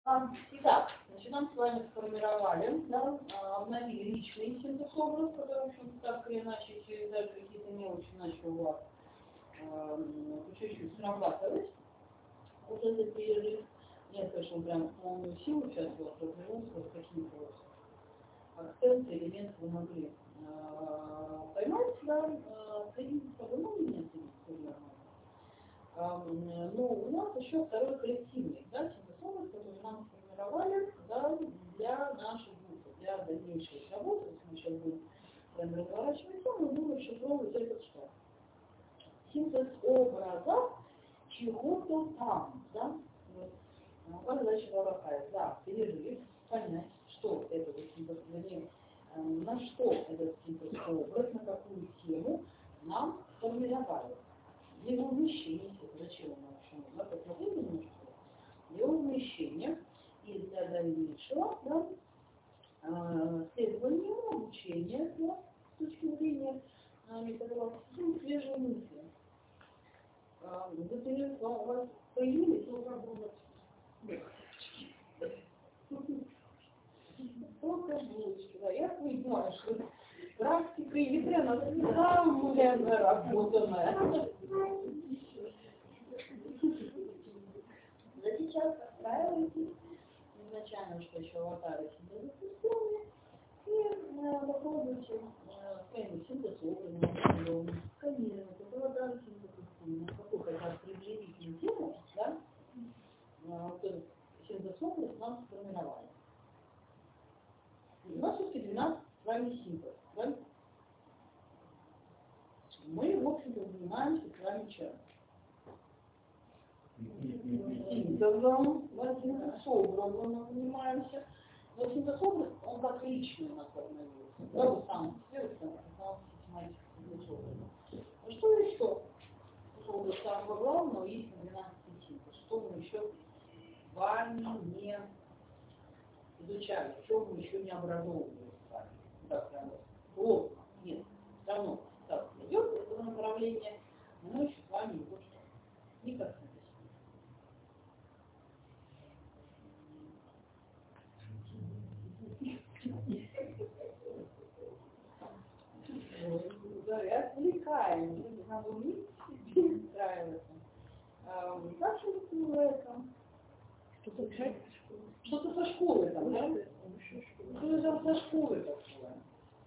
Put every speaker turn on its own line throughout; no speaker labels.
Итак, значит, нам с вами сформировали, да, обновили личный синтез-образ, который, в общем-то, так или иначе, через даже какие-то мелочи начал у вас чуть-чуть срабатывать. Вот этот перерыв, нет, конечно, прям полную силу сейчас у вас развернулся, вот какие-то вот акценты, элементы вы могли поймать, да, следите за собой, ну, нет, но у нас еще второй коллективный, да, синтез-образ, который нам сформировали, да, для нашей группы, для дальнейшей работы. Если мы сейчас будем разворачивать тему, мы будем расшифровывать этот что? Синтез образов чего-то там, да? Вот. Задача была такая, да, перерыв, понять, что это вот синтез, на что этот синтез-образ, на какую тему нам сформировали. Его умещение, зачем он вообще нужно, посмотрите немножко, его умещение и для дальнейшего, да, следования, обучения, да, с точки зрения методологии, свежие мысли. У вас появились, ну, как бы, только булочки, да, я понимаю, что практика или прямо самая заработанная. Да сейчас настраивайтесь изначально, что еще аватары себе запустили, и попробуйте своими синтез-образом сканировать это аватары синтез-образом, какую хотят приблизительную тему, да, вот этот синтез-образ нам сформировали. У нас все-таки 12 с вами синтез, да? Мы, в общем-то, занимаемся с вами чем? Синтезом, синтез-образом мы занимаемся. Но синтез-образ, он как личный у нас обновился. Да, вот сам исследователь, сам систематический синтез-образом. Ну что еще? Образ самого главного есть на 12 синтез. Что мы еще с вами не изучали, в чем мы еще не образовывали с вами. Да, прямо плотно. Нет, все равно так идет это направление, но мы еще с вами его что? Не коснулись. Отвлекаем, надо уметь себе устраиваться. Как же это называется? Что-то со школы там, да? Что там со школы такое?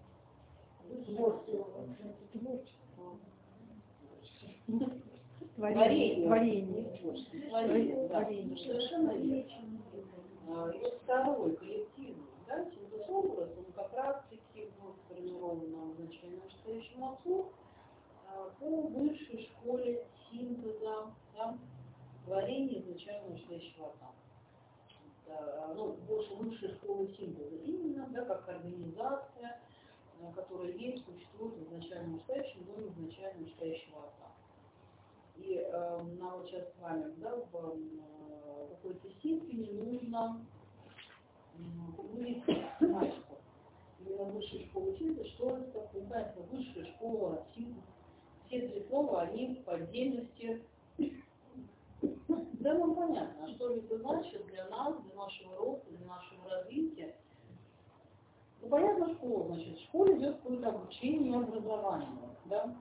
Творение. Да. Совершенно верно. И вот второй коллективный, да, синтез-образ, он как раз-таки был сформирован на изначально настоящему отцу по высшей школе синтеза, да, творения изначально настоящего отца. Ну, больше высшей школы синтеза именно, да, как организация, которая есть, существует в изначально настоящем доме изначально настоящего отца. И нам вот сейчас с вами, да, в какой-то степени нужно вывести тематику. Именно высшая школа синтеза, что это такое? Знаете, высшая школа синтеза. Все три слова, они по отдельности. Да, вам понятно, а что это значит для нас, для нашего роста, для нашего развития. Ну, понятно, школа, значит, в школе идет какое-то обучение и образование, да?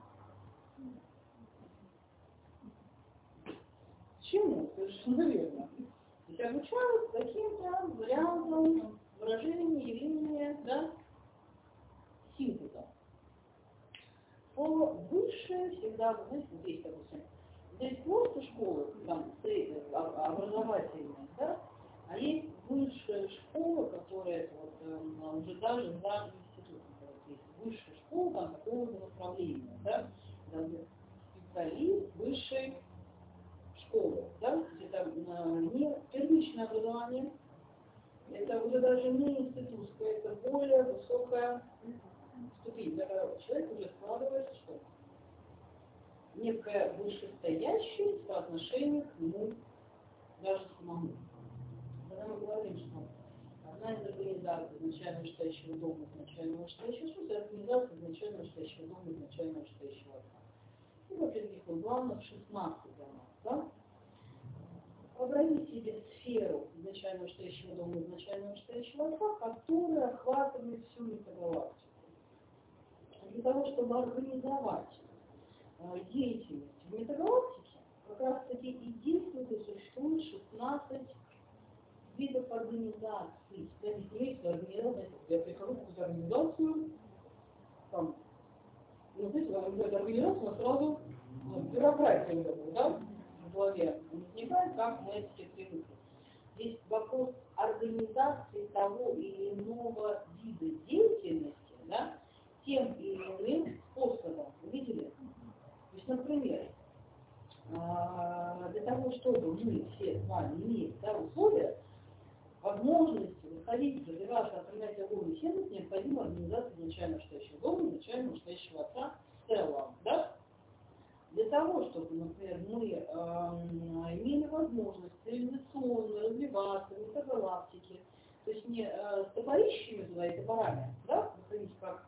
Чему? Совершенно верно. То есть обучают каким-то вариантам выражения, явления, да, синтеза. Слово высшее всегда, вы знаете, здесь, допустим, здесь просто школы, там, образовательные, да, а есть высшая школа, которая вот, уже даже за институтом, есть высшая школа там какого-то направления, да, специалист высшей школы, да, это не первичное образование, это уже даже не институтское, это более высокая ступень, когда человек уже складывает что? Некая вышестоящесть по отношению к нему даже самому. Когда мы говорим, что одна из организаций изначально настоящего дома, изначально настоящего отца, это организация изначально настоящего дома, изначально настоящего отца. И вообще таких вот главных 16 для нас, да? Вообрази себе сферу изначально настоящего дома, изначально настоящего отца, которая охватывает всю метагалактику. Для того, чтобы организовать деятельность в метагалактике, как раз таки и действует и существует 16 видов организаций. Кстати, есть организация, я прихожу в какую-то организацию, там, ну, знаете, какая-то организация, сразу бюрократия, да, в голове возникает, как мы эти привыкли. Здесь вопрос организации того или иного вида деятельности, да, тем или иным способом. Видели? То есть, например, для того, чтобы мы все с вами имели, да, условия, возможности выходить, развиваться, оформлять огонь и сенность, необходима организация изначально настоящего дома, изначально настоящего отца в целом, да? Для того, чтобы, например, мы имели возможность цивилизационно развиваться в метагалактике, то есть не с топорищами туда и топорами, да, выходить как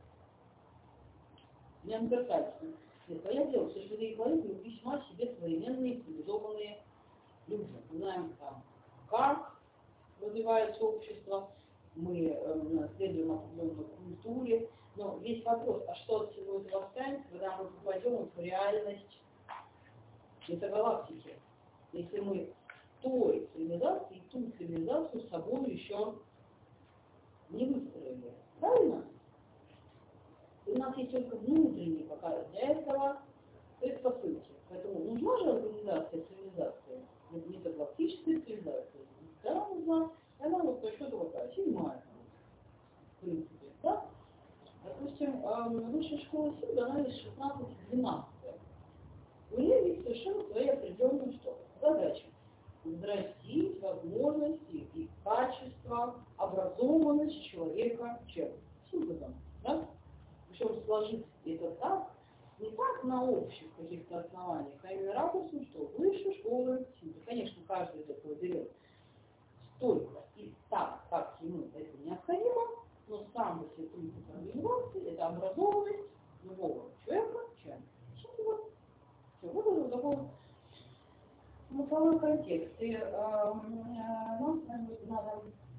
неандертальцы. Нет, понятное дело, что люди и говорят, весьма себе современные, цивилизованные люди. Мы знаем, там, как развивается общество, мы следуем определенной культуре, но весь вопрос, а что от всего этого останется, когда мы попадем в реальность метагалактики, если мы той цивилизации, ту цивилизацию с собой еще не выстроили. Правильно? И у нас есть только внутренние пока для этого предпосылки. Поэтому нужна же организация цивилизации, метагалактическая цивилизация. Да, нужна. Она вот по счету такая, 7-я, в принципе. Да? Допустим, высшая школа сил, она из 16-12. У нее есть совершенно свои определенные что? Задачи. Взрастить возможности и качество, образованность человека чем? Синтезом. Да? Причем сложить это так, не так на общих каких-то основаниях, а именно ракурсом, что высшая школа синтез. Конечно, каждый из этого берет столько и так, как ему это необходимо, но сам по себе принцип организации – это образованность любого человека, чем? Синтезом. Все, вот это такой смысловой контекст. И нам с вами надо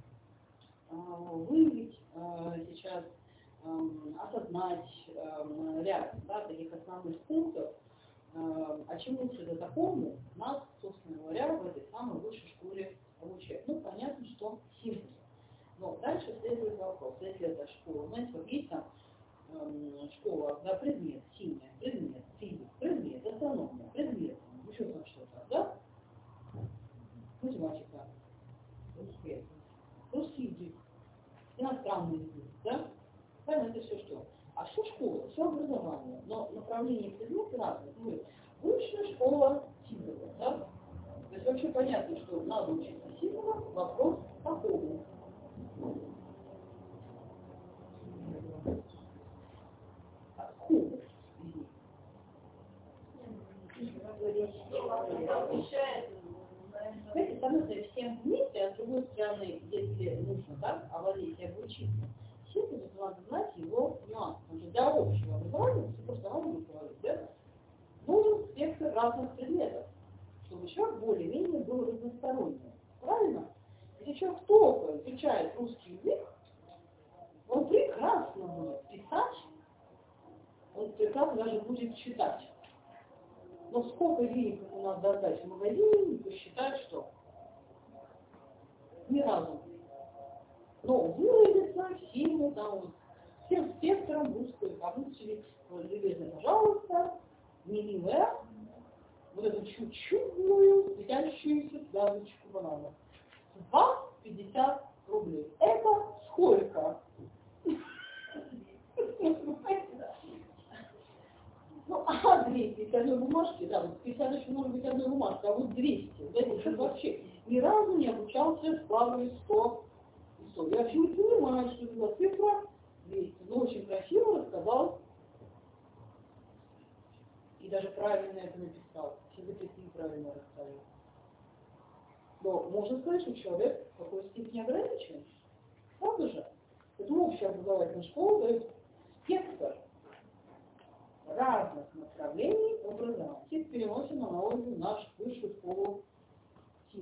выявить сейчас, осознать ряд, да, таких основных пунктов, а чему это закону нас, собственно говоря, в этой самой высшей школе обучают. Ну, понятно, что синтез. Но дальше следует вопрос. Если это школа, знаете, вот есть там школа, да, предмет, химия, предмет, физик, предмет, астрономия, предмет, еще там что-то, да? Математика, русский язык, иностранный язык, да? Правильно, это все что? А все школа, все образование, но направление предмета разные. Высшая школа символа, да? То есть вообще понятно, что надо учиться символам, вопрос какому. Знаете, с одной стороны, всем вместе, а с другой стороны, если нужно, да, овладеть и обучиться, синтезу надо знать его нюансы. Потому что для общего образования, если просто надо говорить, да, нужен спектр разных предметов, чтобы человек более-менее был разносторонним. Правильно? Если человек только изучает русский язык, он прекрасно будет писать, он прекрасно даже будет читать. Но сколько денег ему надо отдать в магазине, не посчитать, что ни разу. Но выразиться сильно там вот, всем спектром русской промышленности, любезно, пожалуйста, миливая вот эту чуть-чутную светящуюся связочку банана. 2,50 рублей. Это сколько? Ну, а 200 одной бумажки, да, вот 50 еще может быть одной бумажки, а вот 200, да, это вообще ни разу не обучался складывать 100 и 100. Я вообще не понимаю, что это за цифра 200, но очень красиво рассказал и даже правильно это написал. Все записи неправильно расставил. Но можно сказать, что человек в какой степени ограничен. Правда же? Поэтому общая образовательная школа дает спектр разных направлений образования. Теперь переносим аналогию в нашу высшую школу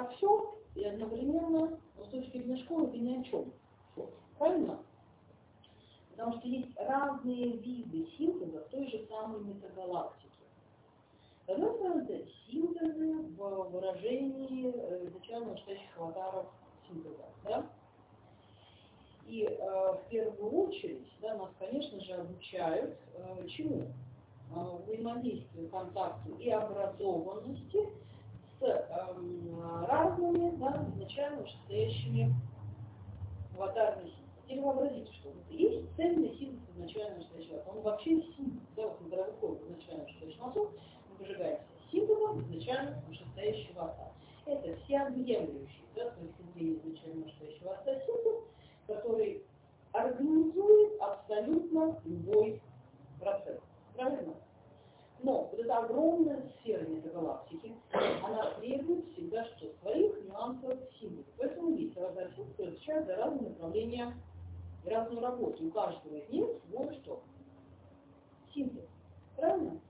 про все и одновременно, но с точки зрения школы, это ни о чем. Правильно? Потому что есть разные виды синтеза в той же самой метагалактике. С одной стороны, это синтезы в выражении изначально настоящих аватаров синтеза. Да? И в первую очередь нас, конечно же, обучают чему? Взаимодействию, контакту и образованности с разными, изначально состоящими аватарами синтеза. Теперь вообразите, что есть цельный синтез изначально настоящего. Он вообще синтез, вот когда выходит изначально настоящий масок, мы выжигаем синтезом изначально настоящего аватара. Это всеобъемлющий, с точки зрения изначально настоящего аватара синтез, который организует абсолютно любой процесс. Правильно? Но вот эта огромная сфера метагалактики, она требует всегда что? Своих нюансов синтеза. Поэтому есть аватар синтез, отвечает за разные направления и разную работу. У каждого из них свой что? Синтез. Правильно?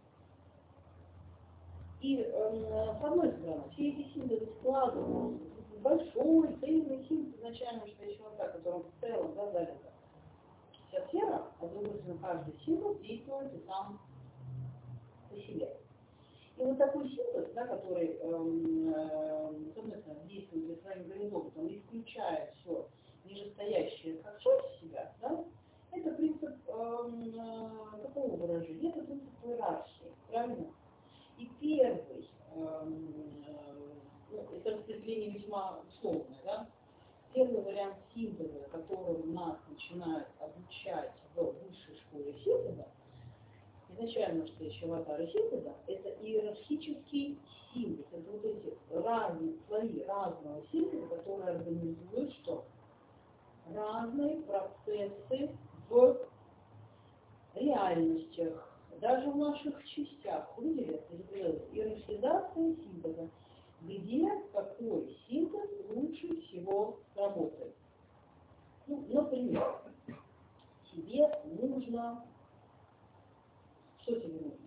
И с одной стороны, все эти синтезы складываются в большой, цельный синтез изначально настоящего аватара, которым в целом занята вся сфера, а с другой стороны, каждый синтез действует и сам по себе. И вот такой синтез, который, с одной стороны, действует для своим горизонтом и включает все нижестоящее как часть себя, это принцип какого выражения? Это принцип иерархии, правильно? И первый, это распределение весьма условное, первый вариант синтеза, которым нас начинают обучать в высшей школе синтеза, изначально настоящего аватара синтеза, это иерархический синтез. Это вот эти разные слои разного синтеза, которые организуют что? Разные процессы в реальностях, даже в наших частях. Видели, это иерархизация синтеза. Где какой синтез лучше всего работает? Например, тебе нужно... Что тебе нужно?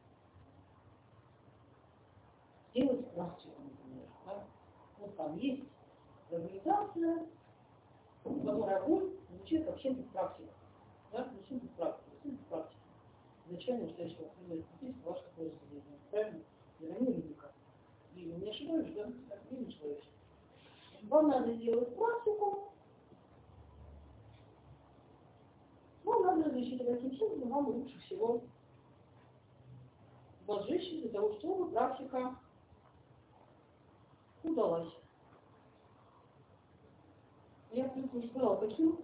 Сделать практику, например. Там есть организация, которая звучит как синтез практик. Синтез практики. Изначально настоящего определения ваше какое заведение. Правильно? Вероятно, логика. И не ошибаюсь, так не человек. Вам надо сделать практику. Вам надо различить, каким синтезом вам лучше всего возжечь для того, чтобы практика удалась. Я уже сказала, каким?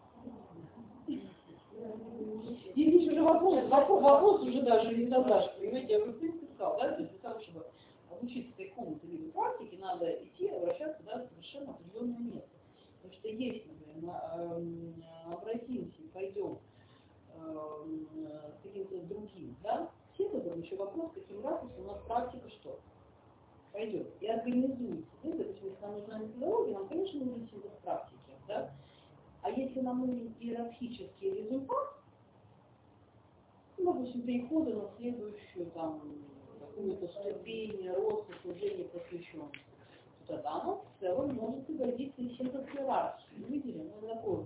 Здесь уже вопрос уже даже не задашь, понимаете, я уже в принципе сказала, то есть для того, чтобы обучиться какому-то виду практики, надо идти, обращаться в совершенно определенное место. Потому что есть, например, мы обратимся и пойдем с каким-то другим, синтезом, еще вопрос, каким ракурсом у нас практика что? Пойдет и организуется. Допустим, если нам нужна методология, нам, конечно, нужен синтез практики. А если нам нужен иерархический результат, допустим, перехода на следующую какую-то ступень роста служения посвященности, то тогда нам в целом может пригодиться и синтез иерархии. Видели? Такой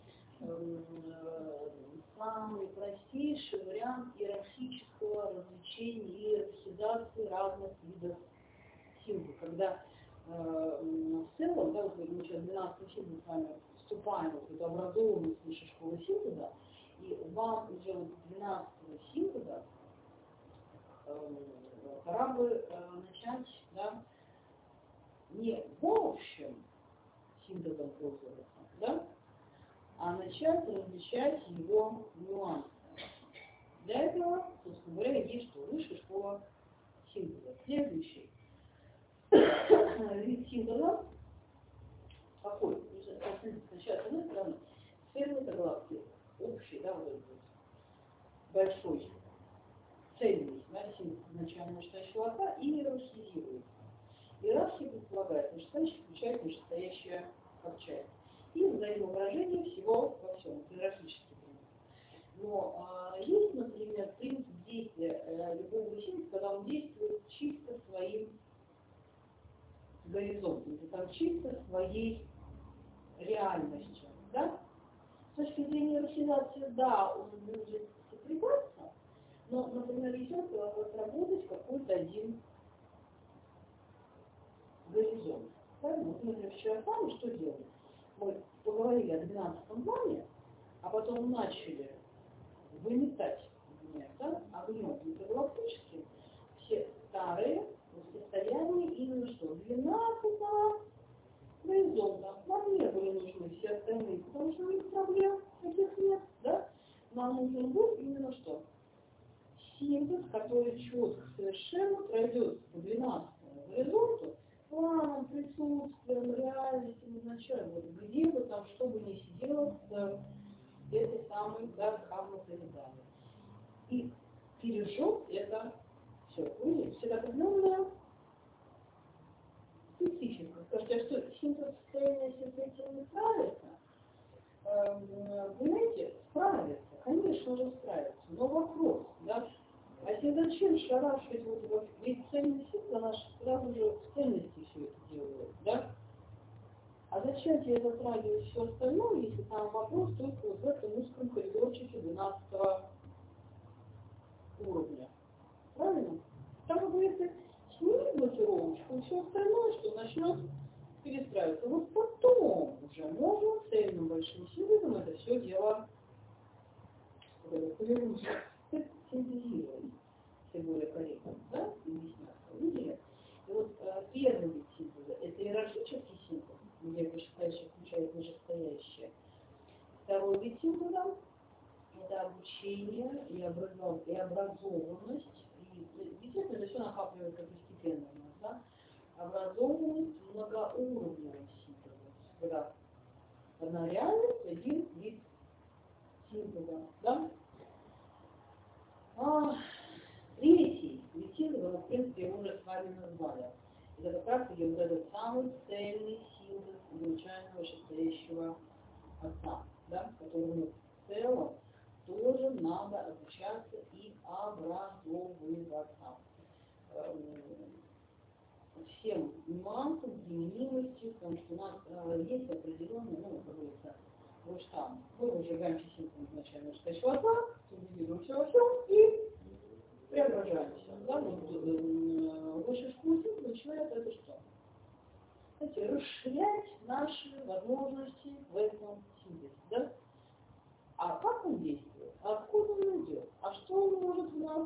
самый простейший вариант иерархического развлечения и иерархизации разных видов синтеза, когда в целом, вот мы сейчас в 12 синтез с вами вступаем в эту образованность высшей школы синтеза, и вам уже 12-го синтеза пора бы начать, не в общем синтезом пользоваться, а начать различать его нюансы. Для этого, собственно говоря, есть что? Высшая школа синтеза. Следующий вид синтеза какой? Сначала, с одной стороны, сфера метагалактики, общий, вот этот большой, цельный, синтез изначально настоящего отца, и иерархизируется. Иерархия предполагает, настоящее включает нижестоящее как часть. И взаимовыражение всего во всем, это иерархический принцип. Но есть, например, принцип действия любого синтеза, когда он действует чисто своим горизонтом, ты там чисто своей реальностью. Да? С точки зрения расизации, да, он будет сопрягаться, но, например, идет отработать какой-то один горизонт. Правильно? Вот мы, например, вчера с вами что делали? Мы поговорили о 12-м плане, а потом начали выметать, да, огнем интергалактическим все старые состояния именно что 12-го горизонта. Нам не были нужны все остальные, потому что у них проблем таких нет, да? Нам нужен был именно что? Синтез, который четко совершенно пройдет по 12-му горизонту, планом, присутствием, реальностью изначально, вот где бы там, что бы ни сидело с этой самой, да, дхарма-поведанием. И пережил это все. Видите, все это определенное специфика. Скажите, а что, синтез состояния с этим не справится? Вы знаете, справится, конечно же справится, но вопрос, да, а если зачем шарашить вот ведь ценности, она сразу же в ценности все это делает, да? А зачем тебе затрагивать все остальное, если там вопрос только вот в этом узком коридорчике 12-го уровня? Правильно? Там как бы если сними блокировочку, и все остальное, что начнет перестраиваться. Вот потом уже можно цельным большим синтезом это все дело синтезировать, все более корректно, да, объясняться. Видели? И вот первый вид синтеза – это иерархический синтез, где вышестоящее включает нижестоящее. Второй вид синтеза – это обучение и образованность. И действительно, это все накапливается постепенно у нас, да? Образованность многоуровневого синтеза. Когда одна реальность, один вид синтеза, да? Третий вид синтеза, в принципе, мы уже с вами назвали. Это как раз таки вот этот самый цельный синтез изначального вышестоящего отца, да, который мы в целом тоже надо обучаться и образовываться. Всем нюансам, применимости, потому что у нас есть определенные, ну, как говорится, вот там, мы выжигаем синтез изначально вышестоящего отца, синтезируемся во всем и преображаемся. Да? Высшая школа синтеза начинает это что? Знаете, расширять наши возможности в этом синтезе. Да? А как он действует? Откуда он идет? А что он может у нас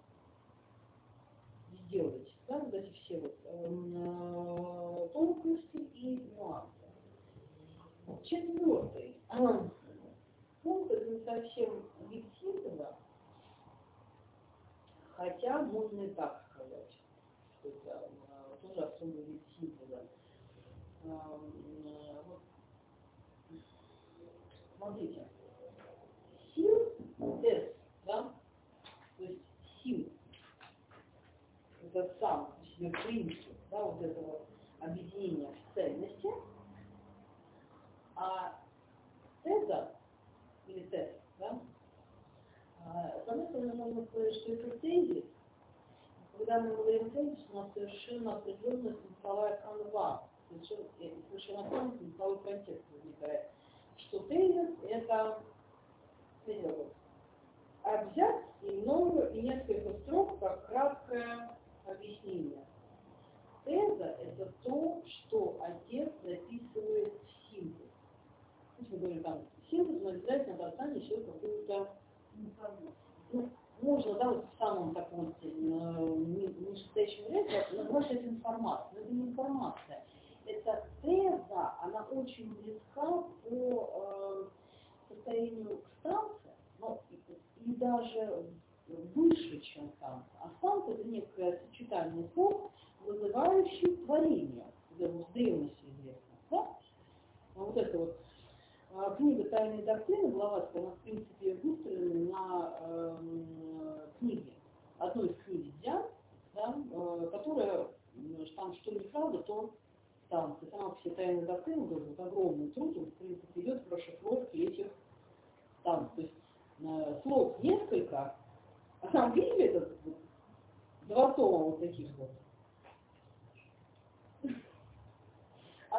сделать? Да? Вот эти все вот тонкости и нюансы. Четвертый пункт, это не совсем вид синтеза, хотя можно и так сказать, что это тоже особый вид синтеза. Вот, смотрите, синтез, да, то есть сил, это сам по себе принцип, да, вот этого объединения в ценности, а теза, или тест, да, с одной стороны, можно сказать, что это тезис. Когда мы говорим тезис, у нас совершенно определенная смысловая канва, совершенно определенный смысловой контекст возникает. Что тезис – это абзац и много, и несколько строк, как краткое объяснение. Теза – это то, что отец записывает в синтез. Мы говорим там, синтез, но обязательно должна еще какую-то информацию. Ну, можно, да, вот в самом таком нижестоящем варианте назвать это информацией. Но это не информация. Это теза, она очень близка по состоянию к станции, но и даже выше, чем станция. А станция – это некое сочетание слов, вызывающее творение. Это в древности известно. Да? Вот это вот. Книга «Тайные доктрины», главатская, она, в принципе, выстроена на книге, одной из книг Дзян, да, которая, там, что неправда, то там. И сама все «Тайные доктрины», вот огромный труд, в принципе, идет в расшифровке этих там. То есть слов несколько, а там, видите, этот вот, два тома вот таких вот.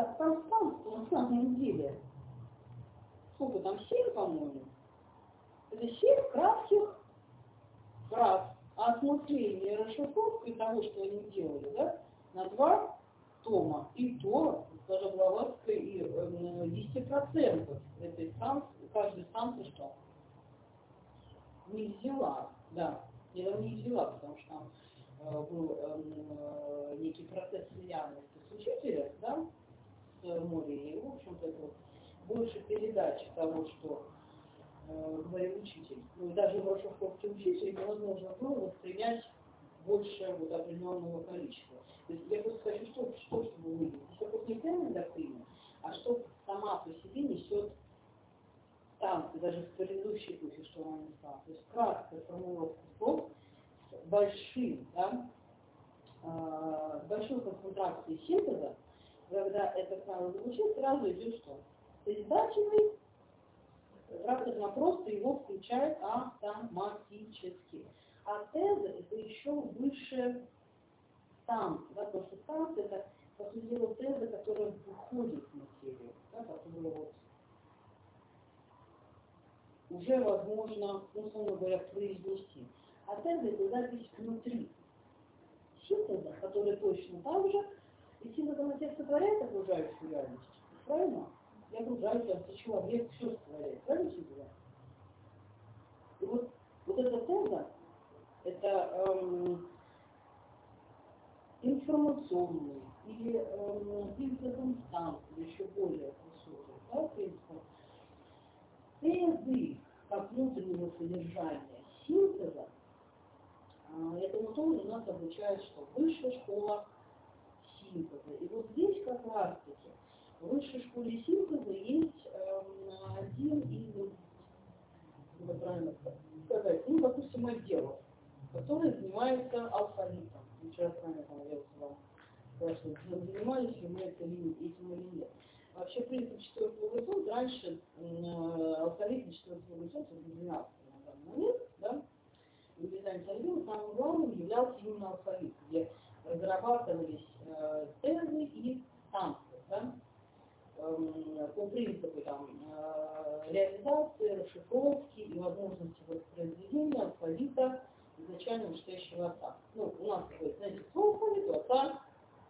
от пространства на самом деле, сколько там, 7, по-моему, это 7 кратких фраз о осмыслении и расшифровке того, что они делали, да, на 2 тома. И то, даже Блаватская и 10% этой станции, каждой станции что? Не взяла, да. Я там не взяла, потому что там был некий процесс слиянности с учителем, да, с морем, и, в общем-то, это вот больше передачи того, что говорил учитель. Ну, и даже в расшифровке учителя невозможно было воспринять больше вот определенного количества. То есть я просто хочу, чтобы вы увидели. Здесь вопрос не в термине доктрины, а что сама по себе несет станция, даже в предыдущей кухне, что она несла. То есть краткая формулировка слов с большим, да, с большой концентрацией синтеза, когда это правило звучит, сразу идет что? Созидательный, она просто его включает автоматически. А теза это еще выше станции, да, потому что станция это, по сути дела, теза, которая выходит в материю, да, которая вот уже возможно, ну, условно говоря, произнести. А теза это запись внутри синтеза, который точно так же, и синтез на тебя сотворяет окружающую реальность. Правильно? И окружающая, человек все сотворяет. Правильно синтеза? И вот эта теза, это информационный или информационный, еще более высокий, да, принцип. Тезы как внутреннего содержания синтеза, этому тоже у нас обучают, что высшая школа синтеза. И вот здесь как раз-таки в высшей школе синтеза есть один из, как правильно сказать, ну, допустим, отделов, который занимается алфавитом. Вчера с вами вам спрашивали, занимались ли мы этим или нет. Вообще принцип 4-го горизонта раньше алфавит 4-го горизонта, это 12 на данный момент, да, в дизайне альбома самым главным являлся именно алфавит, где разрабатывались тезы и станции, да, по принципу там, реализации, расшифровки и возможности воспроизведения алфавита изначально вышестоящего отца. Ну, у нас такое, знаете, слово алфавит, у отца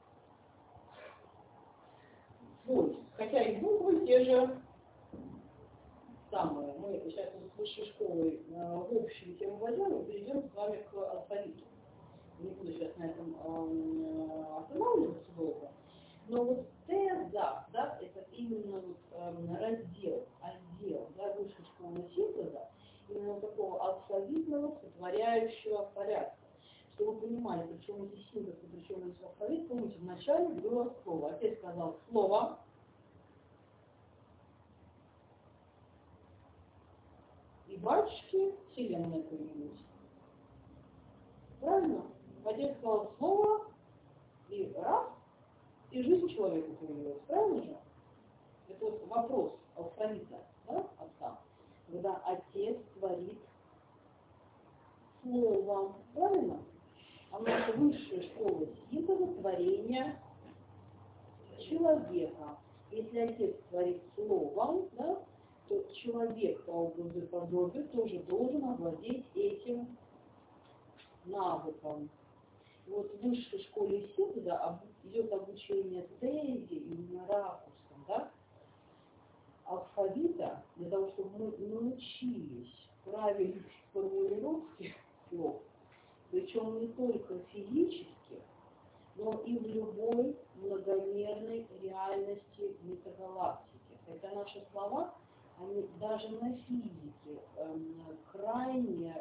свой. Хотя и буквы те же самые. Мы сейчас с высшей школой в общую тему возьмем и перейдем с вами к алфавиту. Не буду сейчас на этом останавливаться долго. Но вот теза, да, это именно вот, отдел, да, высшей школы синтеза, именно такого алфавитного сотворяющего порядка. Чтобы вы понимали, причем здесь синтез, и причем здесь алфавит, помните, вначале было слово. Отец сказал слово. И батюшки вселенная появилась. Правильно? Отец сказал слово, и раз, и жизнь человека появилась. Правильно же? Это вот вопрос алфавита, да, отца. Когда отец творит слово. Правильно? А наша высшая школа синтеза творения человека. Если отец творит словом, да, то человек по образу и подобию тоже должен овладеть этим навыком. И вот в высшей школе синтеза идет обучение тезе и ракурсом, да, алфавита, для того, чтобы мы научились правильной формулировке слов, причем не только физически, но и в любой многомерной реальности метагалактики. Хотя наши слова, они даже на физике крайне,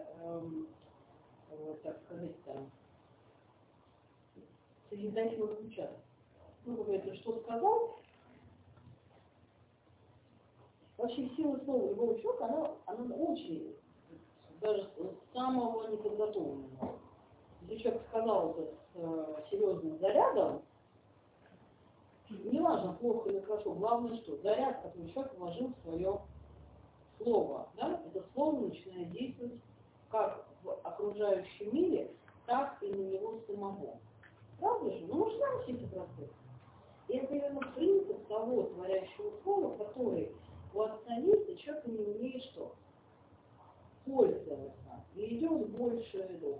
так сказать, там, созидательно звучат. Ну, говорится, что сказал, вообще сила слова любого человека, она очень, даже с самого неподготовленного. Если человек сказал это с серьезным зарядом, неважно, плохо или хорошо, главное, что заряд, который человек вложил в свое слово, да, это слово начинает действовать как в окружающем мире, так и на него самого. Правда же? Ну, мы же знаем все эти процессы. Это именно принцип того творящего слова, который у остановится, человек не умеет что? Пользоваться. И идет больше идут.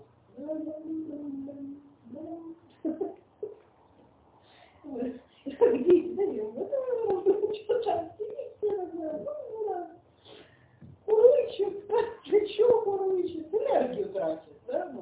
Курлычет, для чего курлычет? Энергию тратит, да?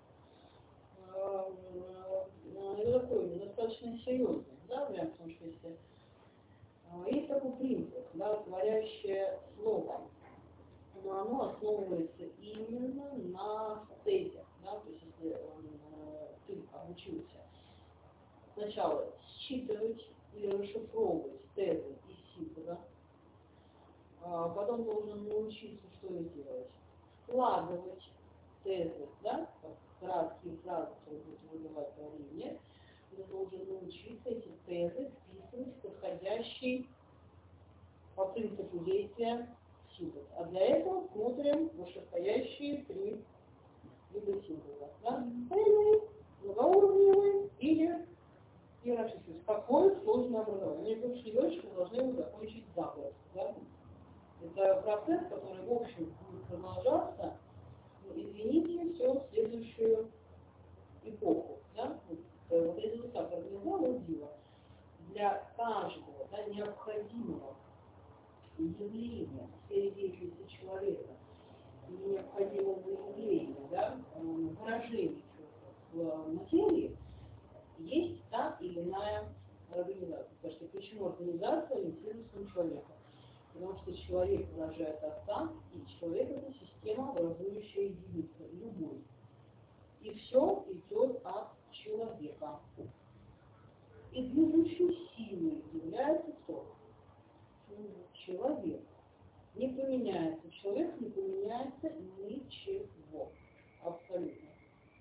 Это такой достаточно серьезный, да, прям, потому что если есть такой принцип, да, творящее слово, но оно основывается именно на тезе, да, то есть если ты обучился сначала считывать или расшифровывать тезы из синтеза, потом должен научиться, что делать, складывать тезы, да, как краткие фразы, которые будут вызывать творение, ты должен научиться эти тезы вписывать в подходящий по принципу действия синтез. А для этого смотрим вышестоящие три вида синтеза. Да? Многоуровневый или иерархический. Какое сложное образование. Мне кажется, девочки должны его закончить за год. Да? Это процесс, который, в общем, будет продолжаться, но, извините, все в следующую эпоху. Да? Вот если вот так организовано дело, для каждого, да, необходимого явления в сфере деятельности человека и необходимого явления, да, выражения в материи, есть та или иная организация. Потому что почему организация ориентируется на человека? Потому что человек выражает отца, и человек — это система, образующая единица, любой. И все идет от человека. И движущей силой является кто? Человек. Не поменяется. Человек не поменяется ничего. Абсолютно.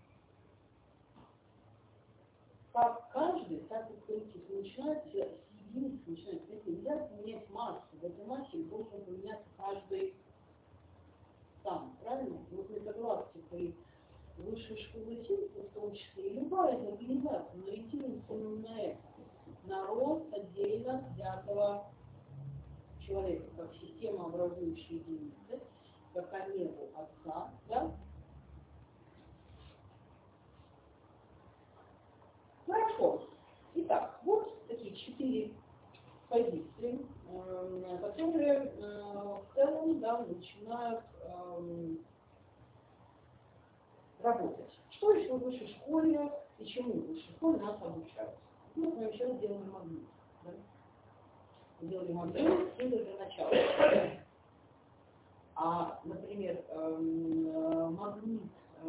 Как каждый, так и коллектив. Начинается с единицы, начинается. Если нельзя поменять массу, в этой массе должен поменяться каждый сам. Правильно? Вот метагалактика и высшая школа синтеза, в том числе, и любая организация ориентируется именно на это. На рост отдельно взятого человека, как система, образующая единицы, как омегу отца, да? Хорошо. Итак, вот такие 4 позиции, которые в целом, да, начинают работать. Что еще в высшей школе и чему в высшей школе нас обучают? Ну, мы еще делали магнит. Да? Делали магнит, это для начала. А, например, магнит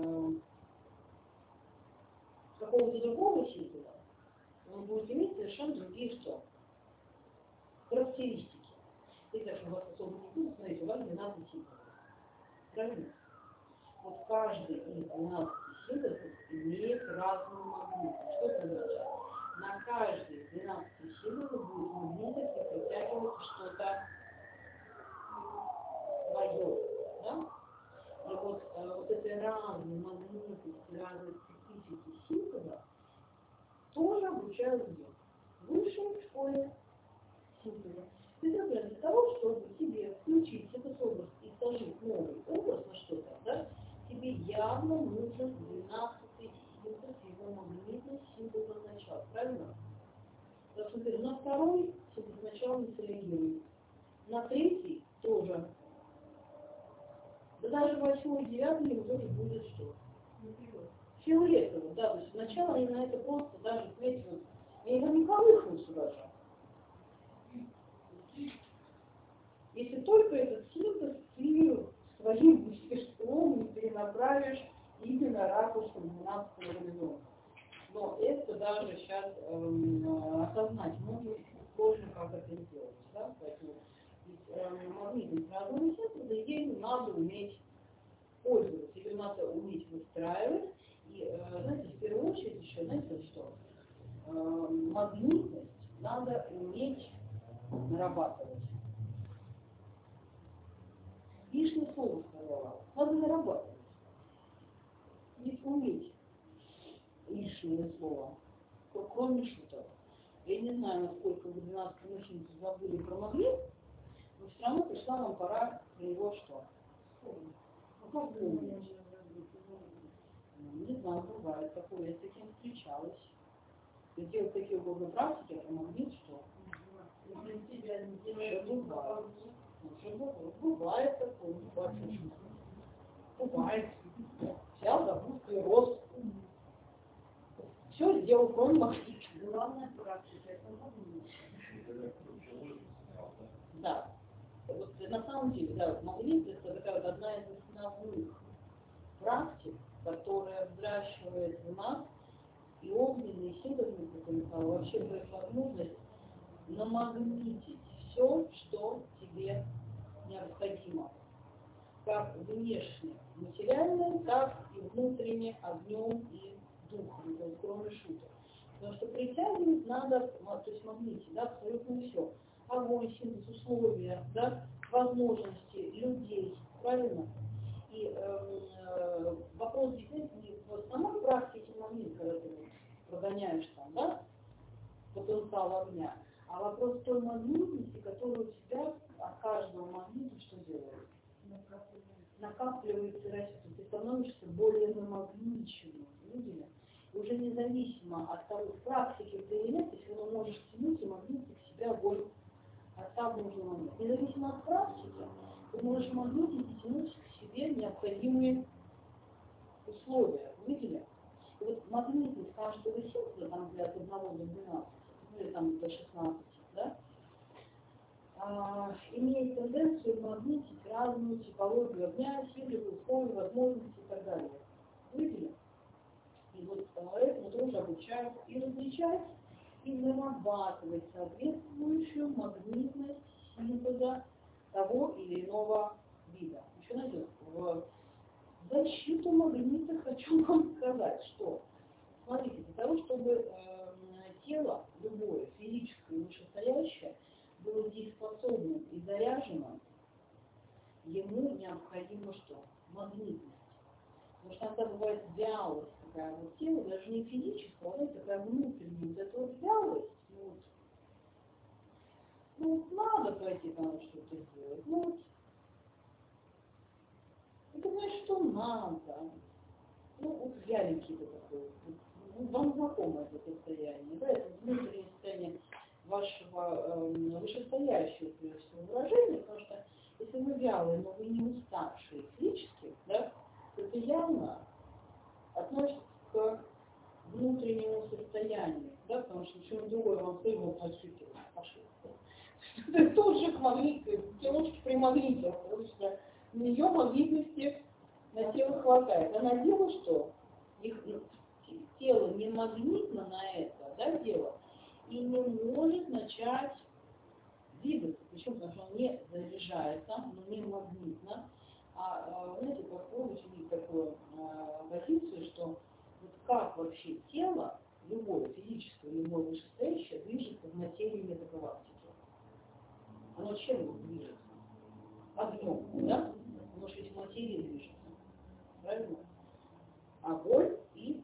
какого-то другого синтеза, он будет иметь совершенно другие что? Характеристики. Если у вас особо не будет, смотрите, у вас 12 синтезов. Правильно? Вот каждый из 12 синтезов имеет разную магнитность. Что это означает? На каждый из 12 синтезов будет магнитность и притягиваться что-то свое. Да? И вот этой разной магнитности, разной специфики синтеза тоже обучают где? В высшей школе синтеза. То есть, например, для того, чтобы тебе включить этот образ и сложить новый образ на что-то, да, тебе явно нужен 12-й синтез, его магнитность синтеза начала. Правильно? Потому что теперь на второй синтез начала не среагирует. На третий тоже. Да даже 8-й и 9-й в итоге будет что? Фиолетово, да, то есть сначала они на это просто даже, знаете, вот, я не колыхнулся даже. Если только этот синтез ты своим мастерством не перенаправишь именно ракурсом 12-го горизонта. Но это даже сейчас осознать можно, сложно как это сделать. Да? Поэтому магнитность разного синтеза, ей надо уметь пользоваться, ее надо уметь выстраивать. И, знаете, в первую очередь еще, знаете, что? Магнитность надо уметь нарабатывать. Лишнее слово сказала. Надо нарабатывать. Не уметь лишнее слово. Кроме шуток. Я не знаю, насколько вы 12 мужчин забыли про магнит, но все равно пришла вам пора про него что? Помнить. Не знаю, бывает такое, я с таким встречалась. И делать такие угодно практики, а магнит что? Бывает такое, бывает. Взял, допустим, рост. Все сделал, кроме магнита. Главная практика, это магнит. Да. Вот, на самом деле, да, вот магнит это такая вот одна из основных практик, которая взращивает в нас и огненный, и синтезный потенциал, вообще дает возможность намагнитить все, что тебе необходимо. Как внешне материальное, так и внутренне огнем и духом, то есть кроме шуток. Потому что притягивать надо, то есть магнитить, да, абсолютно все. Огонь, синтез, условия, да, возможности людей, правильно? И вопрос действительно не в самой практике магнит, когда ты прогоняешь там, да, потенциал огня, а вопрос той магнитности, которая у тебя от каждого магнита что делает? Накапливается и растет. Ты становишься более намагниченным, видели? Уже независимо от того, в практике ты или нет, если вы можешь тянуть и магнитить к себе огонь от того нужного момента. Независимо от практики, ты можешь магнитить и тянуть к себе необходимые условия, видели? И вот магнитность каждого синтеза, там для от 1 до 12, ну или там до 16, да, имеет тенденцию магнитить разную типологию огня, силы, условия, возможности и так далее. Видели? И вот поэтому тоже обучают и различать, и вырабатывать соответствующую магнитность синтеза того или иного вида. Еще, знаете, в защиту магнита хочу вам сказать, что, смотрите, для того, чтобы тело, любое, физическое и вышестоящее, было дееспособным и заряженным, ему необходимо что? Магнитность. Потому что иногда бывает вялость такая вот тело, даже не физическая, а такая внутренняя. Вот эта вот вялость, вот надо пойти там что-то сделать. Это значит, что надо. Вот вяленький ты такой. Вам знакомо это состояние, да? Это внутреннее состояние вашего вышестоящего выражения, потому что если вы вялые, но вы не уставшие физически, да, то это явно относится к внутреннему состоянию, да, потому что ничего другое вам стоило отсутствовать. Это тот же к магниту, телочки при магните, потому что у нее магнитности на тело хватает. Она делает что? Тело не магнитно на это, да, дело, и не может начать двигаться. Почему? Потому что он не заряжается, но не магнитно. Знаете, попробуйте увидеть такую позицию, что вот как вообще тело, любое физическое, любое вышестоящее, движется в материи метагалактики. Оно чем движется? Огнем, да? Потому что ведь материя движется. Правильно? Огонь и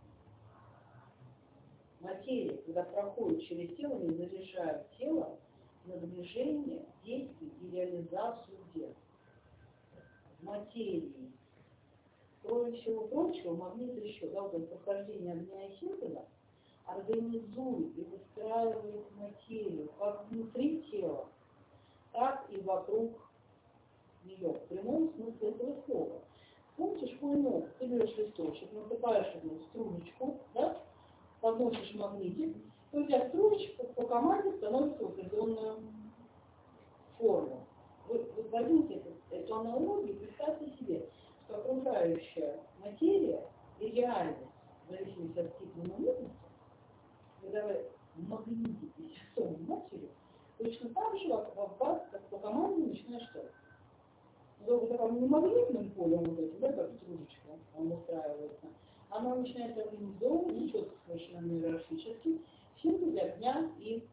материя, когда проходит через тело, не заряжает тело на движение, действие и реализацию дел. В материи. Кроме всего прочего, магнит еще, да, вот прохождение огня и синтеза, организует и выстраивает материю как внутри тела, так и вокруг нее. В прямом смысле этого слова. Помните школьный ты берешь листочек, насыпаешь одну струночку, да, подносишь магнитик, и у тебя струночка по команде становится в определенную форму. Вы возьмите эту аналогию, представьте себе, что окружающая материя и реальность, в зависимости от типа магнитности, когда вы магнититесь в том материю, точно так же в вас, как по команде, начинает что? В таком немагнитном поле, вот эти, да, как стружечка, он устраивается, она начинает организовывать четко совершенно иерархически синтез огня и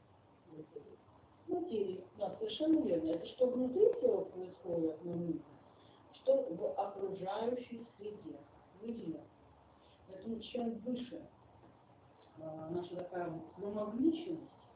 материи. Да, совершенно верно. Это что внутри тела происходит, что в окружающей среде. Видели? Поэтому чем выше наша такая намагниченность,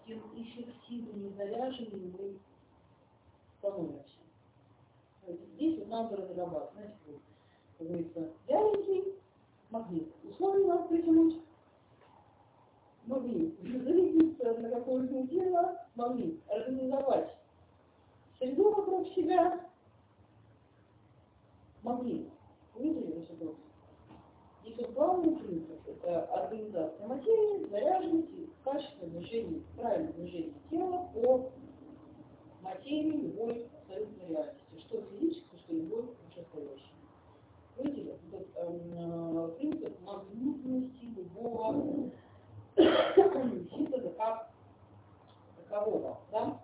тем эффективнее заряженнее мы становимся. Здесь вот надо разрабатывать, знаете, как говорится, вяленький магнит. Условия надо притянуть магнит. Зарядиться на какое-то дело магнит. Организовать среду вокруг себя магнит. Увидели ситуацию? И тут главный принцип – это организация материи, заряженность и качественное движение, правильное движение тела по материи любой абсолютной реальности, что физической, что любой вышестоящей. Видели? Этот принцип магнитности любого синтеза как такового. Да?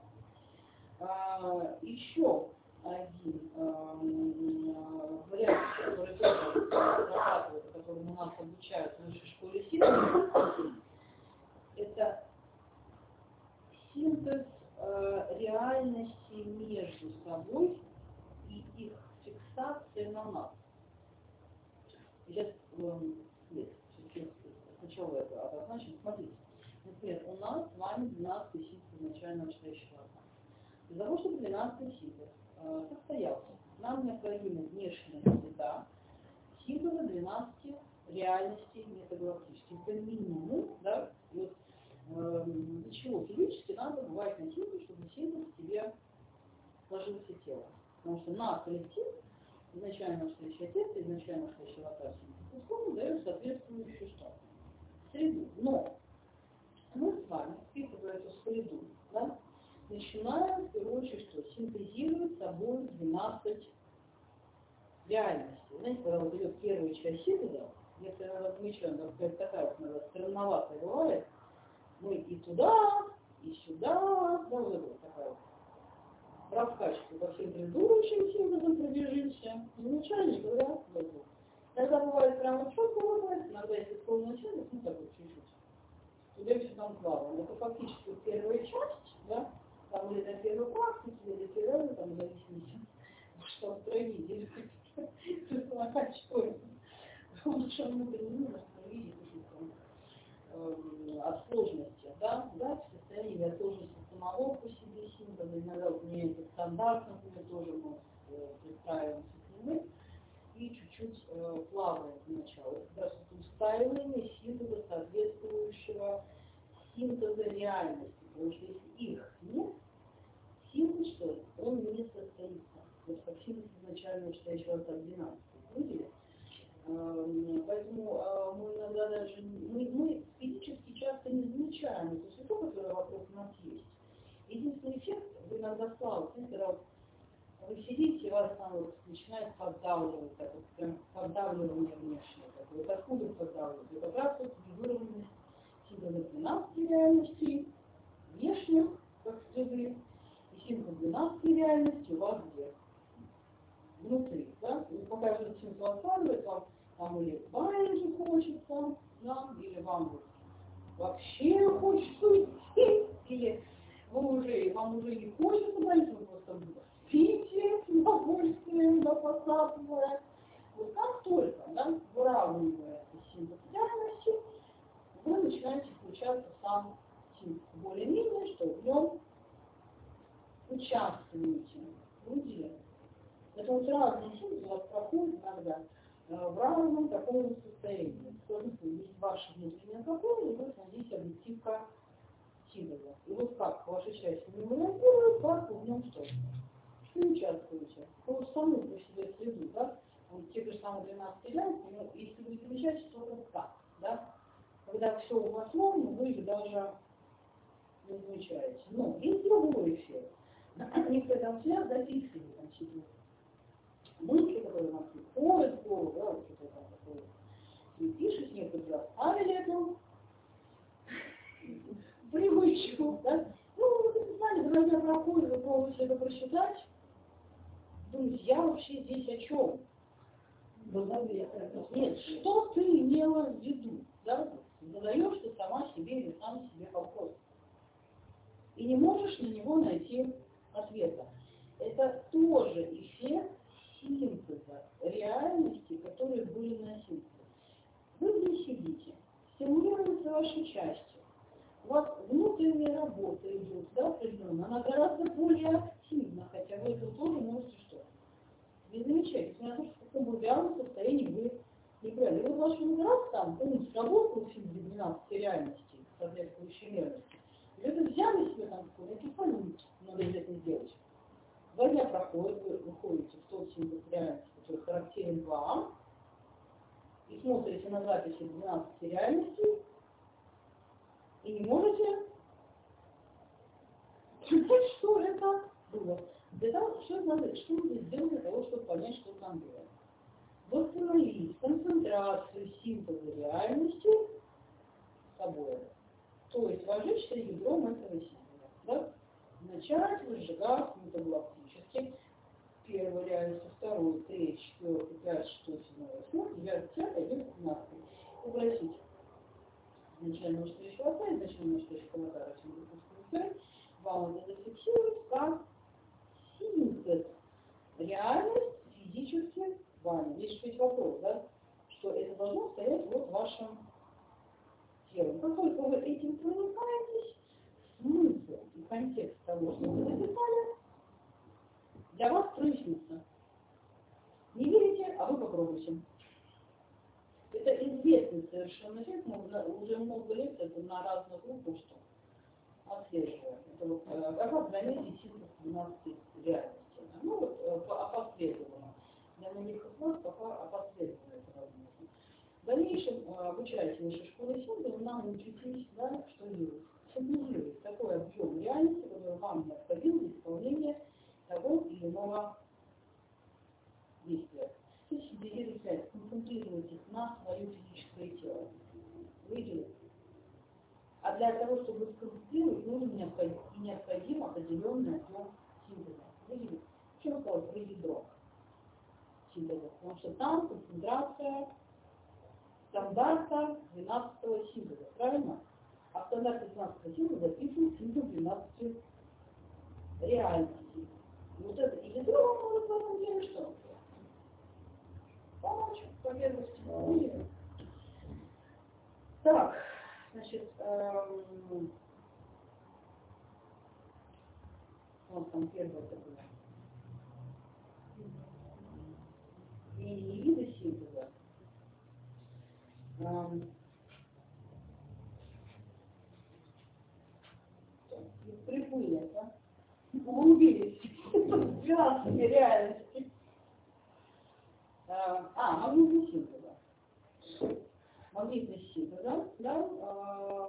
Еще один вариант, который тоже разрабатывают, которому у нас обучают в нашей школе синтеза, это синтез реальности между собой и их фиксация на нас. Сейчас сначала это обозначим. Смотрите, например, у нас с вами 12-й синтез изначально настоящего одна. Для того, чтобы 12-й синтез состоялся, нам необходимы внешние цвета синтеза 12 реальностей метагалактических. Это минимум, да? И вот, для чего физически надо бывать на синтез, чтобы синтез в тебе сложился тело. Потому что на коллектив изначально настоящий отец, изначально настоящий аватар синтез, он дает соответствующую что? Среду. Но мы с вами, впитывая эту среду, да, начинаем в первую очередь что? Синтезировать собой 12 реальностей. Знаете, когда вот идет первая часть синтеза, если мы отмечаем, как такая вот странноватая бывает, мы и туда, и сюда, да, вот это вот такая вот раскачка по всем предыдущим синтезам пробежимся, замечали, когда воздух. Иногда бывает прямо четко бывает, иногда если полный синтез, ну так вот чуть-чуть. Туда все там плаваем. Это фактически первая часть, да, там или до первой практики, или до первой, там, в зависимости, что строили, что потому что внутренний мир видит от сложности, да, в состоянии от сложности самого по себе синтеза, иногда у меня это стандарт, например, тоже мы пристраиваемся к нему и чуть-чуть плаваем сначала. Это как раз устраивание синтеза соответствующего синтеза реальности, потому что если их нет, синтез, что он не состоится. Вот как синтез изначально настоящего от 12. Видели? Поэтому мы иногда даже, мы физически часто не замечаем эту свету, которая вокруг нас есть. Единственный эффект, вы иногда славите, когда вот вы сидите, и вас там вот начинает поддавливать, так вот прям поддавливание внешнее. Вот откуда поддавливать? Это как раз вот выровненность синтеза 12 реальностей, внешних, как среды, и синтез 12 реальностей у вас где? Внутри, да? И пока же синтез откладывает, вам там или баньки хочется, да? Или вам вообще хочется уйти, или вам уже не хочется баньки, вы просто спите с удовольствием, да, посапывая. Вот как только, да, выравнивая синтез реальности, вы начинаете включаться в сам синтез. Более-менее, что в нем участвуете. Видели? Это вот разные синтезы у вас проходят иногда в разном таком состоянии. Скажите, есть ваше внутреннее состояние, и вы смотрите объективка синтеза. И вот как ваша часть в нем реагирует, как вы в нем что? Что участвуете? Вы саму по себе среду, да? Вот те же самые 12 реальности, но если вы замечаете, что это так, да? Когда все у вас ровно, вы их даже не замечаете. Но есть другой эффект. Некоторые там связь записывают, там сидят мысли, которые у нас приходят в голову, да, вот что-то там такое. И пишете, некоторые оставили эту привычку, да. Ну, вы написали, друзья проходят, вы пробуете это прочитать. Друзья, вообще здесь о чем? Нет, что ты имела в виду, да? Задаешь ты сама себе или сам себе вопрос. И не можешь на него найти ответа. Это тоже эффект синтеза реальности, которые были на синтезе. Вы здесь сидите, стимулируются ваши части. У вас внутренняя работа идет, да, определенно, она гораздо более активна, хотя вы это тоже можете что? Не замечать, несмотря на то, что в каком бы вялом состоянии вы играли. И вот ваш возраст там, он сработал в силе 12 реальности, соответствующей мерности. И это взяли себе там какой-то кефалит, надо это сделать. 2 дня проходит, вы выходите в тот символ реальности, который характерен вам, и смотрите на записи 12 реальностей, и не можете понять, что это было. Для того, что надо сделать для того, чтобы понять, что там было. Восстановить концентрацию символа реальности с собой. То есть вложиться ядром этого символа. Да? Начать выжигать метагалактически. Первую реальность, вторую, третью, четвертую, пятую, шестую, седьмую, восьмую, девятую, десятую, 11, 12. Попросить изначального штучного хвоста, изначального штучного хвоста, вам это зафиксировать как синтез. Реальность физически вами. Здесь есть вопрос, да, что это должно стоять вот в вашем теле. Как только вы этим проникаетесь, смысл и контекст того, что вы написали, для вас прояснится. Не верите, а вы попробуйте. Это известный совершенно эффект, мы уже много лет это на разных группах что отслеживаем. Это вот как заметить синтез 12 реальностей. Ну вот последовательно. Для многих из нас пока опосредованно это возможно. В дальнейшем, обучаясь в высшей школе синтеза, нам учитесь, да, что делать. Синтезировать такой объем реальности, который вам необходим для исполнения того или иного действия. То есть синтезируйте, концентрируйтесь на свое физическое тело. Видели? А для того, чтобы сконцентрировать, нужен необходим определенный объем синтеза. Видели? Почему я сказала про ядро синтеза? Потому что там концентрация стандарта 12-го синтеза, правильно? А в стандарте 12-го синтеза записан синтез 12 реальностей. И вот это ядро может в этом деле что? Помочь, по первости. Так, значит, вот там первое такое. И виды синтеза. Прибыли, да? Углубились в 12 реальности. Магнитный синтеза. Магнитный синтеза, да?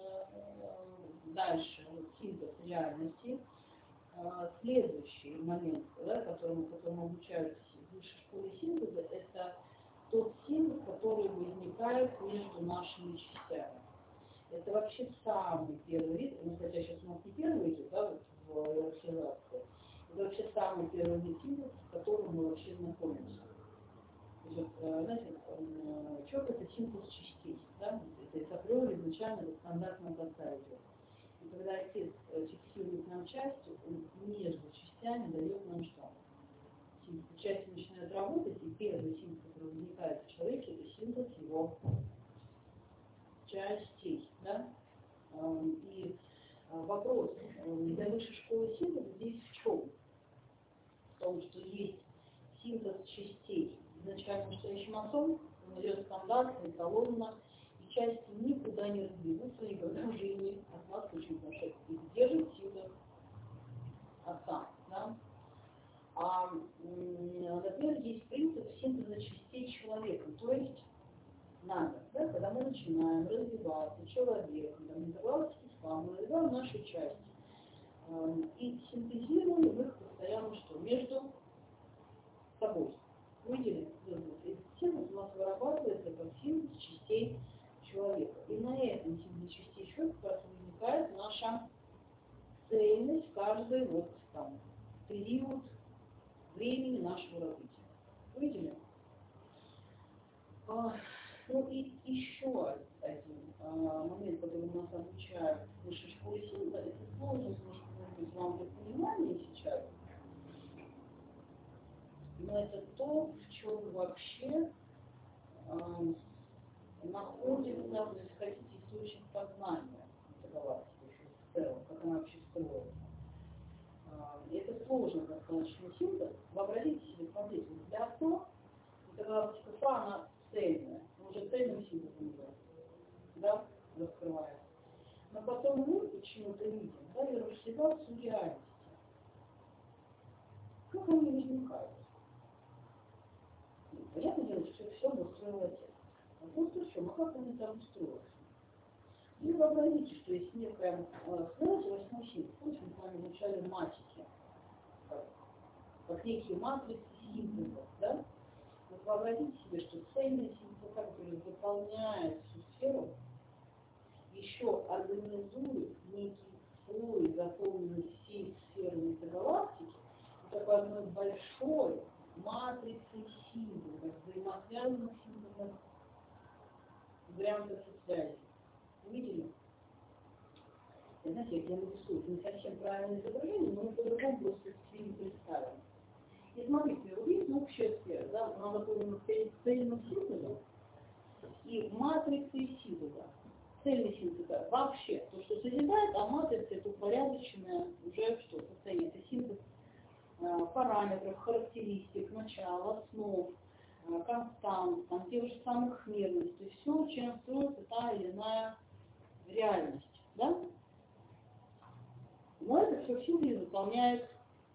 Дальше синтез реальности. Следующий момент, да, которому обучаются в высшей школе синтеза, это тот синтез, который возникает между нашими частями. Это вообще самый первый вид, ну, хотя сейчас у нас не первый идет, да, вот в иерархизации, это вообще самый первый вид синтеза, с которым мы вообще знакомимся. Вот, знаете, четко это синтез частей, да, это априори изначально в стандартном конце идет. И когда отец фиксирует нам часть, он между частями дает нам что? Части начинают работать, и первый синтез, который возникает в человеке, это синтез его частей. Да? И вопрос для высшей школы синтеза здесь в чем? В том, что есть синтез частей. Изначально настоящий масон, он идет стандартно, эталонно, и части никуда не разбегутся, никогда уже не от вас очень потому их держит синтез отца. Да? Например, есть принцип синтеза частей человека, то есть надо, да, когда мы начинаем развиваться человеком, там, интеграция мы развиваем наши части и синтезируем их постоянно что? Между собой. Видели? Этот синтез у нас вырабатывается как синтез частей человека. И на этом синтезе частей человека как раз возникает наша цельность в каждый вот там период времени нашего развития. Видели? Ну и еще один момент, который нас обучают в высшей школе синтеза, это сложно, может быть, вам для понимания сейчас, но это то, в чем вообще находится, если хотите, источник познания. сложный константный синтез. Вообразите себе, смотрите, для окна эта галактика Фа, она цельная, уже цельным синтезом да, раскрывается. Но потом мы почему-то видим, да, и расширяются реальности. Как они возникают? Понятное дело, что все устроил отец. Вопрос в чем, а как они там устроились? И вообразите, что есть некая связь восьмой синтез. Помните, мы с вами изучали матики, как некие матрицы синтеза, да? Вот вообразите себе, что цельный синтез, который заполняет всю сферу, еще организует некий слой, заполненный всей сферой метагалактики, такой одной большой матрицей синтеза, взаимосвязанных синтезных вариантов связи. Видели? Знаете, я нарисую не совсем правильное изображение, но мы по-другому просто фильм представим. И смотрите, вы видите общая сфера, да, она заполнена цельным синтезом и матрицей синтеза. Цельный синтез вообще то, что созидает, а матрица это упорядоченное уже что состояние. Это синтез параметров, характеристик, начала, основ, констант, там, тех же самых мерностей. То есть все, чем строится та или иная реальность. Да? Но это все в синтезе заполняет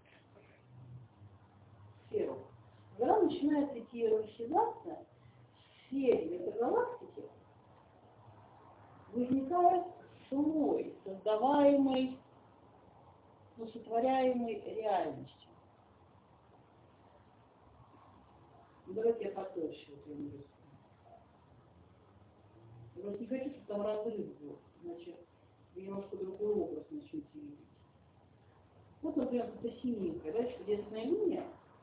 сферу. Когда начинает идти иерархизация, в сфере метагалактики возникает слой, создаваемый, сотворяемой реальностью. Давайте я потолще вот ее нарисую. Я просто не хочу, чтобы там разрыв был. Значит, вы немножко другой образ начнете видеть. Вот, например, это синенькая, да, чудесная линия.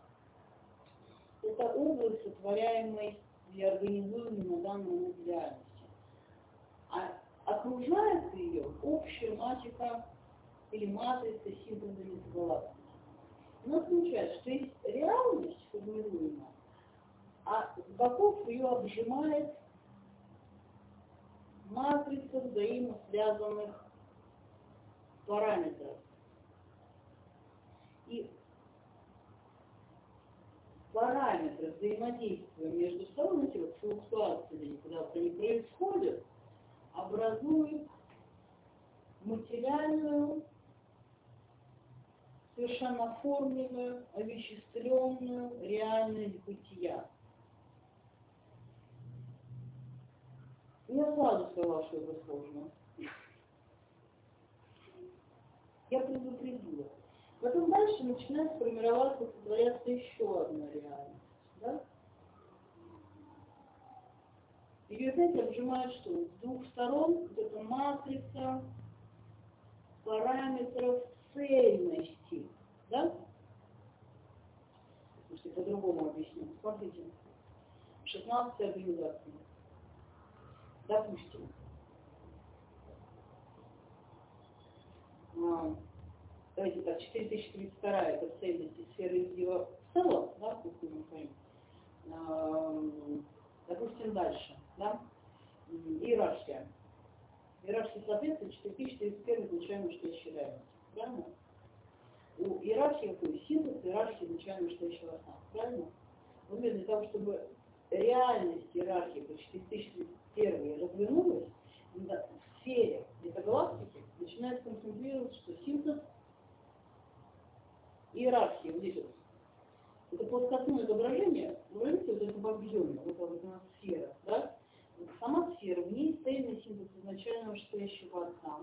Это область, сотворяемой или организуемой на данный момент реальности. А окружает ее общая матика или матрица синтеза метагалактики. У нас получается, что есть реальность формируемая, а с боков ее обжимает матрица взаимосвязанных параметров. И параметры взаимодействия между собой, эти вот флуктуации, когда они происходят, образуют материальную, совершенно оформленную, овеществленную реальность бытия. Я сразу сказала, что это сложно. Я предупредила. Потом дальше начинает формироваться, сотворяться еще одна реальность. Да? Ее опять обжимают что? С двух сторон вот эта матрица параметров цельности. Да? Если по-другому объясню. Смотрите. 16 организаций. Допустим. Давайте так, 4032 это цельность сферы изгиба в целом, да, как мы говорим. Допустим, дальше, да, иерархия. Иерархия соответствует 4031 изучаемой настоящей реальности, правильно? У иерархии какой? Синтез иерархии изучаемой настоящего сна, правильно? Вот для того, чтобы реальность иерархии по 4031 развернулась, в сфере метагалактики начинает концентрироваться, что синтез иерархии, вот здесь вот. Это плоскостное изображение, вы видите, вот это в объеме, вот у нас сфера, да? Вот сама сфера, в ней цельный синтез изначального вышестоящего отца.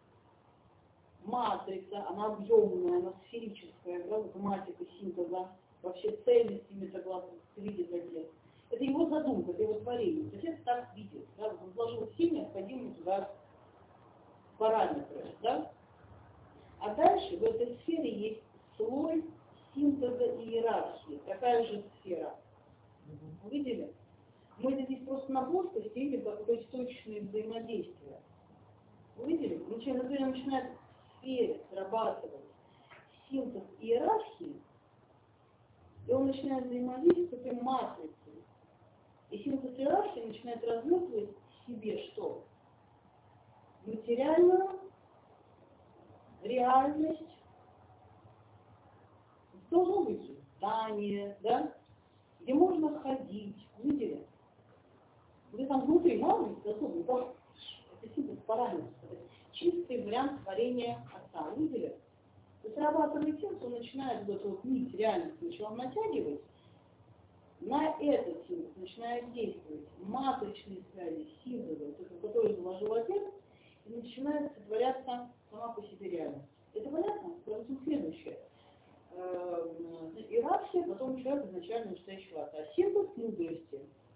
Матрица, она объемная, она сферическая, да? Вот матика синтеза, вообще цельности метагалактики видит отец. Это его задумка, это его творение. Отец так видит, да? Он вложил все необходимые туда параметры, да? А дальше в этой сфере есть слой синтеза и иерархии. Такая же сфера. Видели? Мы это здесь просто на плоскости видим как то есть точечные взаимодействия. Видели? Например, начинает в сфере срабатывать синтез иерархии, и он начинает взаимодействовать с этой матрицей. И синтез иерархии начинает развертывать в себе что? Материальную реальность Должно быть здание, да, где можно ходить, видели? Где там внутри матрицы особенно, да, это синтез параметров, чистый вариант творения отца, видели? То есть срабатывает синтез, он начинает вот эту вот нить реальности начала натягивать, на этот синтез начинает действовать матричные связи, синтезы, которые заложил отец, и начинает сотворяться сама по себе реальность. Это понятно? Потом следующее. Иерархия, потом человек изначально настоящего отца. Синтез мудрости.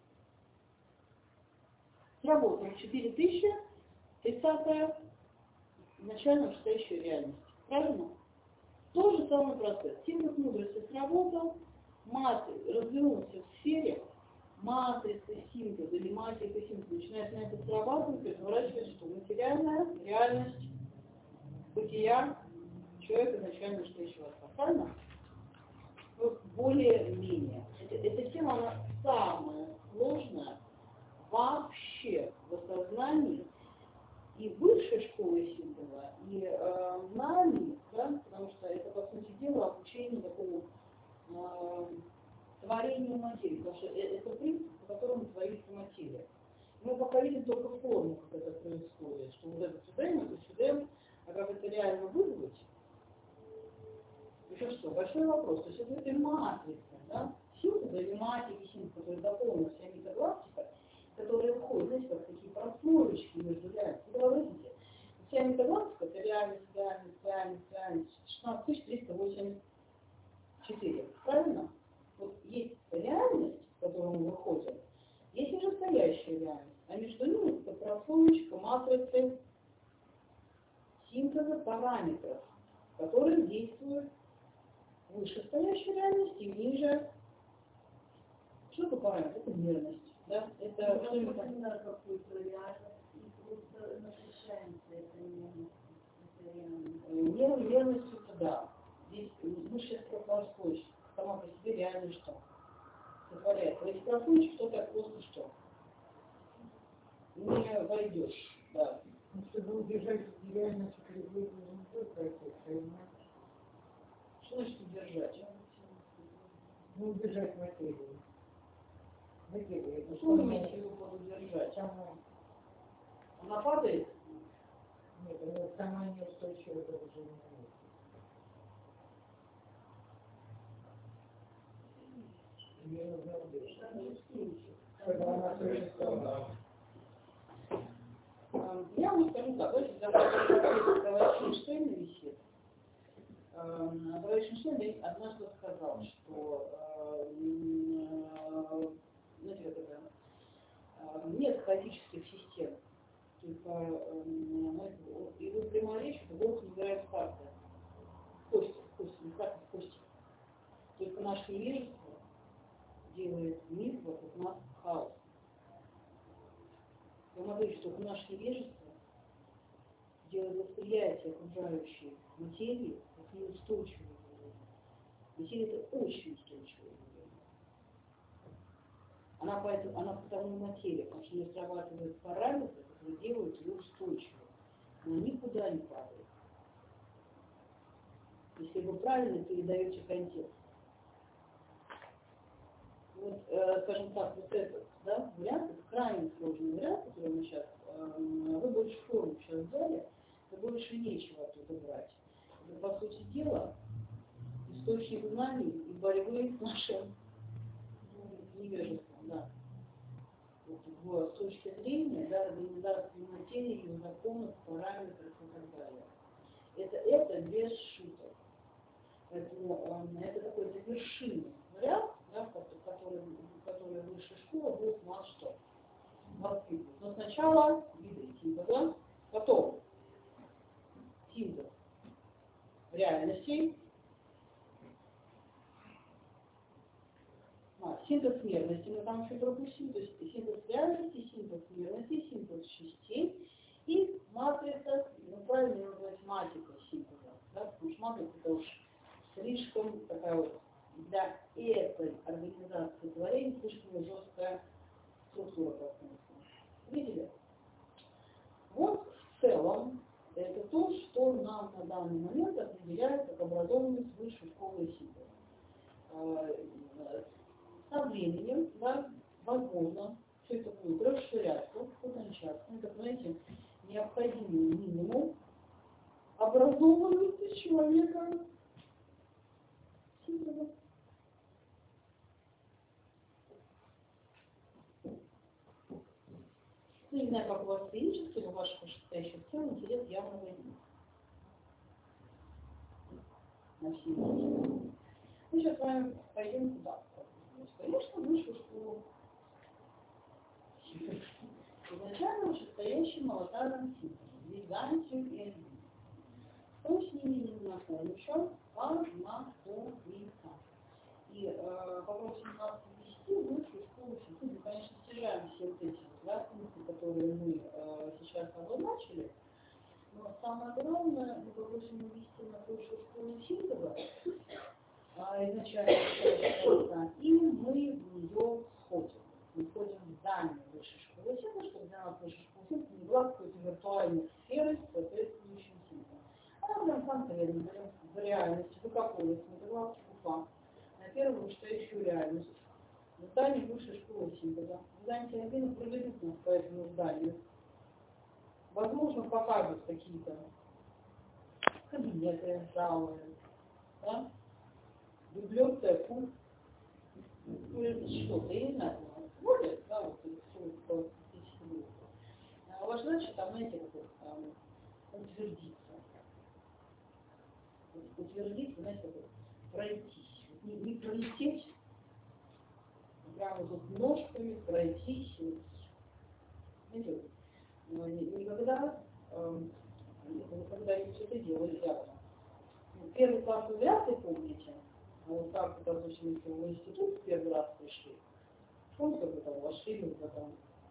Сработал 4000, 30-я, изначально настоящая реальность. Правильно? Тот же самый процесс. Синтез мудрости сработал, развернулся в сфере, матрицы синтеза или матрика синтеза начинает на это срабатывать, превращается, что материальная реальность бытия человека изначально настоящего отца. Правильно? Вот более-менее. Эта тема, она самая сложная вообще в осознании и высшей школы синтеза, и нами, да, потому что это, по сути дела, обучение такому творению материи, потому что это принцип, по которому творится материя. Мы пока видим только форму, как это происходит, что вот это сюда, а как это реально вызвать? Еще что, большой вопрос. То есть это этой матрицы, да, синтеза или матики синтеза, которые дополнена вся метагалактика, которые выходят, знаете, как такие прослоечки между реальностью. Говорите, вся метагалактика — это реальность, 16384. Правильно? Вот есть реальность, в которую мы выходим, есть уже настоящая реальность, а между ними это прослоечка матрицы синтеза параметров, которые действуют в вышестоящей реальности и ниже. Что такое параметр? Это мерность. Да? Это что-нибудь какую-то реальность, и просто насыщаемся этой мерностью. Мерностью, да. Здесь высшая прослоечка сама по себе реально что? Сотворяет. Но если прослоечка, то так просто что? Не войдешь. Да.
Чтобы удержать реальность, не только
что значит удержать?
Ну, удержать материю.
Что вы имеете в виду под удержать? Она падает?
Нет, она сама неустойчивая даже не Ее нужно удержать. Когда она существовала.
Я вам скажу так, давайте товарищ Эйнштейн висит. Товарищ Эйнштейн однажды сказал, что знаете, как это, нет хаотических систем. Только его прямая речь, это Бог не играет в карты. Не в карты, в кости. Только наше невежество делает мир вокруг нас хаос. Я могу говорить, что наше невежество делает восприятие окружающей материи как неустойчивое явление. Материя — это очень устойчивое явление. Она потому материя, потому что у нее срабатывают параметры, которые делают ее устойчивой. Она никуда не падает. Если вы правильно передаете контекст. Вот, скажем так, вот этот, да, вариант, это крайне сложный вариант, который мы сейчас, вы больше форму сейчас взяли, то больше нечего оттуда брать. Это, по сути дела, источник знаний и борьбы с нашим невежеством, да. Вот, с точки зрения, да, организации материи, ее законов, параметров и так далее. Это без шуток. Поэтому это такой завершенный вариант, да, который высшая школа будет у нас что? Воспитывать. Но сначала виды синтеза, потом синтез реальностей, синтез мерности мы там еще пропустим, то есть синтез реальности, синтез мерности, синтез частей и матрица, ну правильно ее называть матика синтеза, да, потому что матрица это уж слишком такая вот для этой организации творения слишком жесткая структура пространства. Видели? Вот в целом это то, что нам на данный момент определяет как образованность высшей школы синтеза. со временем, да, возможно, все это будет расширяться, утончаться. Это, знаете, необходимый минимум образованности человека. Не знаю, как у вас физически, но ваших вышестоящих тел интерес явно возник. На все эти. Мы сейчас с вами пойдем туда. Конечно, высшую школу. Изначально вышестоящим молотарным символом. Византию и Эльвину. Кто с ними не знаком еще? Анатомика. И вопрос 17-10 высшую школу физики. Мы, конечно, стяжаем все вот эти функции, которые мы сейчас обозначили. Но самое главное, мы попросим ввести на высшую школу синтеза, изначально, и мы в нее входим. Мы входим в здание высшей школы синтеза, чтобы для нас высшая школа синтеза не была какой-то виртуальной сферой с соответствующим синтезом. А прям конкретно, в реальности, выкапывается мотивация УФА на первую вышестоящую реальность. В здании высшей школы синтеза. Здание Альбина проведут нас по этому зданию. Возможно, покажут какие-то кабинеты, залы, да? Библиотеку, что-то, я не знаю, более, да, вот все ваша задача там, знаете, как утвердиться. Утвердиться, знаете, как пройтись. Не пролететь, прямо вот ножками пройтись. Знаете, никогда, когда я что-то делаю рядом. Первый класс вы вряд ли помните, а вот как, допустим, если вы в институт в первый раз пришли, помните, как вы там вошли, вы потом...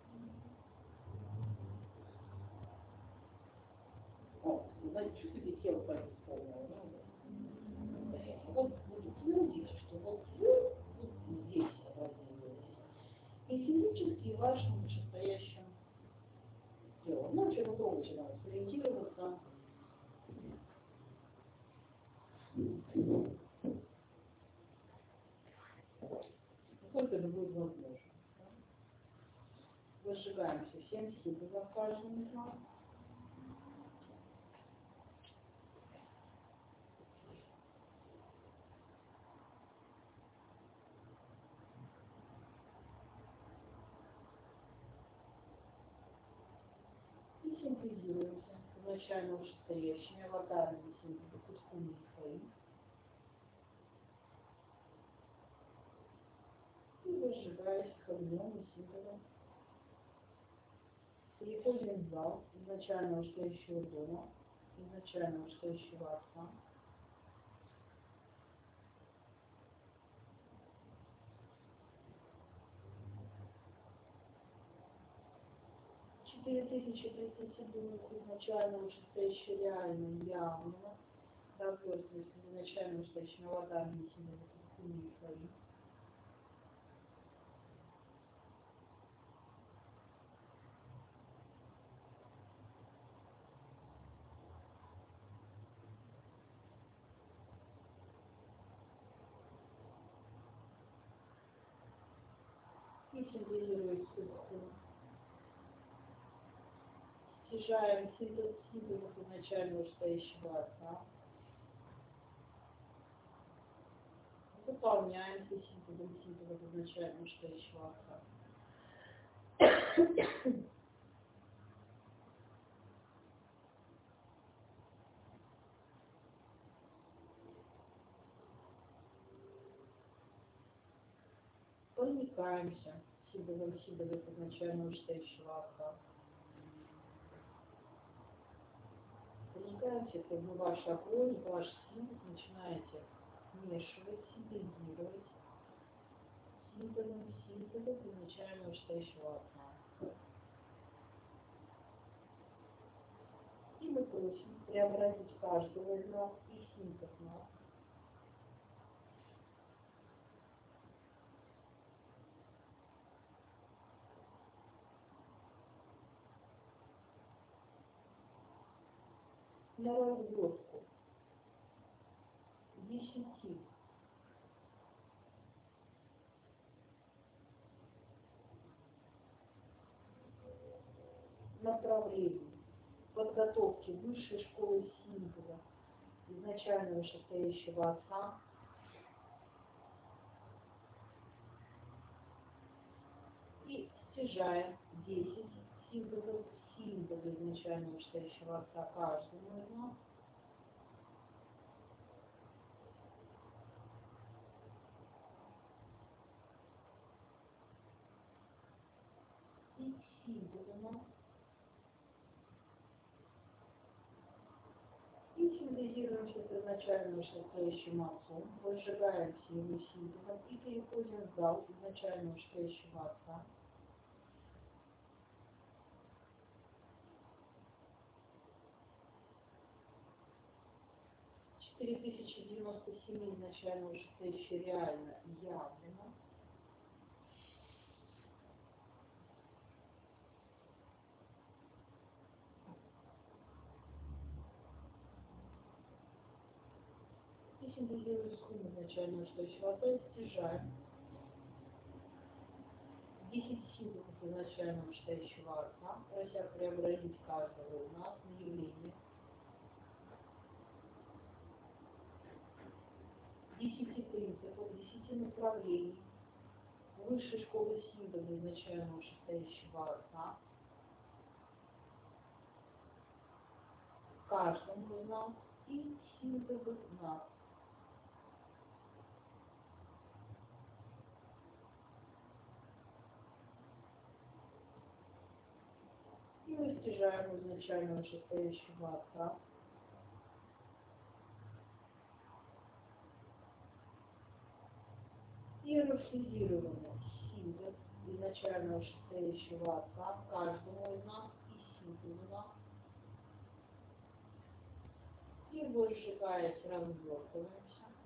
Знаете, чувствуете, тело так исполнило, да? Вот утвердите, что вот вы вот здесь разделились. И физически вашим вышестоящим телом. Ну, вообще попробуйте нам сориентироваться. Насколько это будет возможно. Зажигаемся всем символом каждым из нас. И синтезируемся изначально вышестоящими аватарными символами свои. И зажигаясь к огнем и символом. Переходим в зал изначально вышестоящего дома, изначально вышестоящего отца. Тысячи изначально вышестоящего реально явного, разверстность изначально вышестоящего аватарными символами свои. И синтезирует собственно. Стяжаем синтез изначально вышестоящего отца. Выполняем синтезом изначально вышестоящего отца. Проникаемся символом изначально вышестоящего отца. Проникаемся, как бы ваш огонь, ваш синтез начинаете смешивать, синтезировать синтезом изначально вышестоящего отца. И мы просим преобразить каждого из нас и синтез нас на разгрузку 10 направлений подготовки высшей школы символа изначально вышестоящего отца и стяжаем 10 символов изначально вышестоящего отца каждому из нас. И символом. И синтезируемся с изначально вышестоящим отцом, выжигаемся его символом и переходим в зал изначально вышестоящего отца. — 4097 изначально вышестоящее реально явлено. И синтезируем сумму изначально вышестоящего отца и стяжаем 10 символов изначально вышестоящего отца, прося преобразить каждого из нас на явление 10 принципов, 10 направлений высшей школы символа изначально вышестоящего отца, каждому из нас и символов нас. И мы стяжаем изначально вышестоящего отца и рафлизируем символ изначально вышестоящего отца каждому из нас и символу нас. И выжигаясь, развертываемся.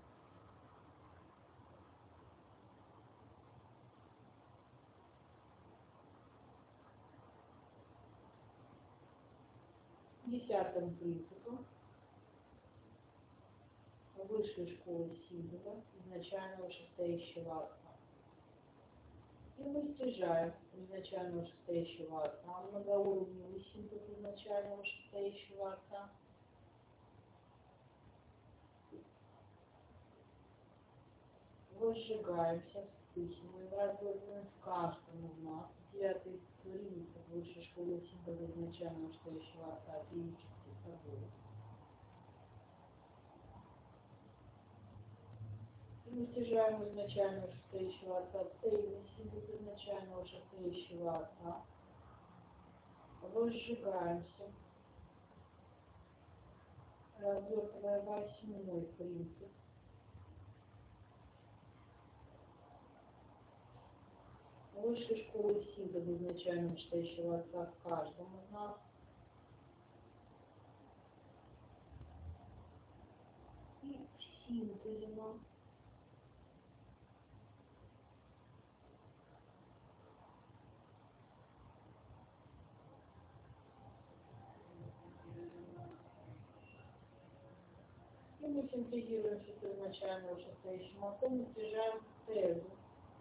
Десятым принципом высшей школы символа изначально вышестоящего отца. И мы стяжаем изначально вышестоящего отца, многоуровневый символ изначально вышестоящего отца. Возжигаемся, вспыхиваем, развертываем в каждом из нас. Девятый принцип высшей школы символа изначально вышестоящего отца физически собой. И мы стяжаем изначально вышестоящего отца цельный символ изначально вышестоящего отца. Возжигаемся, развертывая восьмой принцип. Высшей школы символа изначально вышестоящего отца в каждом из нас. И в синтезе нам. И мы синтезируемся с изначально вышестоящим отцом и стяжаем тезу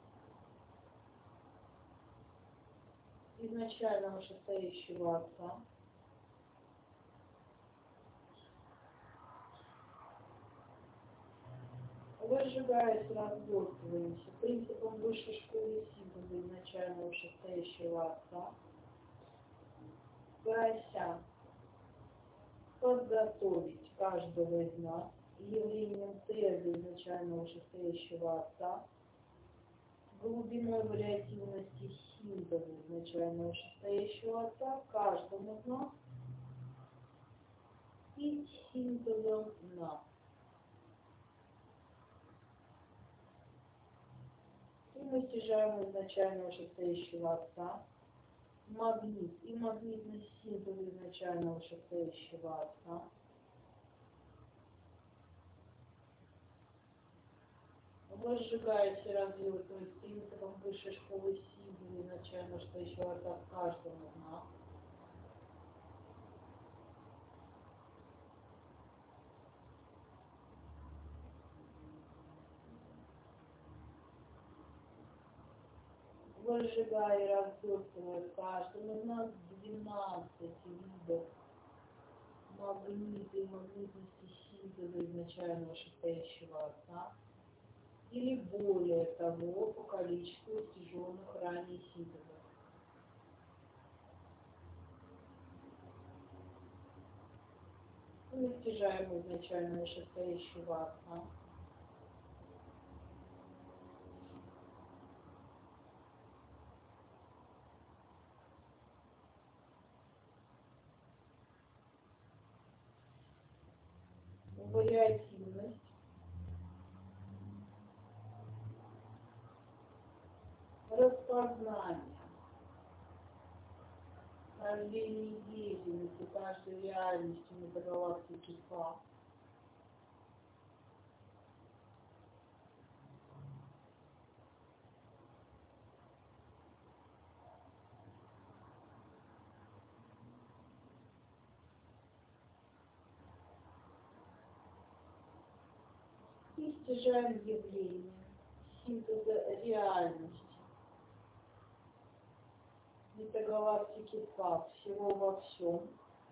изначально вышестоящего отца. Возжигаясь, развертываемся принципом высшей школы символа изначально вышестоящего отца, прося подготовить каждого из нас явлением тезы изначально вышестоящего отца, глубиной вариативности символа изначально вышестоящего отца каждому из нас и символом нас. И мы стяжаем изначально вышестоящего отца магнит и магнитный символ изначально вышестоящего отца. Возжигаясь и развертываясь принципом высшей школы символа изначально вышестоящего отца каждому из нас. Выжигая и развертывая в каждом из нас 12 видов магнита и магнитности синтеза изначального шестящего отца, или более того по количеству стяженных ранее синтезов. Мы стяжаем изначального шестящего отца. Вариативность, распознание, рождение деятельности каждой реальности метагалактики К, и стяжаем явление синтеза реальности метагалактики К, всего во всем,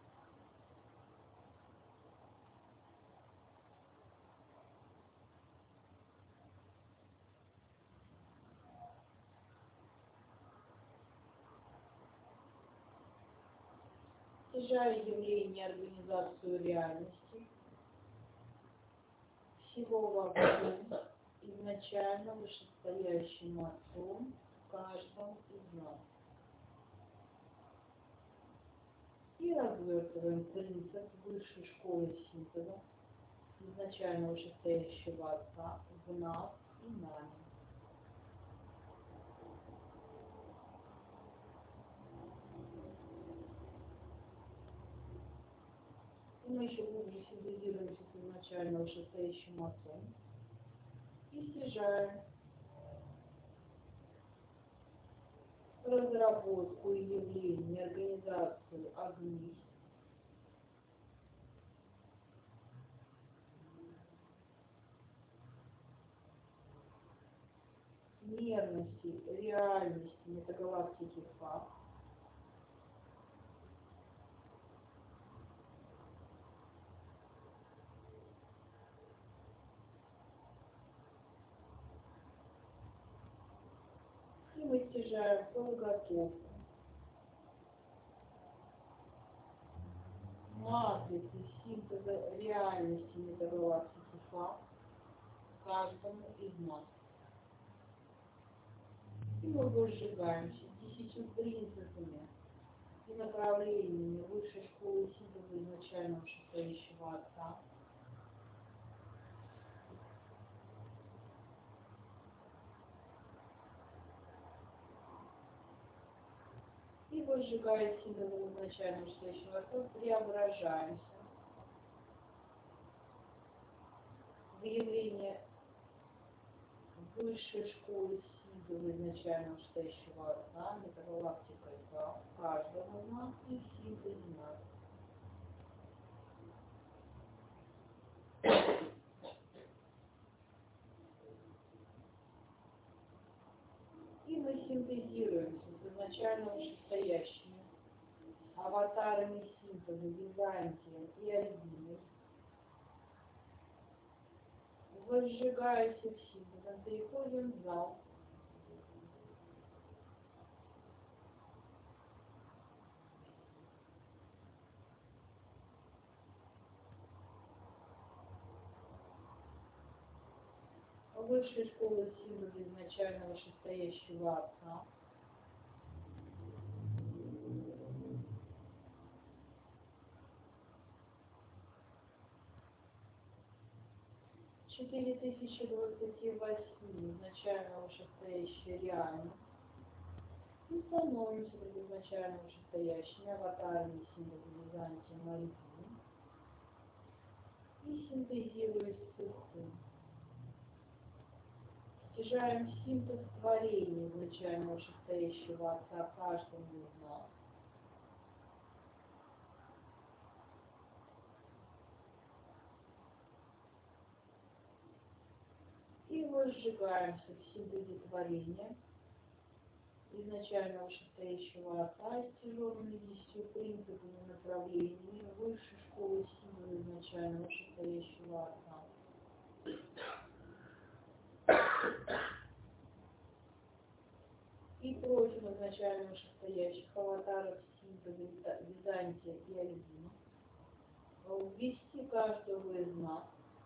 стяжая явление организацию реальности всего во всем, изначально вышестоящим отцом в каждом из нас. И развертываем принцип высшей школы синтеза изначально вышестоящего отца в нас и нами. И мы еще глубже синтезируемся с изначально вышестоящим отцом и стяжаем разработку и явление, организацию огней, мерности, реальности метагалактики К, и мы стяжаем подготовку матрицы синтеза реальности метагалактики К каждому из нас. И мы выжигаемся 10 принципами и направлениями высшей школы синтеза изначального шестящего отца. И выжигая синтезом изначального шестящего отца, преображаемся в явление высшей школы синтеза изначального шестящего отца, метагалактика К, каждого из нас и синтезе нас. И мы синтезируемся с изначально вышестоящими аватарами синтеза Византием и Альбиной, возжигаясь в синтезом, переходим в зал. Высшей школы синтеза изначального вышестоящего отца. В 4028 изначально вышестоящей реальности и становимся перед изначально вышестоящими аватарами синтеза Византия Альбины и синтезируясь с их стяжаем синтез творения изначально вышестоящего отца каждому из нас. И возжигаемся в синтезе творения изначально вышестоящего отца с тяжелыми 10 принципами направлениями высшей школы силы изначально вышестоящего отца. И против изначально вышестоящих аватаров Синта, Византия и Альбина ввести каждого из нас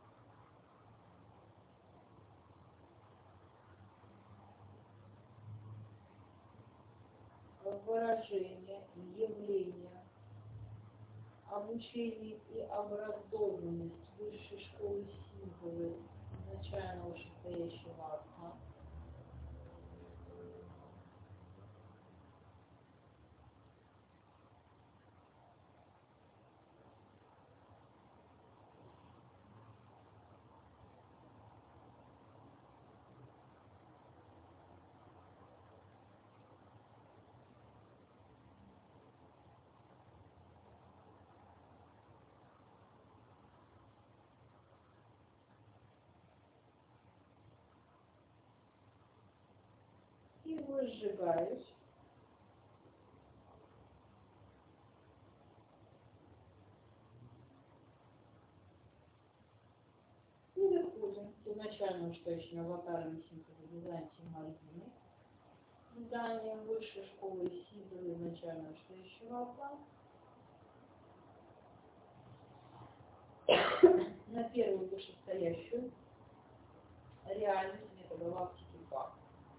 выражение, явление, обучение и образованность высшей школы символы изначально вышестоящего отца. И выжигаюсь. И выходим к изначально вышестоящим аватарами символа Византии и Мальдины. Зданием высшей школы символа изначально вышестоящего отца. На первую вышестоящую реальность метагалактики факт.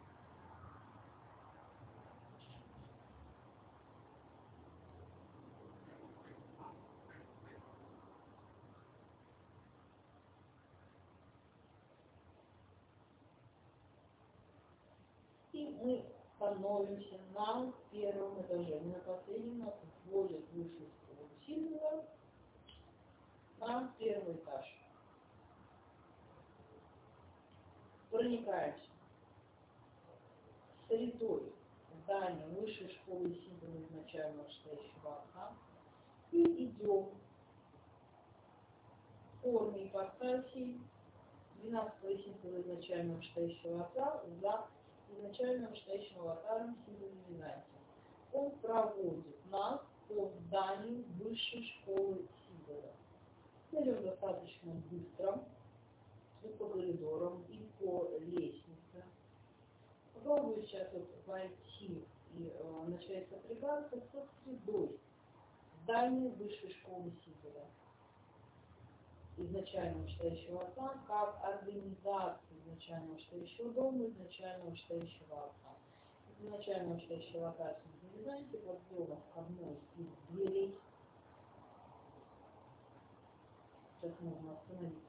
И мы становимся на первом этаже. На последнем нас вводят высшую школу символа на первый этаж. Проникаемся средой здания высшей школы символа изначально вышестоящего отца и идем в форме ипостасей 12-го символа изначально вышестоящего отца за изначально вышестоящим аватаром символа Византии. Он проводит нас по зданию высшей школы символа. Мы идем достаточно быстро и по коридорам, и по лестнице. Попробую сейчас войти и начать сопрягаться со средой здания высшей школы символа изначально вышестоящего отца, как организации изначально вышестоящего дома, изначально вышестоящего отца. Изначально вышестоящего отца Византии подвела к одной из дверей. Сейчас можно остановиться.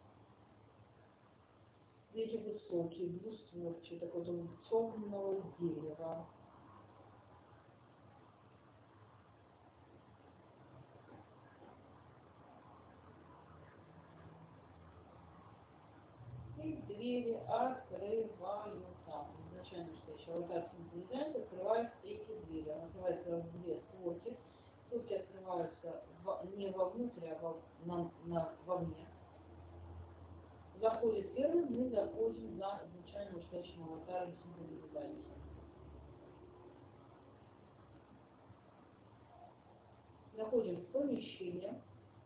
Двери высокие, двустворчатые, такого темного дерева. И двери открываются. Изначально вышестоящего аватар Византии открывается эти двери. Открываются две створки. Створки открываются не вовнутрь, а вовне. Заходит первым, мы заходим за изначально вышестоящим аватаром символа Византии. Заходим в помещение.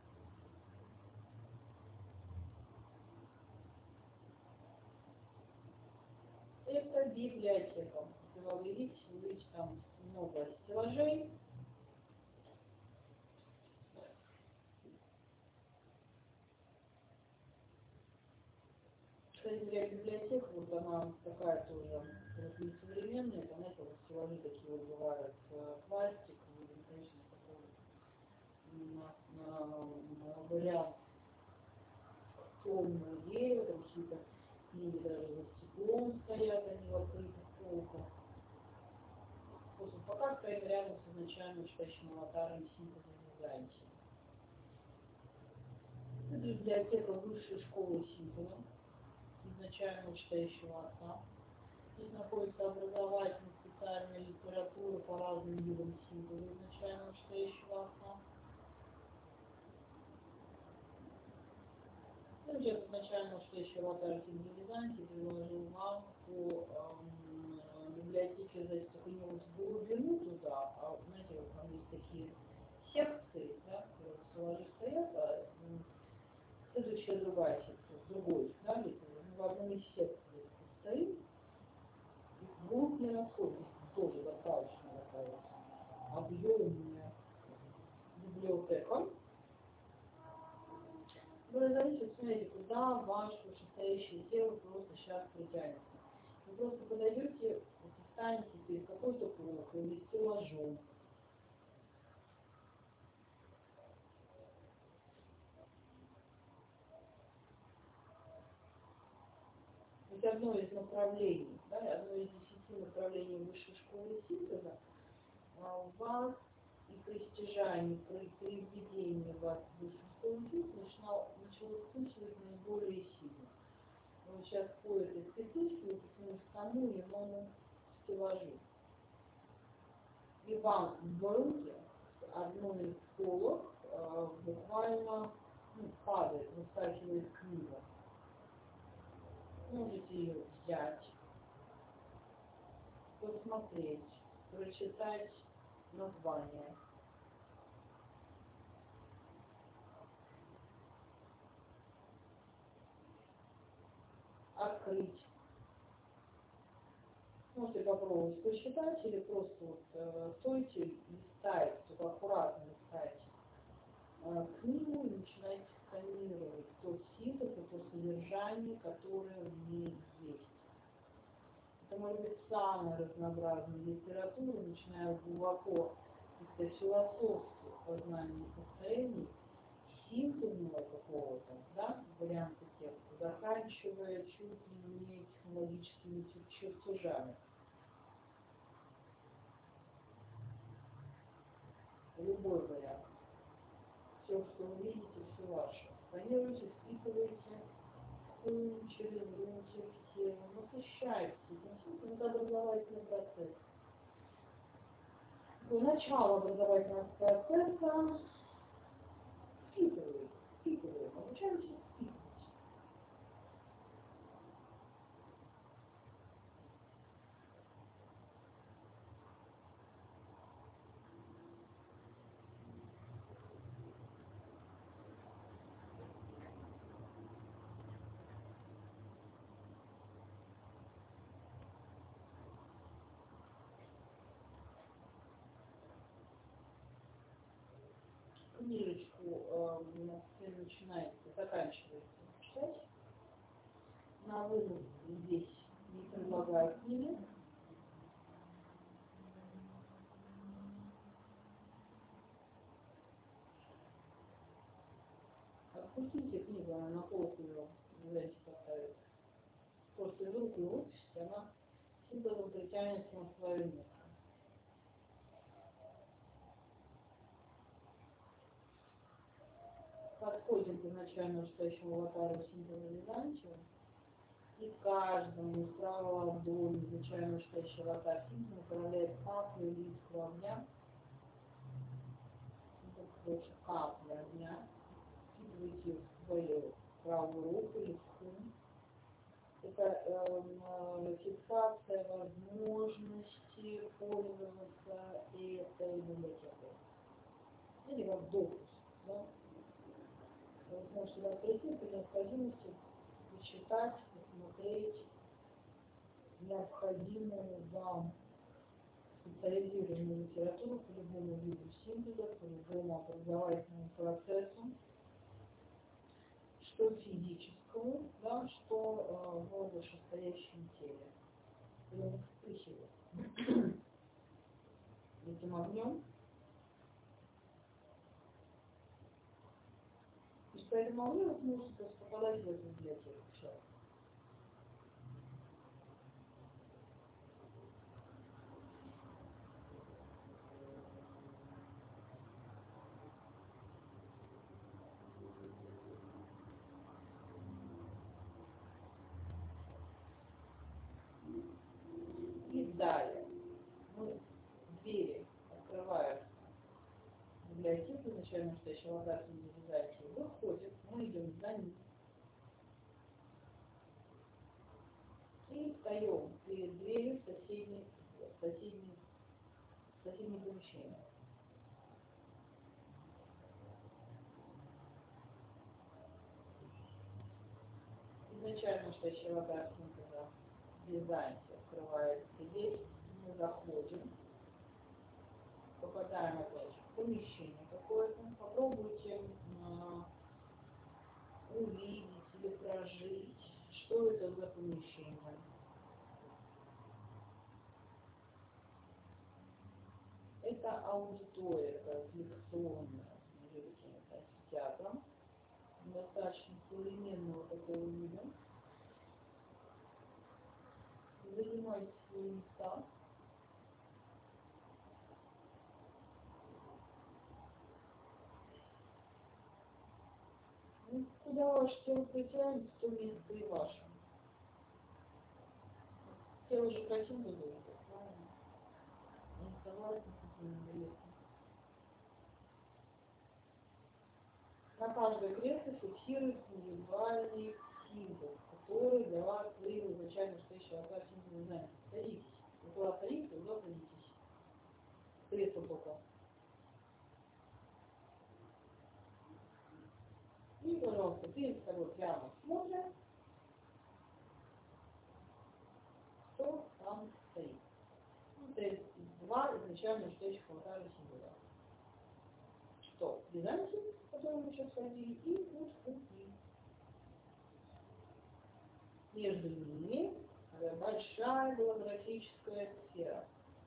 Это библиотека. Если вы видите там много стеллажей. Кстати, для библиотек, вот она такая тоже современная, там это вот стеллажи такие вот бывают пластиковые, конечно, на вариант темного дерева, там какие-то книги даже за стеклом стоят, они в открытых полках. Пока стоит рядом с изначально вышестоящим аватаром символа Византии. Это библиотека высшей школы символа изначально вышестоящего отца. Здесь находится образовательная специальная литература по разным видам символов изначально вышестоящего отца. Сейчас изначально вышестоящего аватара символа Византии предложил вам по библиотеке зайти как-нибудь в глубину туда, а знаете, вот там есть такие секции, да, которые стеллажи стоят, а следующая другая секция, другой, да, где-то в одной из секций стоит, и вглубь не находится, тоже достаточно такая объемная библиотека. Вы зависит, смотрите, куда ваше вышестоящее тело просто сейчас притянется. Вы просто подойдете, встанете перед какой-то полкой или стеллажом. Это одно из направлений, да, одно из 10 направлений высшей школы синтеза. У вас и при стяжании, при введении вас в высшую школу синтеза начало вспыхивать наиболее сильно. Вот сейчас по этой цепочке, вот к тому или иному стеллажу. И вам в руки одной из полок буквально падает, выскакивает книга. Можете ее взять, посмотреть, прочитать название. Открыть. Можете попробовать посчитать или просто вот стойте и листайте, только аккуратно листайте книгу и начинайте сканировать тот синтез, то содержание, которое в ней есть. Это может быть самая разнообразная литература, начиная глубоко из философских познаний состояний, синтезного какого-то, да, варианта текста, заканчивая чуть ли не технологическими чертежами. Любой вариант. Все, что вы видите, все ваше. Сканируйте, впитывайте через руки, в тело, насыщайтесь. Это образовательный процесс. До начала образовательного процесса впитываем, обучаемся впитывать. Книжечку начинаете, заканчиваете читать. На выход здесь не предлагаю книги. Отпустите книгу, она на полку ее знаете, поставит. Просто из рук и выпустите, она синтезом притянется на свое место. Подходим к изначально настоящему аватару синтеза Византия. И каждому справа ладони изначально настоящий аватар синтеза направляет каплю или искру огня. Больше капли огня. Впитывайте в свою правую руку или в хум. Это фиксация возможности пользоваться этой библиотекой. Или как допуск. Да? Вы можете сюда прийти по необходимости почитать, посмотреть необходимую вам специализированную литературу по любому виду синтеза, по любому образовательному процессу, что физическому, да, что в вышестоящем теле. И он вспыхивает этим огнем. И поэтому вы сможете просто попадать в эту библиотеку сейчас. И далее мы двери открываем в библиотеку, изначально настоящего аватара синтезации, выходит, мы идем за ним. И встаем перед дверью соседней соседние помещения. Изначально настоящий аватар синтеза в дизайне открывается дверь, мы заходим, попадаем опять в помещение какое-то, попробуйте увидеть или прожить, что это за помещение. Это аудитория, лекционная, с театром, достаточно современного такого вида. Занимайте свои места. Куда ваше тело притянется, то место и ваше. Тело же красиво будет, правильно? Не согласна с этим билетом. На каждое кресло фиксируется индивидуальный символ, который для вас выявил изначально настоящий аватар символ знания. Садитесь. Вы куда садитесь, вы туда садитесь. Кресло только. И, пожалуйста, перед собой прямо смотрим, что там стоит. Это два изначально настоящих аватара символа. Что? Византий, в котором мы сейчас ходили, и Уступи. Между ними большая голографическая сфера,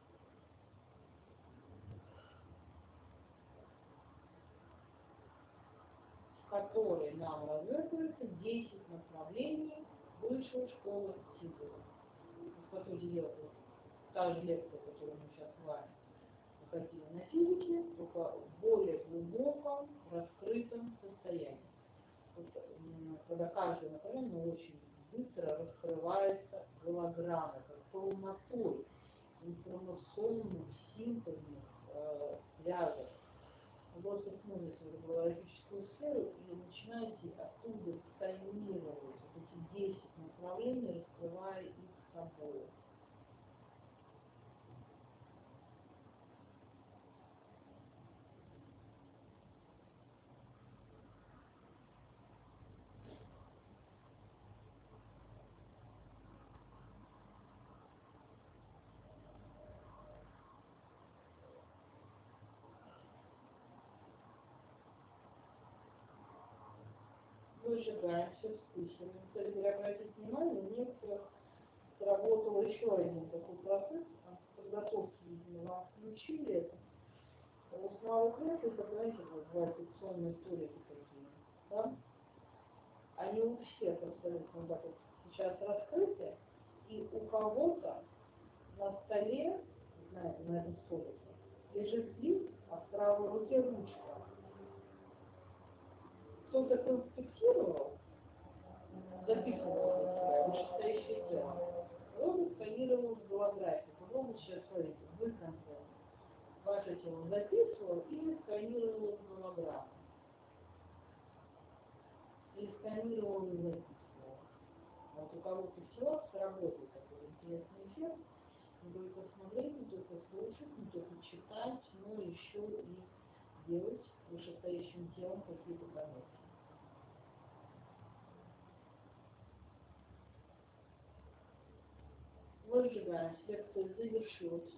в которой нам развернуется 10 направлений высшей школы символа. По сути дела, та же лекция, которую мы сейчас с вами проходили на физике, только в более глубоком, раскрытом состоянии. Когда каждое направление очень быстро раскрывается голограммой, как полнотой информационных, символьных связок. Вы просто смотрите в голографическую сферу и начинаете оттуда сканировать эти 10 направлений, раскрывая их собой. Выжигаемся, вспыхиваем. Кстати, обратите внимание, у некоторых сработал еще один такой процесс, подготовки, видимо, вам включили это. У самого клетки, это, знаете, бывают секционные столики такие, да? Они у всех абсолютно так вот сейчас раскрыты, и у кого-то на столе, знаете, на этом столике, лежит лист, а в правой руке ручка. Кто-то конспектировал, записывал для себя вышестоящее дело. Он сканировал голографию. Попробуйте сейчас смотрите, вы контроль. Ваше тело записывал и сканировал голограмму. И сканировал и записывал. Вот у кого-то все сработает такой интересный эффект. Не только смотреть, не только слушать, не только читать, но еще и делать вышестоящим телом какие-то занятия. Выжигаем, лекция завершилась.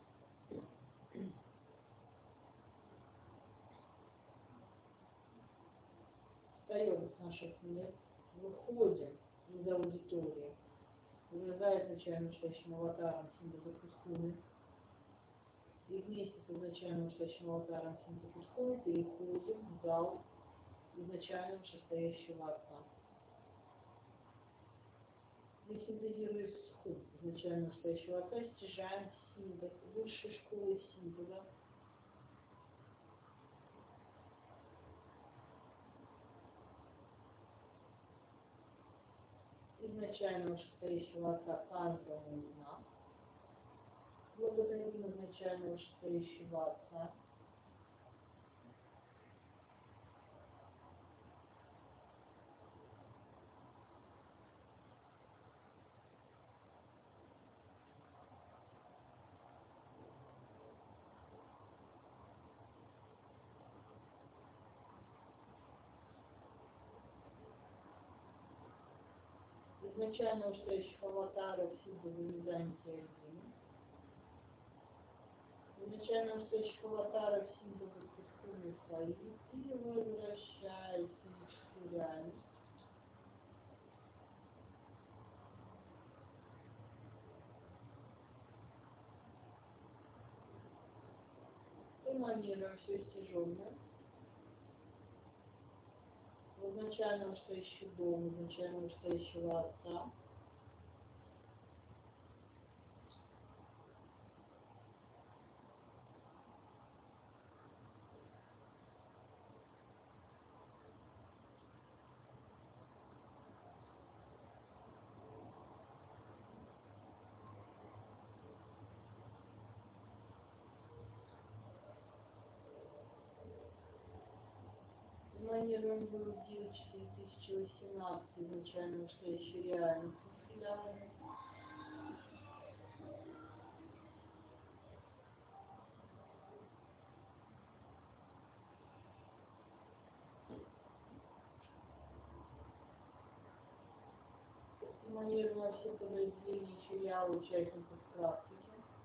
Встаем с наших мест, выходим из аудитории, вырезая изначально настоящим аватаром синтеза Кускуны, и вместе с изначально настоящим аватаром синтеза Кускуны переходим в зал изначально вышестоящего отца. Мы синтезируем сход изначально настоящего отца, стяжаем синтез высшей школы синтеза. Изначально вышестоящего отца каждого из нас. Благодарим изначально вышестоящего отца. изначально устойчивых аватаров силы Византии 1. Изначально устойчивых аватаров силы Петровой свои и возвращает физическую реальность. Эманируем все тяжелое. В изначально устойчивый дом, изначально устойчивого отца. Планируем был 2018 изначально устойчивой реальности. Планируем все подразделения ЧЯ участников практики.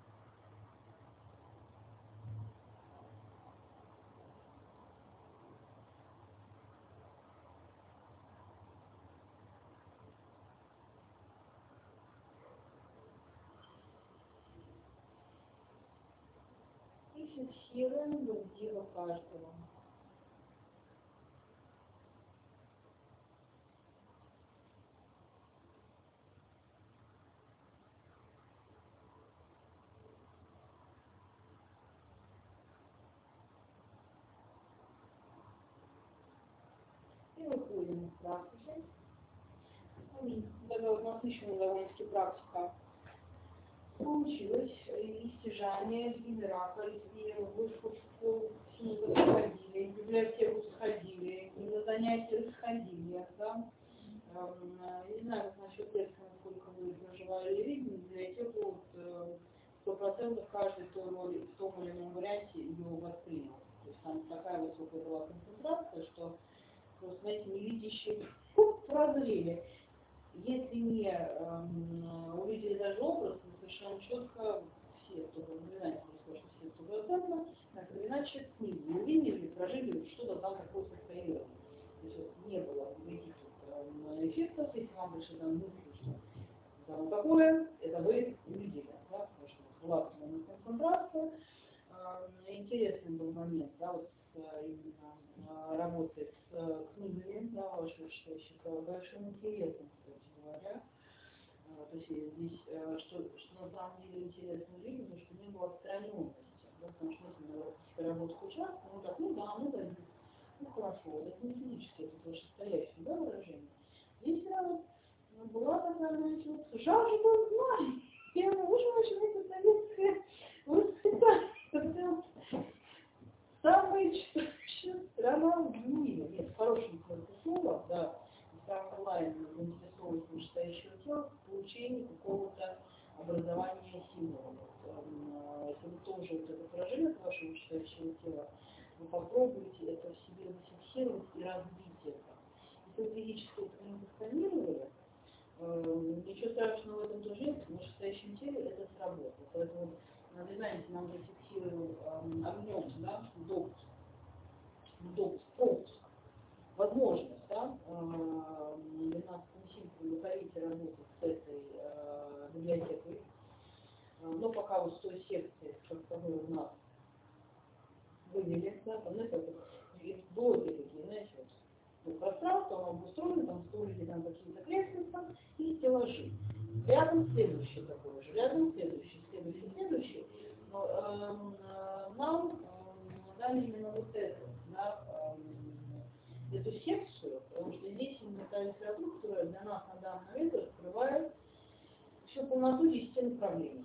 И фиксируем дело каждого. И выходим из практики. Такая вот насыщенная довольно-таки практика получилось. И стяжание, и мираколь, и вышку в школу сходили, и в библиотеку сходили, и на занятия сходили. Да? Не знаю, как насчет этого, насколько вы проживали или в библиотеку, 100% каждый в том или ином варианте ее воспринял. То есть там такая высокая была концентрация, что просто, знаете, невидящие прозрели. Если не увидели даже образ, то совершенно четко все, кто в Византии, что все 100%, так или иначе, книги увидели, прожили что-то там такое состояние. То есть не было никаких эффектов, если вам пришли там мысли, что там такое, это вы увидели, да, потому что была определенная концентрация. Интересный был момент, да, вот именно работать с книгами, да, ваших читающих, большим интересом, кстати говоря. То есть здесь, что на самом деле интересно в жизни, потому что не было отстраненности, да, потому что если на практической работе участвовать, ну так, ну да, ну хорошо, это не физически, это тоже состоящее, да, выражение. Здесь была такая, знаете, вот, жажда знаний. Я уже начинаю советское воспитание. Это самая читающая страна в мире. Нет, в хорошем смысле слова, да, самая главная заинтересованность читающего тела в получении какого-то образования символов. Если вы тоже вот это выражение вашего читающего тела, вы попробуйте это в себе зафиксировать и развить это. Если вы физически это не засканировали, ничего страшного в этом тоже нет, потому что в настоящем теле это сработает. Поэтому на дизайне нам зафиксируем огнем, да, пропуск, возможность, да, 12-м символом выходите работать с этой библиотекой. Но пока вот с той секцией, которую у нас вывели, да, там, знаете, блоки такие, знаете, вот, пространство, оно обустроено, там столики, там какие-то кресла и стеллажи. Рядом следующий такой же, рядом следующий. Но нам дали именно вот это, да, эту секцию, потому что здесь именно та литература, которая для нас на данный момент раскрывает всю полноту 10 направлений.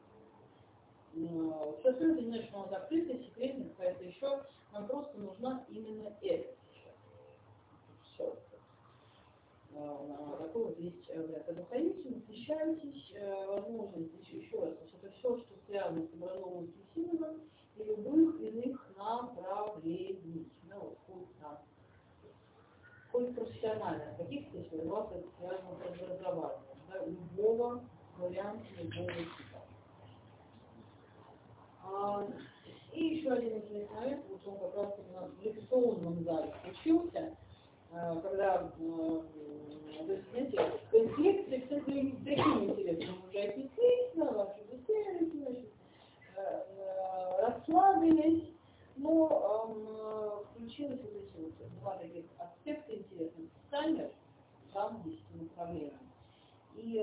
Все остальное, не знаю, что у нас закрытая, секретная, какая-то еще, нам просто нужна именно эта сейчас. Все. Такой вот есть вариант. Выходите, насыщайтесь, возможность еще раз, это все, что связано с образованностью символов и любых иных направлений. Ну, хоть профессионально, каких-то, если у вас это связано с образованием, да, любого варианта, любого типа. И еще один интересный момент, вот он как раз у нас в лекционном зале учился, когда, то есть, знаете, лекции, кстати, таким интересным уже отнеслись, да, ваши беседы, значит, расслабились, но включилось вот эти вот два таких аспекта интересных. Таймер, там 10 направлений. И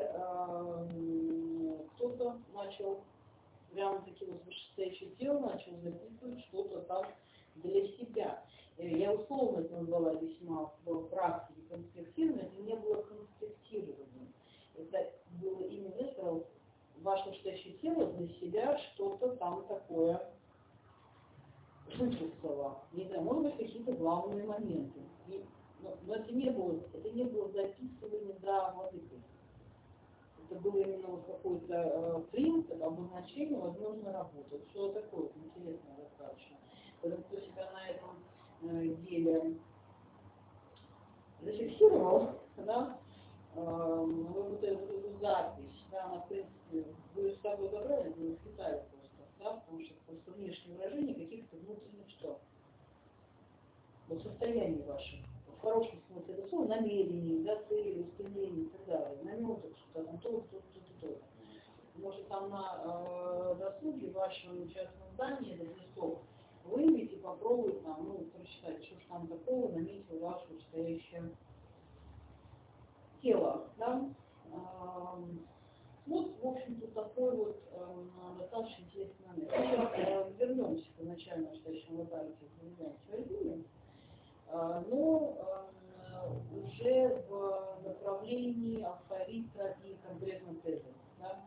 кто-то начал прямо таки вот вышестоящее дело, начал записывать что-то там для себя. Я условно это назвала весьма в практике конспектирование, это не было конспектированием. Это было именно, я сказала, ваше вышестоящее тело для себя что-то там такое выпустило. Не знаю, может быть, какие-то главные моменты. Но это не было записывание за владыкой. Это было именно вот какой-то принцип, обозначение, возможно, работы. Что такое вот интересное достаточно. Поэтому кто себя на этом деле зафиксировал, да, вот эту запись, да, она, в принципе, вы с собой забрали, вы впитали просто, да, потому что просто внешние выражения каких-то внутренних что? Вот состояний ваших. В хорошем смысле это слово намерений, да, цели, устремлений и так далее. Наметок, что там то. Может, там на досуге в вашем частном здании этот листок выявите, попробуйте там, прочитать, что ж там такого наметил ваше настоящее тело, да. Вот, в общем-то, такой вот достаточно интересный момент. Сейчас вернемся к начальному настоящему локалите в Владимире, но уже в направлении алфавита и конкретно теза. Да?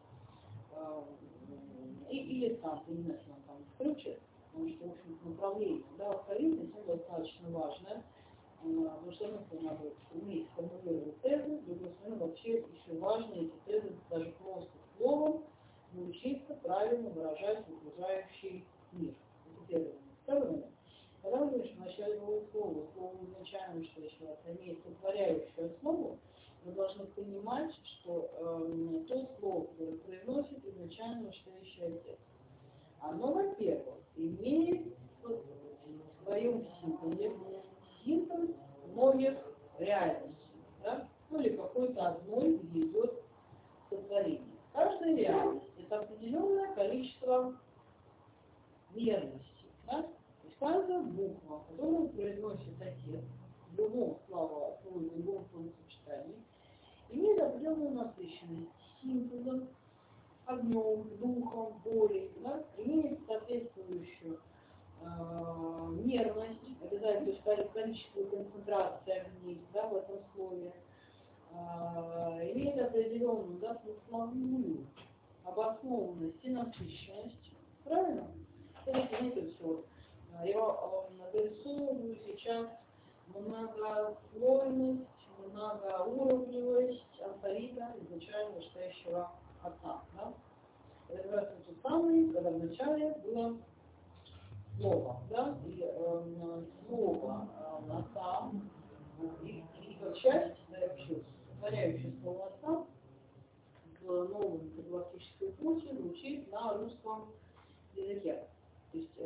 Или там, не знаю, что он там включит, потому что, в общем-то, направление, да, алфавит это достаточно важно, потому что надо уметь формулировать тезы, с другой стороны, вообще еще важно эти тезы даже просто словом научиться правильно выражать окружающий мир. Это первое. Второе. Когда мы говорим, что вначале было слово изначально, что еще раз имеет сотворяющую основу, вы должны понимать, что то слово, которое произносит изначально настоящий отец, оно, во-первых, имеет в своем символе синтез многих реальностей, да? Или какой-то одной, где идет сотворение. Каждая реальность – это определенное количество мерностей. Да? То есть каждая буква, которую произносит отец, в любом словосочетании, имеет определенную насыщенность синтезом, огнем, духом, волей, да? Имеет соответствующую нервность, обязательно, то есть количество концентрации огней, да, в этом слове, имеет определенную, да, смысловую обоснованность и насыщенность. Правильно? То есть, знаете, все. Я нарисовываю сейчас многослойность, многоуровневость алфавита изначально настоящего отца. Да? Это как раз тот самый, когда вначале было слово, да, и слово отца, и как часть, да, вообще повторяющее слово отца в новом педагогической эпохе звучит на русском языке. То есть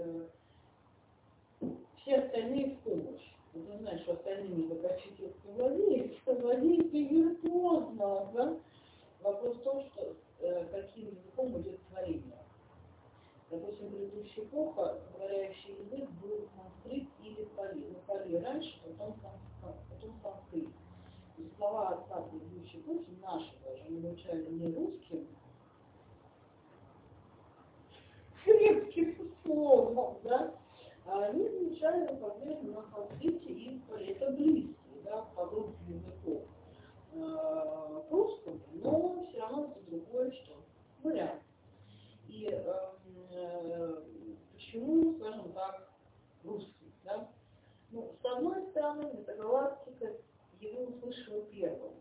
все остальные в помощь. Вы знаете, что остальными докачительством владеете виртуозно, да? Вопрос в том, что каким языком идет творение. Допустим, предыдущая эпоха, говорящий язык был санскрит или пали. Ну, пали раньше, потом санскрит. То есть слова отца предыдущей эпохи, наши даже, мы изучали не русским, римским словом, да, а они изучали конкретно на санскрите и пали. Это близкие, да, по группе языков к русскому, но все равно это другое что? Вариант. И почему, скажем так, русский, да? Ну, с одной стороны, метагалактика его услышала первым.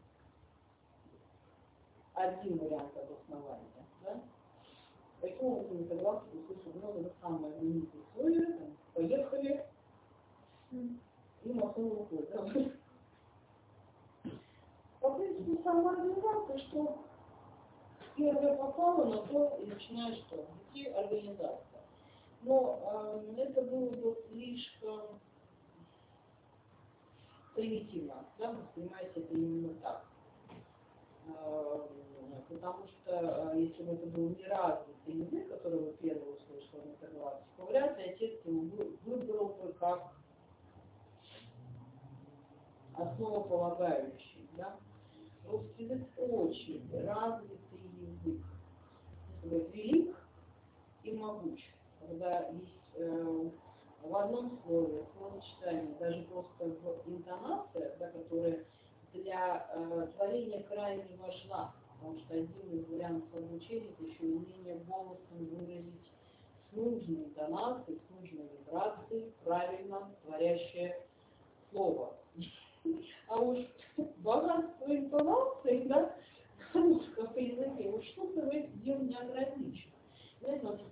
Один вариант обоснования, да? Таким образом, метагалактика услышала много, но самое знаменитое условие, там, поехали, и махнул рукой, да? и что первое попало на то и начинаешь что? Идти организация. Но это было бы слишком примитивно, да, воспринимайте это именно так. Потому что если бы это был неразвитый язык, который вы первый услышали на интеграции, то вряд ли отец его выбрал бы как основополагающий. Да? Русский язык очень развитый язык. Если быть велик и могуч, когда есть в одном слове, словосочетание, даже просто в интонациях, да, которые для творения крайне важна, потому что один из вариантов обучения – это еще умение голосом выразить с нужной интонацией, с нужной вибрацией, правильно творящее слово. А уж богатство интонации, да, русского языка, уж что-то в этом деле не ограничено. Знаете, вот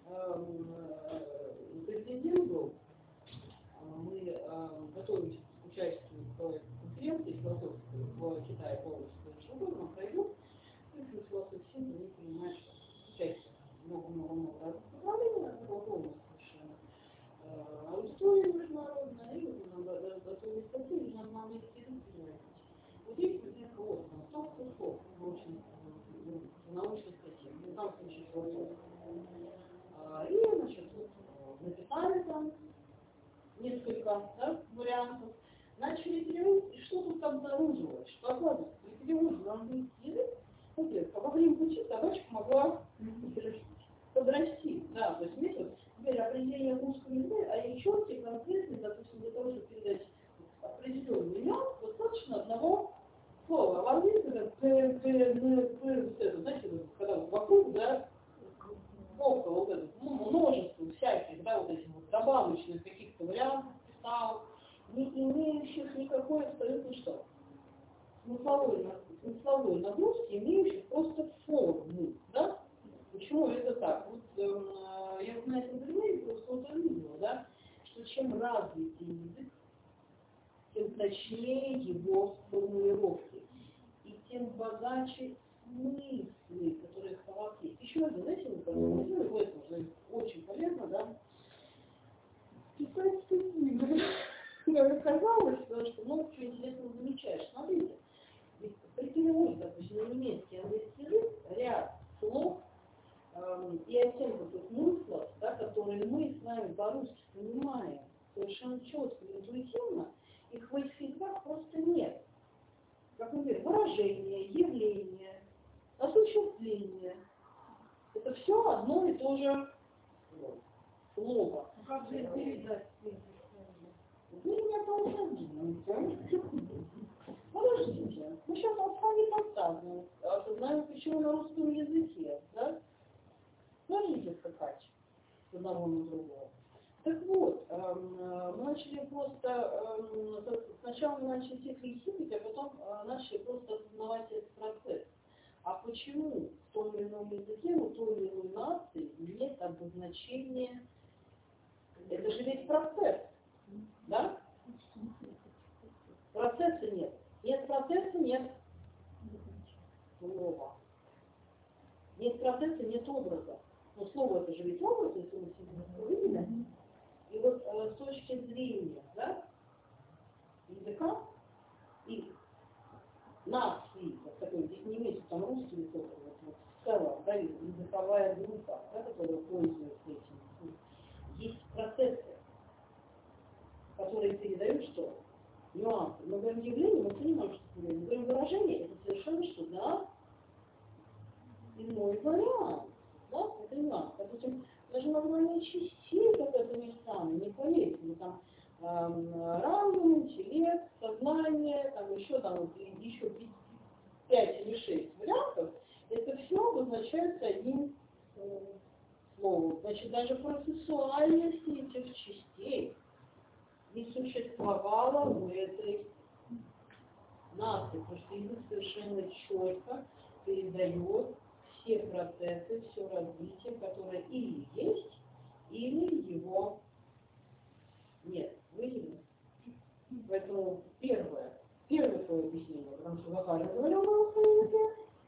президент был, мы готовимся к участию в конференции философской в Китае полностью ежегодно пройдет. Если философия не понимает, что участие много-много-много разных направлений, полностью совершенно аудитория международная, и готовили статьи, и нам надо их переводить. Вот есть несколько слов, очень научной статьи, в данном случае философской. И, значит, написали там несколько, да, вариантов, начали переводить, и что тут обнаружилось? Что, оказывается, при переводе на английский язык, во время пути собачка могла подрасти. Да, то есть, видите, вот, теперь определение в русском языке, а еще те конкретные, допустим, для того, чтобы передать определенный нюанс, достаточно одного слова. А в английском это, знаете, когда вокруг, да, около вот это, множество всяких, да, вот этих вот добавочных каких-то вариантов писал, не имеющих никакой абсолютно что? Смысловой нагрузки, имеющих просто форму, да? Почему это так? Вот, я на этом примере просто вот увидела, да, что чем развитый язык, тем точнее его формулировки, и тем богаче смыслы, которые в словах есть. Еще один, знаете, в этом уже очень полезно, да, писать статьи. Мне казалось, что много чего интересного замечаешь. Смотрите, ведь при переводе, допустим, на немецкий и английский язык ряд слов и оттенков и смыслов, да, которые мы с вами по-русски понимаем совершенно четко и интуитивно, их в этих языках просто нет. Как, например, выражение, явление, осуществление. Это все одно и то же слово.
Как же передать?
Вы меня поняли. Подождите, мы сейчас алфавит оставим, знаем, почему на русском языке, да? Подождите скакать с одного на другого. Так вот, мы начали просто, сначала мы начали тихо-хихикать, а потом начали просто осознавать этот процесс. А почему в том или ином языке у той или иной нации нет обозначения? Это же ведь процесс, да? Процесса нет. Нет процесса, нет слова. Нет процесса, нет образа. Но слово это же ведь образ, если мы все видели. И вот с точки зрения, да, языка и нации, вот такой, здесь не имеется там русский язык, вот в целом, да, языковая группа, да, которая пользуется этим, есть процессы, которые передают что? Нюансы. Мы говорим явление, мы понимаем, что мы говорим выражение, это совершенно что, да, иной вариант, да, это нюанс. Допустим, даже название частей, как это не самое, не поверьте, но там разум, интеллект, сознание, там еще 5 или 6 вариантов, это все обозначается одним словом. Значит, даже процессуальность этих частей не существовало в этой нации, потому что язык совершенно четко передает все процессы, все развитие, которое или есть, или его нет. Видели? Поэтому первое свое объяснение, потому что Захария говорил на русском языке,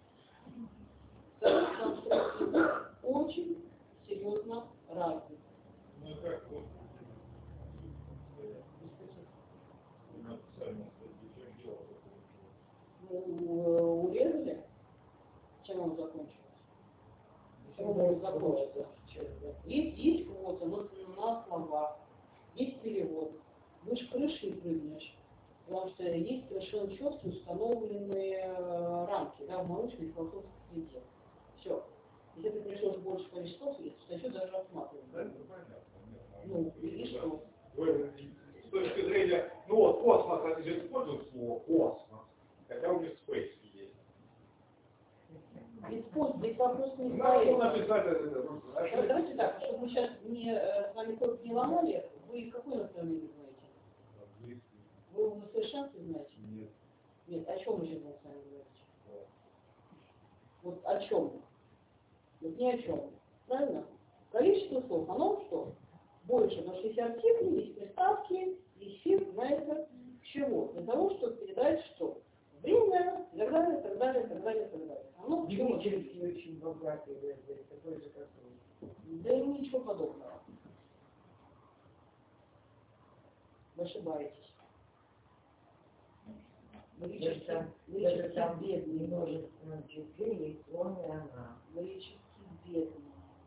закончится. Есть квота на слова, есть перевод. Выше крыши и прыгнешь. Потому что есть совершенно четкие установленные рамки, да, в научной и философской среде. Все. Если ты пришлешь больше количества слов, статью даже рассматривать. Да, это понятно. Ну, и что?
С точки зрения, ну вот, космос, они же используют слово космос, хотя у них space есть.
Здесь вопрос не
стоит.
Давайте так, чтобы мы сейчас с вами только не ломали, вы какое направление знаете? Вы его на совершенстве знаете?
Нет.
Нет, о чем мы сейчас будем с вами говорить? Вот о чем? Вот ни о чем. Правильно? Количество слов, оно что? Больше, потому что есть артикли, есть приставки, есть фильм, знаете, чего? Для того, чтобы передать что? Время, и так далее, так далее, так далее, так далее. Оно
Геометрически очень богатый, такой же, как вы.
Да и ничего подобного. Вы ошибаетесь.
Даже там бедный множественном числе есть он и она.
Греческий бедный.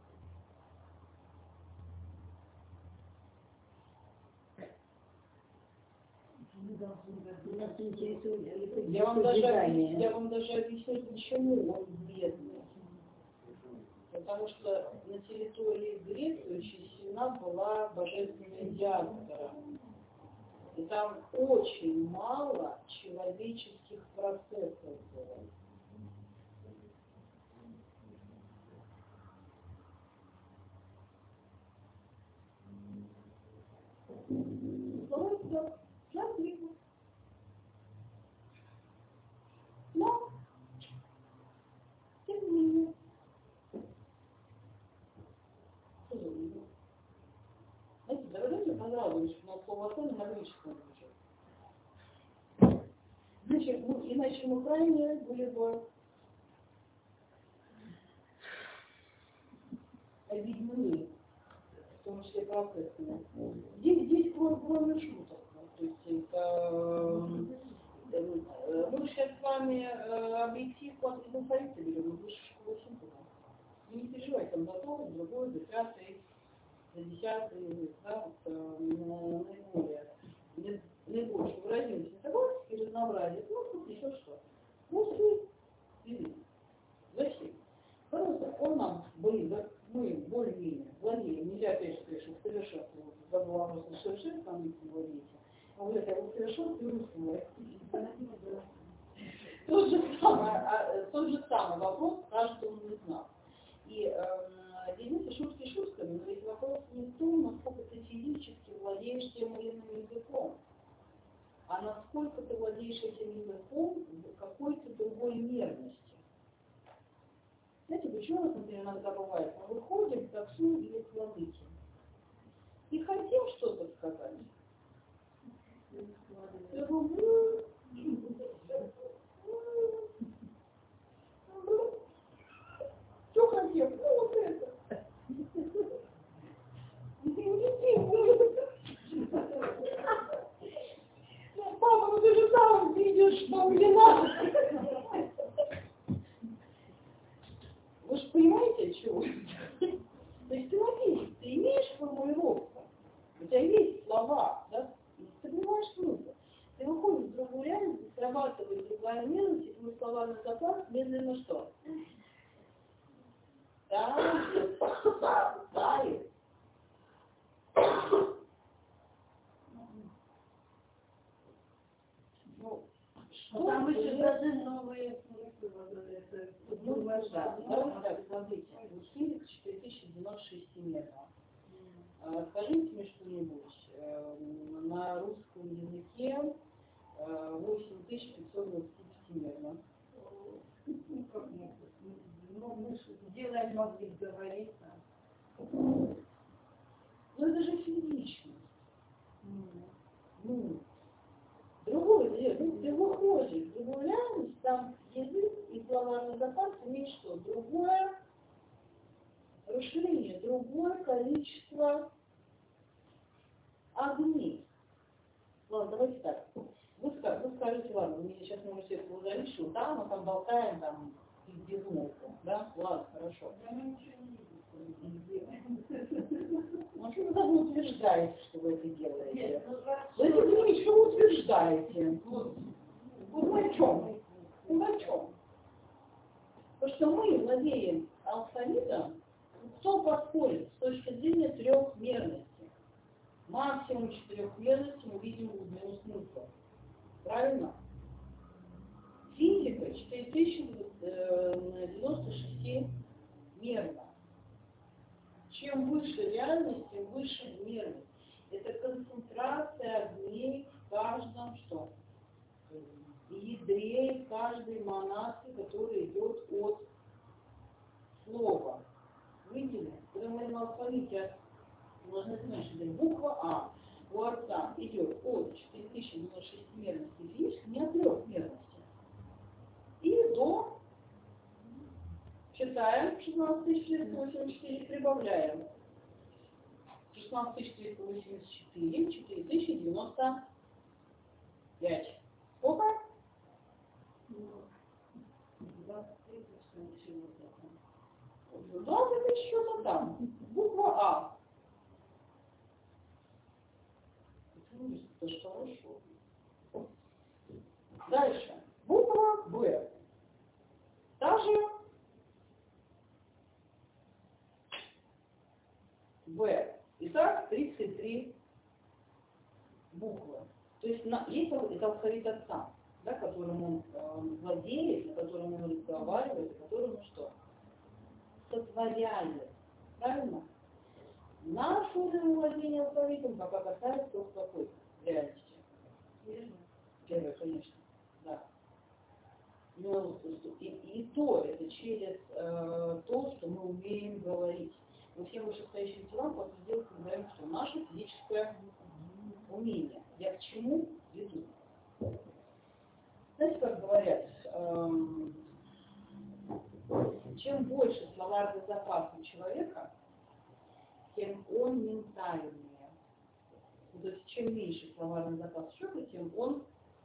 Я вам даже объясню, почему он бедный. Потому что на территории Греции очень сильна была божественная диаспора. И там очень мало человеческих процессов было. Но, тем не менее, знаете, давайте понравилось, что у нас слово «сон» на греческом звучит. Значит, иначе мы крайне были бы объединены, в том числе процессами. Здесь кроме шуток. То есть мы сейчас с вами объектив от алфавита берем, выше школы символа. Не переживайте, там за то, за другой, за пятый, за десятый, да, наибольшую выразимость интеграции и разнообразие. Ну, тут еще что? После или зачем? Потому что он нам близок, мы более-менее владеем. Нельзя опять же сказать, что совершенство. Забыл вопрос на совершенство, английский владеете. А вот это вот совершенство и русского. Тот же самый вопрос каждый он из нас. И единицы шутки шутками, но ведь вопрос не в том, насколько ты физически владеешь тем или иным языком, а насколько ты владеешь этим языком в какой-то другой мерности. Знаете, почему у нас, например, иногда бывает, мы выходим к отцу или к владыке и хотим что-то сказать. Что хотел? Ну вот это. Папа, ну ты же сам видишь, что мне надо. Вы же понимаете, чего? То есть ты имеешь формулировку, у тебя есть слова, да? Ты понимаешь смысл. Ты выходишь в другую реальность, срабатывает другая мерность, и твой словарный запас медленно что? Тает. Ну, что
там еще даже новые смыслы,
так, смотрите, Хилик 4096 семейного. Скажите мне что-нибудь, на русском языке 8525 семейно.
Ну, мы же делаем, могли говорить.
Ну, это же физично. Ну, другое дело, ты выходишь в другую реальность, там язык и словарный запас имеет что? Другое расширение, другое количество огней. Ладно, давайте так. Вы скажете, ладно, вы меня сейчас можете это удалить, что там, мы там болтаем, там, без мозга, да? Ладно, хорошо. Ну, что вы даже утверждаете, что вы это делаете? Вы это говорите, что вы утверждаете. Вы о чем? Вы о чем? Потому что мы владеем алфавитом, кто поспорит с точки зрения трехмерности. Максимум четырехмерности мы видим глубину смысла. Правильно? Физика 4096 мерно. Чем выше реальность, тем выше мерность. Это концентрация огней в каждом что? Ядре каждой монады, которая идет от слова. Видели? Когда мы на алфавите должны знать, что буква А у отца идет от 4096 мерности физически, не от трехмерности. И до, считаем, 16384, прибавляем. 16384, 4095. Сколько? 20 тысяч что-то там. Буква А. Это же хорошо. Дальше. Буква Б. Та же Б. Итак, 33 буквы. То есть есть это алфавит отца, да, которым он владеет, на котором он разговаривает, и которым он что? Сотворяет. Правильно? Наш уровень владения алфавитом пока касается только какой реальности? Первое, конечно. Да. Но и то это через то, что мы умеем говорить. Мы всем вышестоящим телам после сделки говорим, что наше физическое умение. Я к чему веду? Знаете, как говорят, чем больше словарный запас у человека, тем он ментальнее. То есть чем меньше словарный запас человека, тем он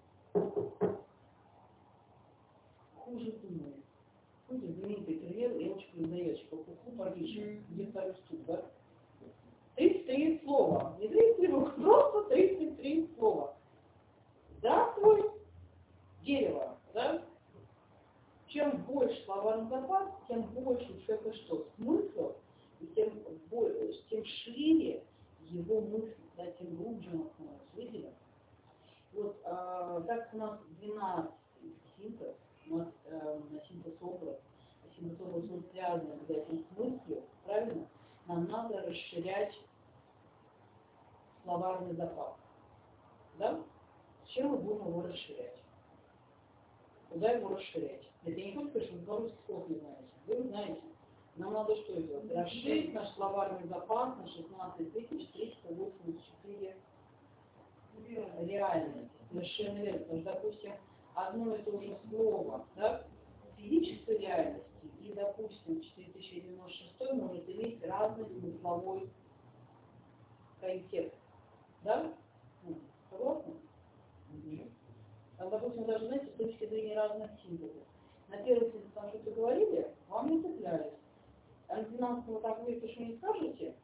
хуже думает. Помните, знаменитый пример Элочка и Заячка, куку Парижа, где второй стук, да? 33 слова. Не 33 букв, просто 33 слова. Здравствуй, дерево, да? Чем больше словарный запас, тем больше у человека что? Смысл, и тем шире его мысль, да, тем глубже он становится. Видели? Вот так у нас 12 синтез, у нас синтез-образ, синтез-образ он связан с этим смыслом, правильно? Нам надо расширять словарный запас. Да? С чем мы будем его расширять? Куда его расширять? Это не только, что вы белорусский слов не знаете. Вы знаете. Нам надо что делать? Расширить наш словарный запас на 16 384 реальности. Совершенно верно. Потому что, допустим, одно и то же слово, да, в физической реальности и, допустим, 4096 может иметь разный смысловой контекст. Да? Согласны? Там, допустим, даже, знаете, с точки зрения разных синтезов. На первый синтез, там что-то говорили, вам не цеплялись. А на 12-го так вы это что не скажете,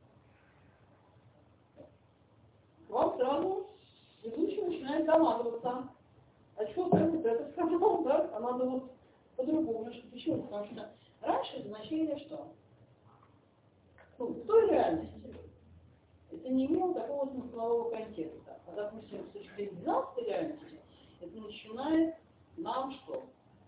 вам сразу ведущий начинает догадываться. А что ты вот это сказал, да? А надо вот по-другому. Почему? Потому что раньше значение что? Ну, в той реальности это не имело такого смыслового контекста. А, допустим, с точки зрения 12-й реальности, это начинает нам что?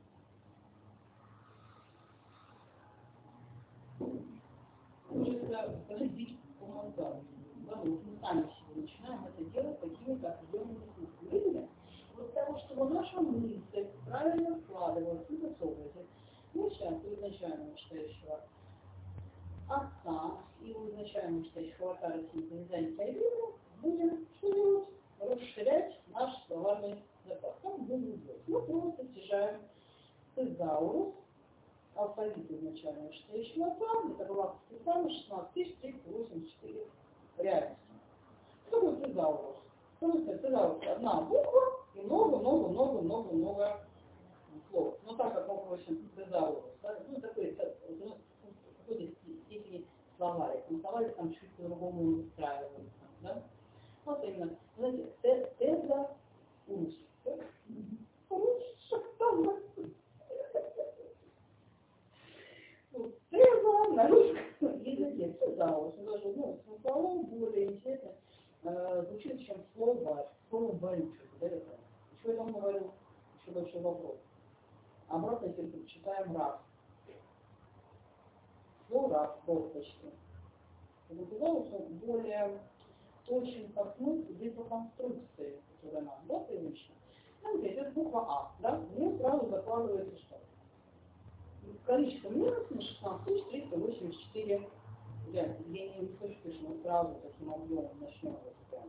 Хочется разделить по мозгам. Да, вот мы сами себе начинаем это делать какими-то определенными смыслами. Вот того, чтобы наша мысль правильно складывалась в этот образ. Мы сейчас у изначально вышестоящего отца и у изначально вышестоящего аватара синхронизации будем что делать? Расширять наш словарный запас. Как будем делать? Мы просто стяжаем тезаурус, алфавит изначально вышестоящего отца, это была специально 16384 реальности. Что такое тезаурус? Тезаурус одна буква и много слов. Ну так как мы просим тезаурус, да? Ну такой какой-то степени давайте там чуть по-другому настраиваться. Да? Вот именно, знаете, это русский. Теза на русском языке, казалось, даже смыслово более интересно звучит, чем слово «больничек». Да, это. Еще я там говорил, еще большой вопрос. Обратно теперь прочитаем «раз». Слово «раз» косточки. Это казалось, он более точен по смыслу, здесь по конструкции, которая нам, да, привычна. Смотрите, это буква А, да, в нее сразу закладывается что? Количество минусов 16 384 вариантов. Я не слышу, что мы сразу таким объемом начнем вот прям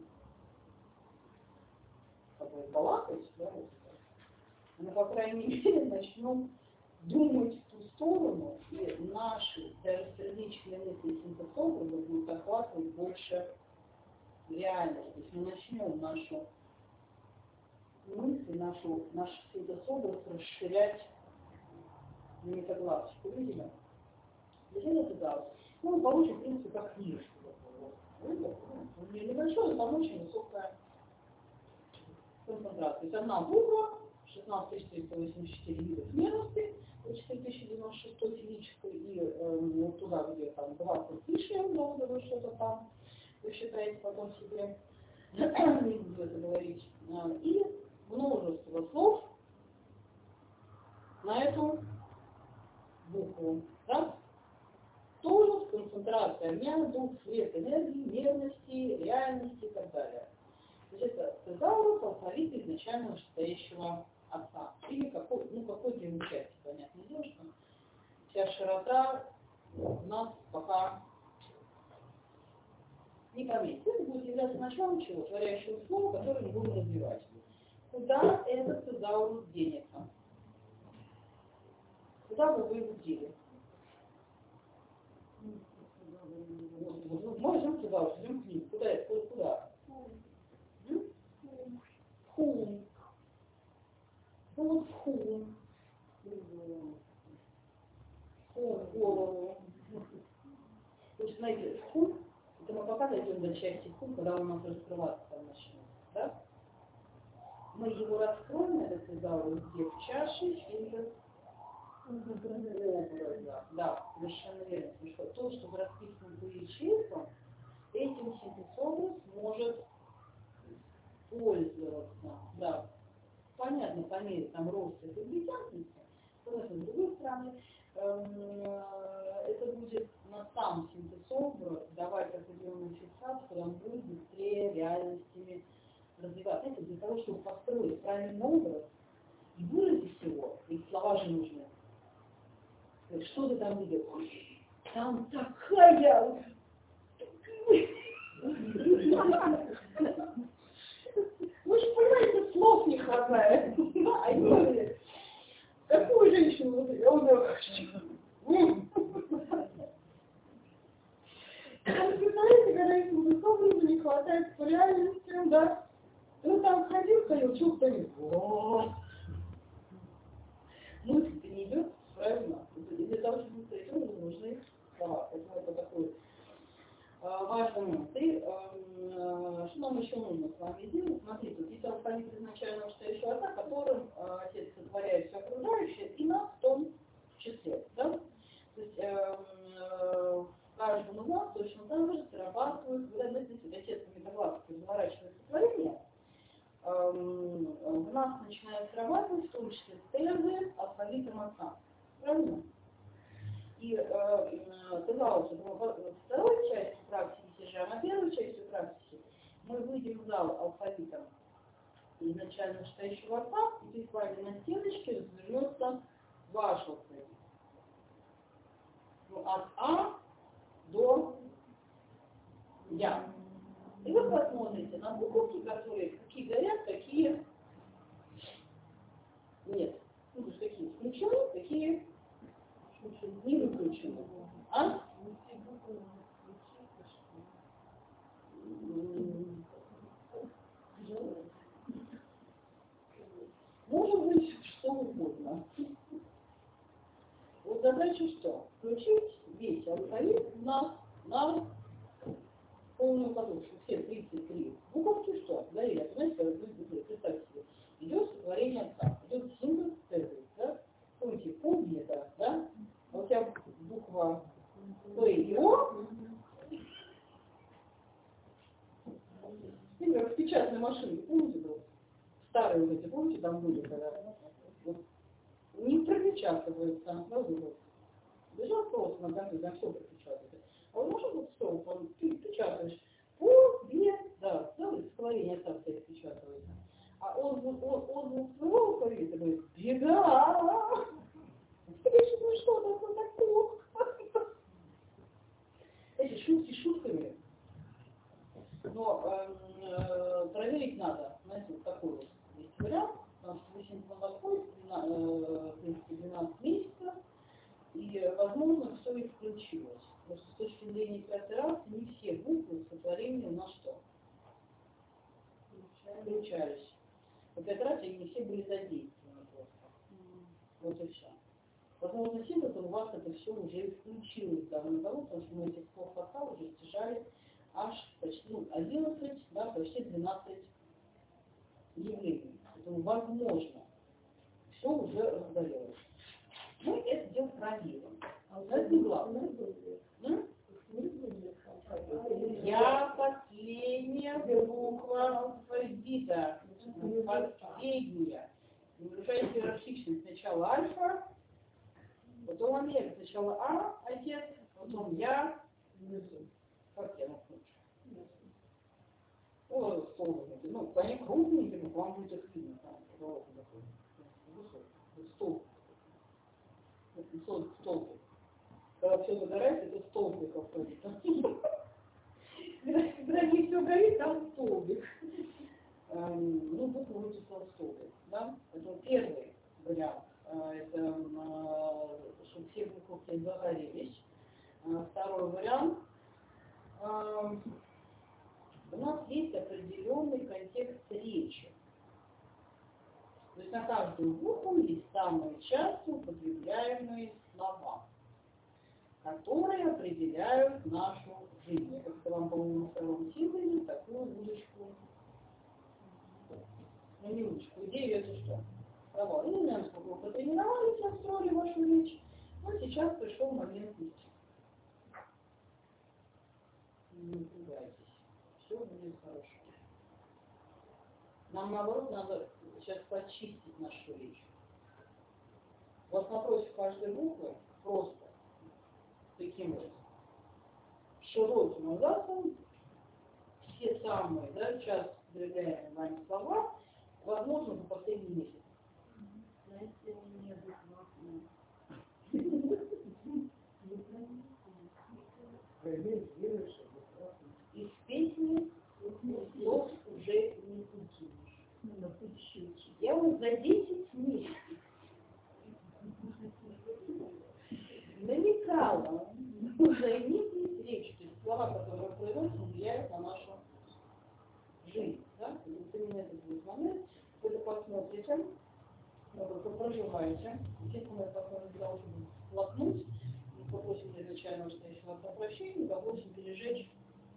балакать, да, вот это. Но, по крайней мере, начнем думать в ту сторону, и наши даже сердечные мысли синтезообразы будут охватывать больше реальность. То есть мы начнем нашу мысль, наш синтезообраз расширять на метаглазочку. Видимо? Зачем это дал? Ну, мы получим, в принципе, как книжку. Небольшой, но там очень высокая концентрация. То есть одна буква, 16384 видов мерности, 4096 физической, и вот туда, где там 20 лишним, да, вот что-то там, вы считаете потом себе, не буду это говорить, и множество слов на эту букву. Да? Тоже концентрация между цвет энергии, мерности, реальности и так далее. То есть это тезаурус алфавита изначально вышестоящего отца. Или какой-то его части, понятное дело, что вся широта у нас пока не поместится. Это будет являться началом чего? Творящего слова, которое мы будем развивать. Куда этот тезаурус денется? Куда бы вы его дели? Можем тезаурус, идем к ним. Куда? Хум. Вот хум. Хум, голову. Вы знаете, хум, это мы пока дойдем до части хум, когда он у нас раскрываться там начнет. Да? Мы его раскроем, этот тезаурус, где в чаше, через образа. Да, совершенно верно. Потому что то, что расписано по ячейкам, этим синтезообраз может пользоваться. Да, понятно, по мере там роста компетентности, с другой стороны, это будет на сам синтезообраз давать определенную фиксацию, когда он будет быстрее реальностями развиваться. Это для того, чтобы построить правильный образ и выразить его, и слова же нужны. Что ты там видел? Там такая... Вы же понимаете, слов не хватает. Какую женщину я хочу? Представляете, когда этим высокому не хватает по реальности, да? Ну там ходил, чувство не... Мысль-то не идет, правильно? Для того, чтобы мысль идет, нужны слова. Поэтому это такой важный момент. И что нам еще нужно с вами делать? Смотрите, вот есть алфавит изначально вышестоящего отца, которым отец сотворяет все окружающее, и нас в том числе. Да? То есть в каждом из нас точно так же срабатывают, когда отец метаглазки разворачивает сотворение, в нас начинает срабатывать в том числе тезы алфавитом отца. Правильно? И казалось, что во второй части практики сижа, а на первой части практики мы выйдем в зал алфавитом изначально вышестоящего отца, и здесь с вами на стеночке развернется ваш алфавит. Ну, от А до Я. И вы посмотрите на буковки, которые какие горят, какие нет. Ну, то есть какие включены, какие не выключены. А? Может быть, что угодно. Вот задача что? Включить весь алфавит на полную подушку, все 33 буковки, что? Да, или, знаете, когда люди говорят, представьте себе, идет сотворение отца, идет символ первый, да? Помните, победа, да? А у тебя буква П и О. Например, в печатной машине, помните, да? Старые вот эти, помните, там были, когда вот, не пропечатывается, да, вот. Бежал просто на компьютер, все пропечатывается. А вот можно вот что, ты печатаешь победа, да, сотворение отца стоит печатывается. А он своего алфавита говорит, беда! Ну что такое так плохо? Эти шутки шутками. Но проверить надо, знаете, вот такой вот есть вариант, потому что вы сегодня подходите, в принципе, 12 месяцев, и, возможно, все и включилось. Просто с точки зрения операции не все буквы сотворения у нас что? Включались. В операции не все были задействованы просто. Вот и все. Возможно, символ у вас это все уже включилось давно, потому что мы этих слов отца уже стяжали аж почти 11, да, почти 12 явлений. Поэтому возможно, все уже разгорелось. Мы это дело проверим. Это не главное. Я последняя буква алфавита. Последняя. Выражается иерархично. Сначала альфа, потом омега. Сначала А, отец, потом я, внизу. Как я напомню? О, столбики. Ну, они крупненькие, но вам будет их видно. Столбик. Когда все загорается, это столбик алфавита. Когда не все горит, там столбик. Ну, букву вычислил столбик. Да? Это первый вариант. Это чтобы все буквы загорелись. Второй вариант. У нас есть определенный контекст речи. То есть на каждую букву есть самые часто употребляемые слова, которые определяют нашу жизнь. Я как-то вам, по-моему, на втором символе такую удочку. Ну, не удочку, идею это что? Слова. Ну, не знаю, сколько вы потренировались, настроили вашу речь, но сейчас пришел момент речи. Не напугайтесь. Все будет хорошо. Нам, наоборот, надо сейчас почистить нашу речь. Вот напротив каждой буквы просто таким вот широким азартом все самые, да, часто употребляемые вами слова, возможно, за последний месяц. Знаете, мне из песни слов уже не выкинешь. Я вот за 10 месяцев намекала займитесь речью, то есть слова, которые мы произносим, влияют на нашу жизнь. Да? Вот именно этот будет момент, вы это посмотрите, вы проживаете, естественно, это потом должен лопнуть, и попросим для начального стоящего прощения, попросим пережечь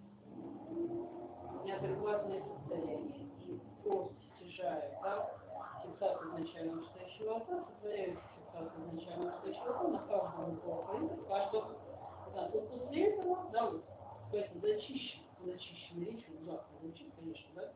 неадекватное состояние и просто стяжая, да, фиксацию изначального стоящего отца, сотворяющую фиксацию изначального стоящего отца на каждом алфавите, каждого. Да, вот после этого, да, вот, поэтому зачищенной речью, ужасно звучит, конечно, да,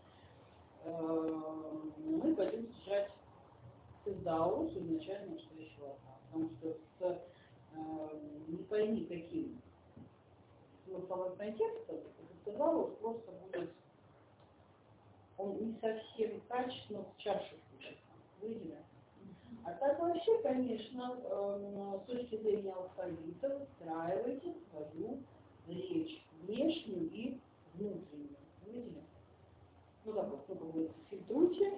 мы пойдем стяжать сыздауру с изначального стоящего отца, потому что не пойми каким смысловым контекстом, этот сыздаурус просто будет, он не совсем качественно в чашу включится. Видели? А так вообще, конечно, с точки зрения алфавита выстраивайте свою речь, внешнюю и внутреннюю. Видели? Ну так вот, как говорится, фильтруйте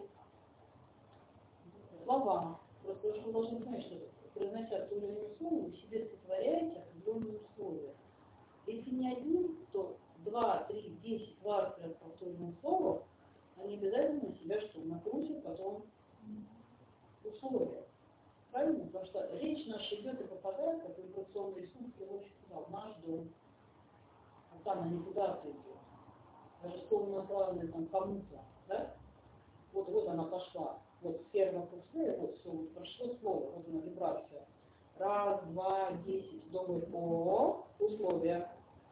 слова. Просто вы должны знать, что произнося определенное слово, вы себе сотворяете определенные условия. Если не один, то 2, 3, 10 раз повторенных слов, они обязательно на себя что? Накрутят потом условия. Правильно? Потому что речь наша идет и попадает, как вибрационный рисунок, я очень сказал, в наш дом. А там она никуда идет. даже слово направленное там кому-то, да? Вот она пошла. Вот сфера вокруг сферы, вот все, вот прошло слово, вот она вибрация. Раз, два, 10, думаю, о, условия.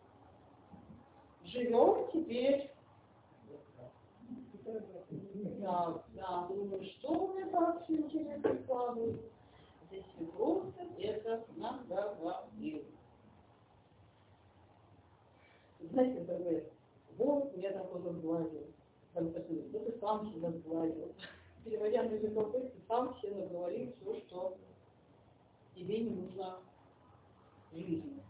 Живем теперь. Да, думаю, что у меня так все интересно складывается. Здесь просто это наговорил. Знаете, как говорят, вот я там кто-то сглазил. Там такой, да ты сам себя сглазил. Переводя на язык ты сам себе наговорил все, что тебе не нужно в жизни.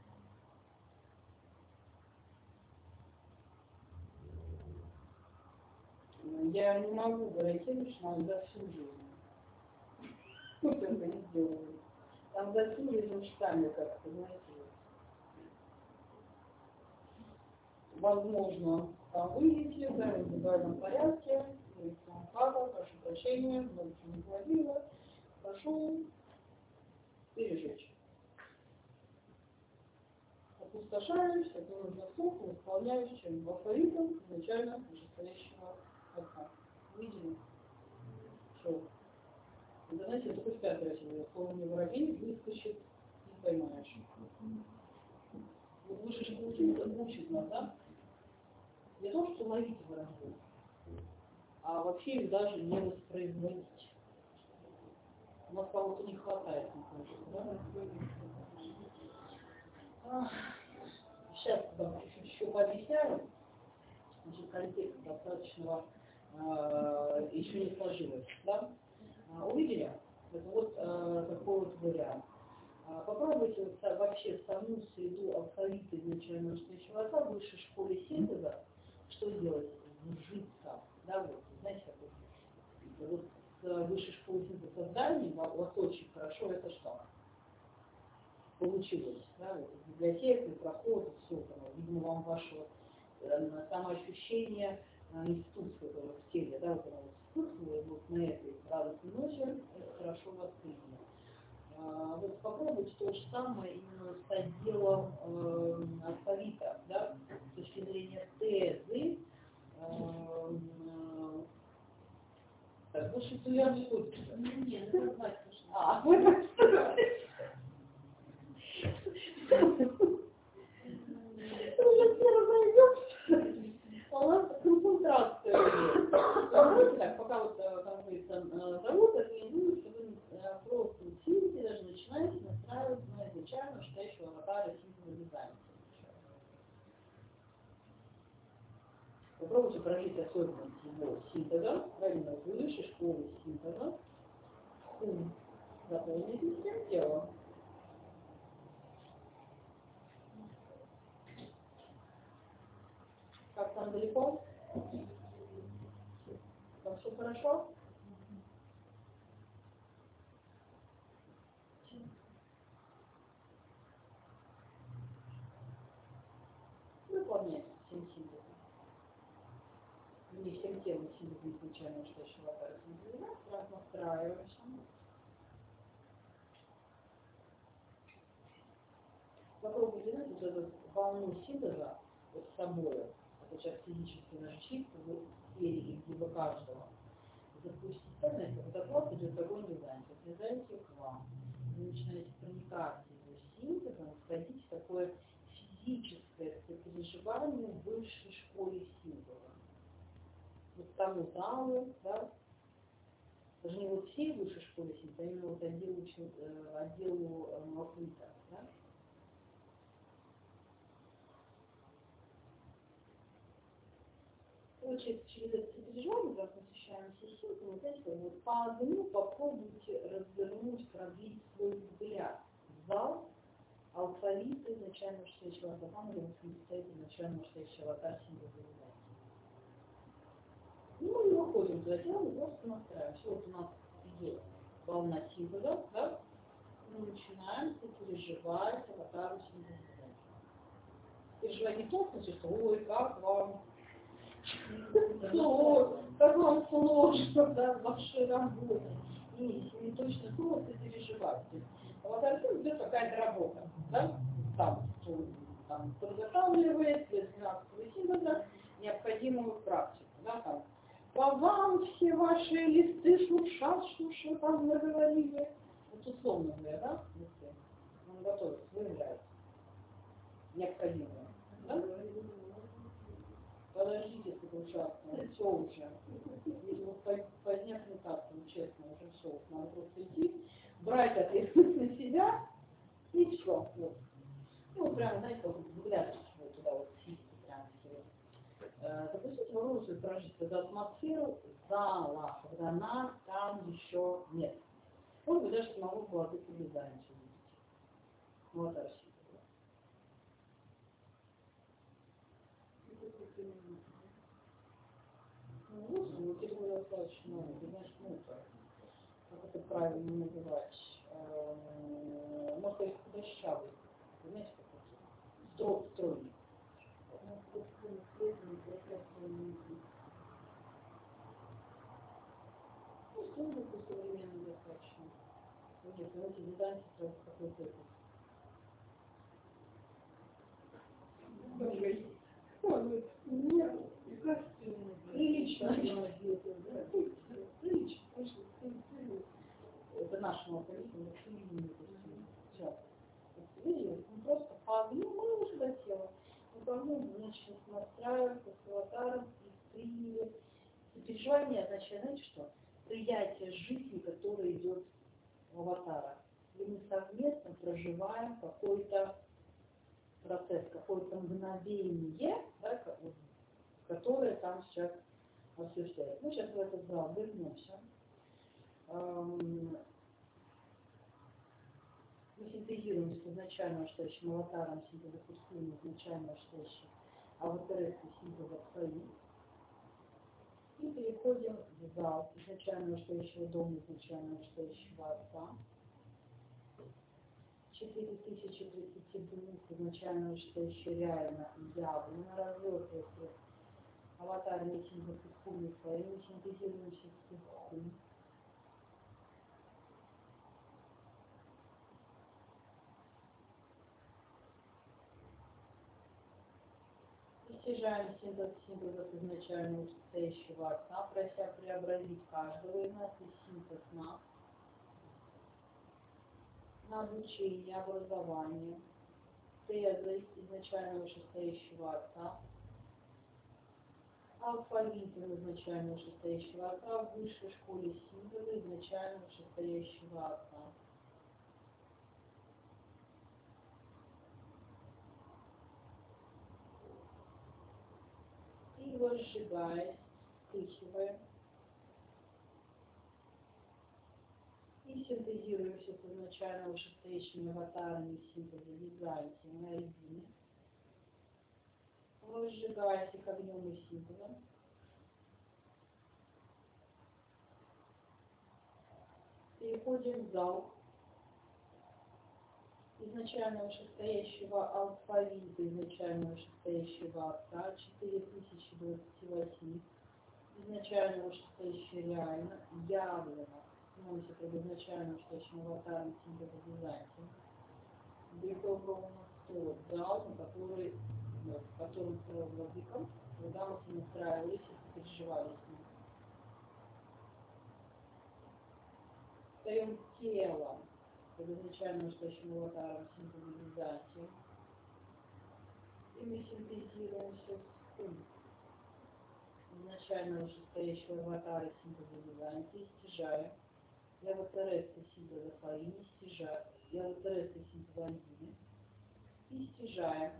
Я не могу гарантировать, что нам за всю жизнь. Кто это не сделает. Там за всю жизнь устами как-то, знаете. Возможно, там выйдете, да, в индивидуальном порядке, прошу прощения, много чего не говорила, прошу пережечь. Опустошаюсь, это нужно слух, восполняюсь чем алфавитом изначально вышестоящего окна. Видели? Все. Это, знаете, я только в 5 раз я словно воробей выскочит, не поймаешь. Вот высшая школа учит нас, да? Не то, что ловить воробьев, а вообще их даже не воспроизводить. У нас кого-то не хватает, мне кажется, да? Сейчас еще пообъясняю. Значит, контекст достаточно еще не сложилось. Да? Увидели? Это вот такой вот вариант. Попробуйте вообще саму среду алфавита изначально живота в высшей школе синтеза, что делать? Вжиться. Да, вот, знаете, вот с высшей школы синтеза создания у вас очень хорошо это что? Получилось. Да, вот, библиотека, проход, все, там, видимо, вам ваше самоощущение, институт, который в теле, да, вот оно вспыхнуло, вот на этой радостной ночи это хорошо воспринято. Вот попробуйте то же самое именно с отделом алфавита, да, с точки зрения тезы. Так, больше я не буду. Нет, это знать нужно. Вы уже все разойдемся. У нас концентрация. Давайте так, пока вот там вы зовут, организуют, что вы просто учите, даже начинаете настраивать на изначально считающего аватара синтеза дизайна. Попробуйте прожить особенность его синтеза, правильно, высшей школы синтеза. Заполните всем делом. Как там далеко? Там все хорошо? Выполняйте всем синтезом. Не всем тем синтеза изначально, что еще аватар синтеза, сразу настраиваемся. Попробуйте, знаете, вот эту волну синтеза вот с собой, это сейчас физически наш чистка в сфере либо каждого, запустить, знаете, вот оклад идет огонь дизайн, подвязаете к вам, вы начинаете проникаться его синтезом, входить в такое физическое сопереживание в высшей школе синтеза. Вот тому залу, да, даже не вот всей высшей школе синтеза, а именно вот отделу алфавита, да. Получается, через это сопереживание, как мы освещаем все симптомы, знаете, вот по одному попробуйте развернуть, продлить свой взгляд в зал, алфавит изначально стоящего аватара, или стоит изначально стоящего аватара символа. Ну и выходим за дело, и просто настраиваемся. Вот у нас идет волна символа, да? Мы начинаем сопереживать аватару символа. Переживать не в том смысле, что ой, как вам как вам сложно, да, в вашей работе. Не точно слово сопереживать. Аватар идет какая-то работа, да? Там подготавливает для 12-го символа необходимую практику. Да, там. По вам все ваши листы шуршат, что там наговорили. Вот условно говоря, да, листы. Он готовится, выявляется. Необходимое. Да? Подождите, это ужасно, все уже. Видимо, поздняк не так, честно, уже все. Надо просто идти, брать ответственность на себя и все. Вот. Ну, вот прямо, знаете, вот взгляд туда вот сиськи прям все. Допустите, попробуйте прожить эту атмосферу зала, когда нас там еще нет. Вот вы даже самого молодых обязательно видите. Вот Арсений. Ну, Кирилл Ярославович, ну, значит, как это правильно называть? Может, их худощавый. Знаете, как стройный. Ну, стройный, современный достаточно. Нет, знаете, дизайн сейчас какой-то это. Нет, прилично. Это нашему коллективу. Сейчас. Видели? Он просто мы уже до тела. Он по-моему, значит, настраивается с аватаром и приняли. Переживание означает, знаете что? Приятие жизни, которая идет в аватара. И мы совместно проживаем какой-то процесс, какое-то мгновение, да, которое там сейчас осуществляется. Мы сейчас в этот зал вернемся. Мы синтезируем с изначально настоящим аватаром синтеза Курсуна, изначально настоящий аватар синтеза своих. И переходим в зал изначально настоящего дома, изначально настоящего отца. 4032 изначально настоящего реально явно развернуты аватарные синтезы Курсуна своими, синтезируем синтез Курсуна. Достижаем синтеза изначально состоящего отца, прося преобразить каждого из нас и синтез нас на обучение, образование, трезвость изначально состоящего отца, алфавитом изначально состоящего отца в высшей школе синтеза изначально состоящего отца. И возжигаясь, вспыхивая, и синтезируемся с изначально состоящими аватарами синтеза Византии на Регине, возжигаясь их огнем и синтезом, переходим в зал изначально состоящего алфавита, изначально состоящего отца, 4028, изначально состоящего реально, явлено, становится как изначально состоящим аватаром синтеза Византии. Грехов ровно тот зал, на который, в котором стал владыком, когда мы настраивались и переживали с ним. Встаем телом, изначально настоящим аватаром синтеза Византии. И мы синтезируемся с культом. Изначально состоящего аватара синтеза Византии, стяжаем. Я аватареста синтеза Фаини, стяжаем. Я аватареста синтеза Альдины. И стяжаем.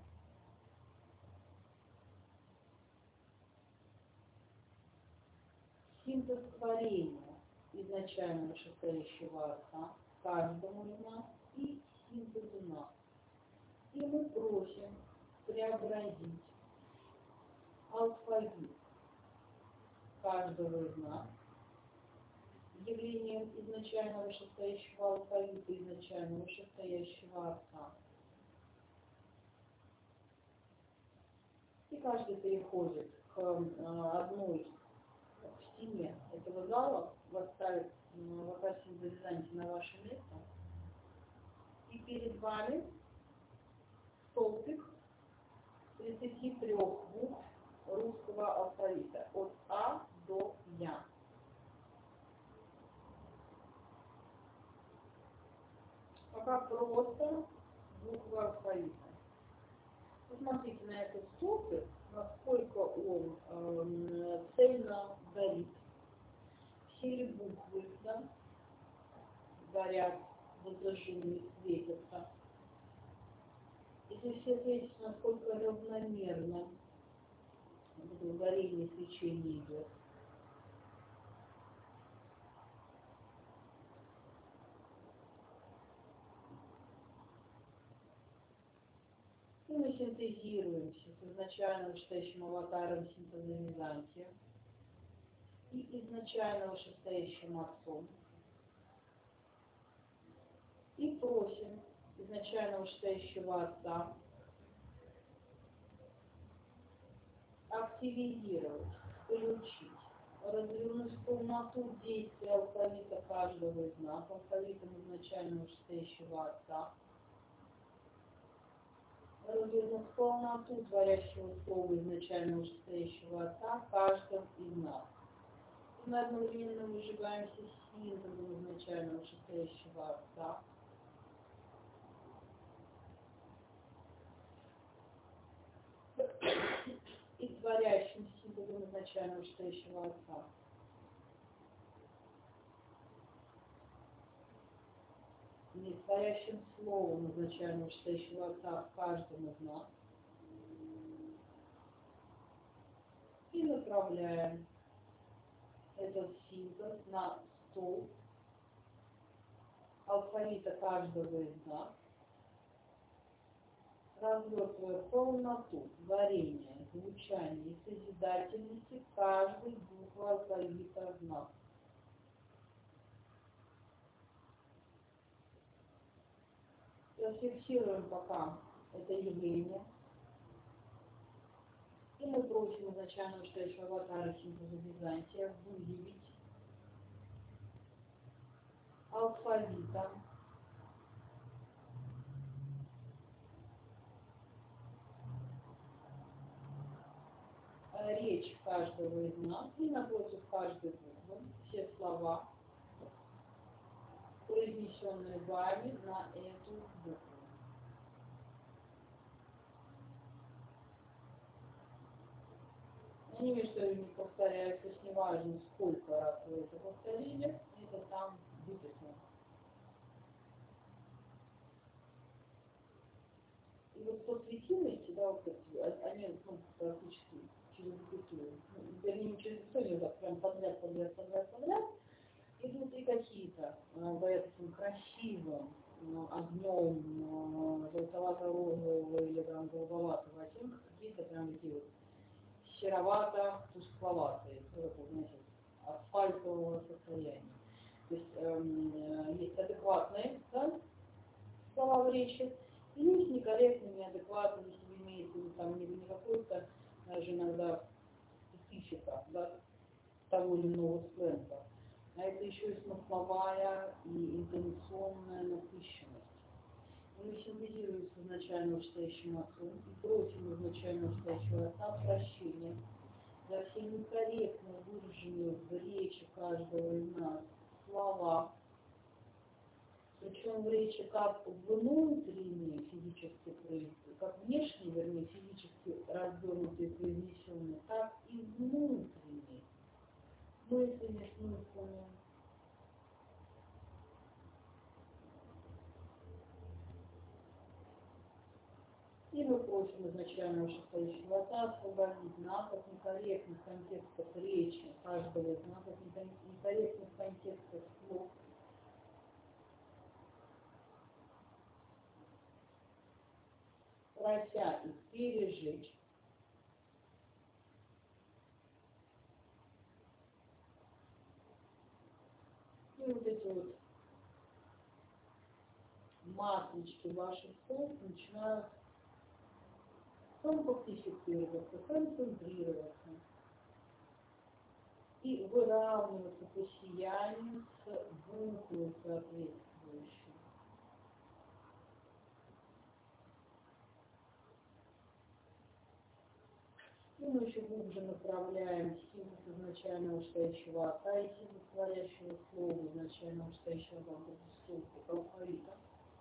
Синтез творения изначально состоящего отца, каждому из нас и синтезу нас. И мы просим преобразить алфавит каждого из нас явлением изначального состоящего алфавита, изначального состоящего отца. И каждый переходит к одной стене этого зала, поставит аватар синтеза на ваше место, и перед вами столбик 33 букв русского алфавита от А до Я. Пока просто буквы алфавита. Посмотрите на этот столбик, насколько он цельно горит. Все ли буквы, да, горят, возражены, светятся. Если все светится, насколько равномерно горение, свечение идет. И мы синтезируемся с изначально вышестоящим аватаром синтеза Византия и изначально вышестоящим отцом. И просим изначально вышестоящего отца активизировать, включить, развернуть в полноту действия алфавита каждого из нас, алфавитом изначально вышестоящего отца, развернуть в полноту творящего слова изначально вышестоящего отца каждым из нас. И мы одновременно выжигаемся синтезом изначально вышестоящего отца. И творящим синтезом изначально вышестоящего отца. Не творящим словом изначально вышестоящего отца в каждом из нас. И направляем этот синтез на стол алфавита каждого из нас, развертывая полноту творения, звучания и созидательности каждой буквы алфавита в нас. Зафиксируем пока это явление. И мы просим изначально вышестоящего аватара синтеза Византия выявить алфавитом речь каждого из нас и напротив каждой буквы все слова, произнесенные вами на эту букву. Они между собой не повторяются, то есть неважно, сколько раз вы это повторили, это там выписано. И вот по светимости, да, вот эти, они практически через запятую, вернее, не через запятую, а прям подряд, идут и какие-то в этом красивом огнем желтовато-розового или там голубоватого оттенка, какие-то прям такие вот серовато-тускловатые, знаете, асфальтового состояния. То есть есть адекватные, да, слова в речи, и есть некорректные, неадекватные, если имеется там не какой-то даже иногда специфика, да, того или иного сленга. А это еще и смысловая и интонационная насыщенность. Мы синтезируем с изначально вышестоящим отцом и просим изначально вышестоящего отца прощения за все некорректно выраженные в речи каждого из нас слова, причем в речи как внутренние физически, как внешние, вернее, физически развернутые произнесенные, так и внутренние, мыслями, смыслами. И мы просим изначально вышестоящего отца освободить нас от некорректных контекстов речи каждого из нас, от некорректных контекстов слов, прося их пережить, и вот эти вот матрички ваших слов начинают компактифицироваться, концентрироваться и выравниваться по сиянию с буквой соответствующей. И мы еще глубже направляем синтез изначального читающего ока и синтез творящего слова изначального читающего алфавита.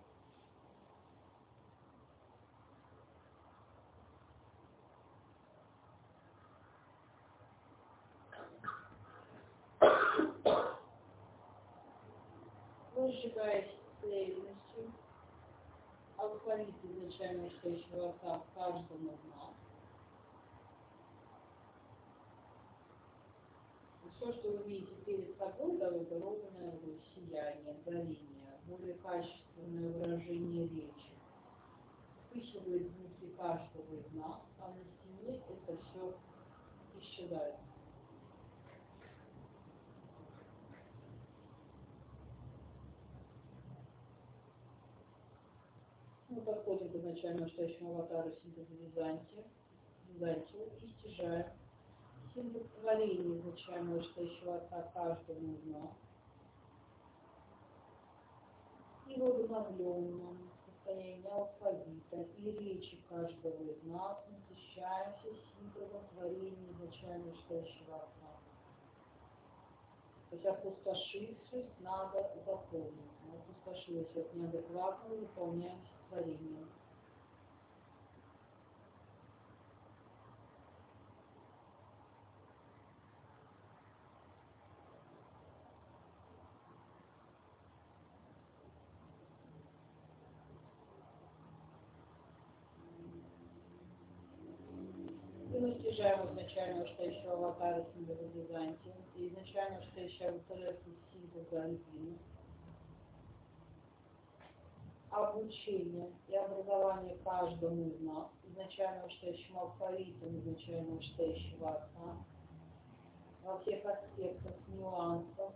Выжигаясь цельностью алфавит изначального читающего ока в каждом из нас. Все, что вы видите перед собой, да, это ровное сияние, горение, более качественное выражение речи. Впихивает внутри каждого из нас, а на стене это все исчезает. Мы подходим к изначальному читающему аватару синтеза Византию и стяжаем синтез творения изначального читающего ока каждому из нас. И в обновленном состоянии алфавита и речи каждого из нас насыщаемся синтезом творения изначального читающего ока. То есть опустошившись, надо заполнить. Опустошившись от неадекватного, выполняемся творением. И мы стяжаем изначального читающего аватара синтеза Византия и изначального читающего аватара синтеза Альпина. Обучение и образование каждому из нас, изначального читающего алфавита, изначального читающего отца, во всех аспектах, нюансах,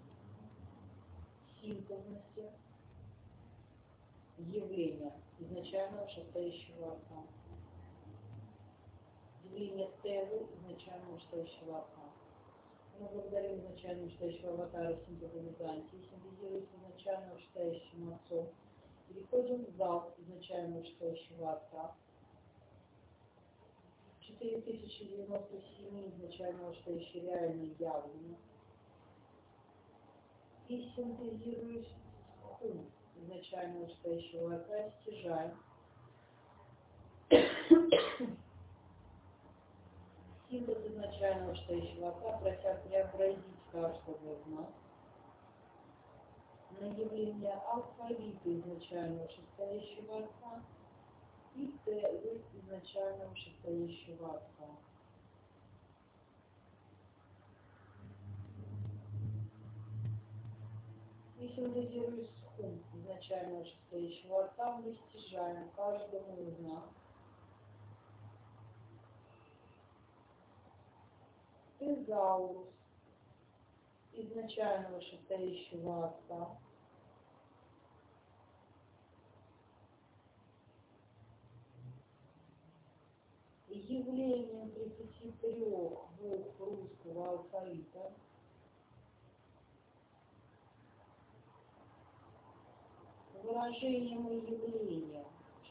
синтезности, явления изначального читающего отца. Явление Тевы изначального читающего отца. Мы благодарим изначального читающего аватара синтеза Византии, синтезируясь с изначального читающим отцом. Переходим в зал изначального читающего отца. 4097 изначального читающего реально явлено. И синтезируясь с хум изначального читающего отца, стяжаем синтез изначального читающего отца, прося преобразить каждого из нас на явление алфавита изначального читающего отца и Тевы изначального читающего отца. И синтезируясь с хум изначального читающего отца, мы стяжаем каждому из нас тезаурус изначального читающего отца и явлением 33 букв русского алфавита выражением и явлением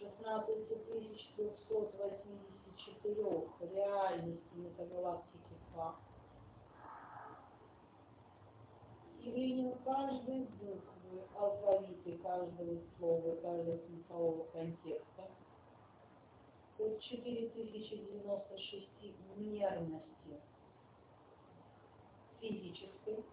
16384 реальностей метагалактики К, явлением каждой буквы алфавита, каждого слова, каждого смыслового контекста, от 4096 мерности физической,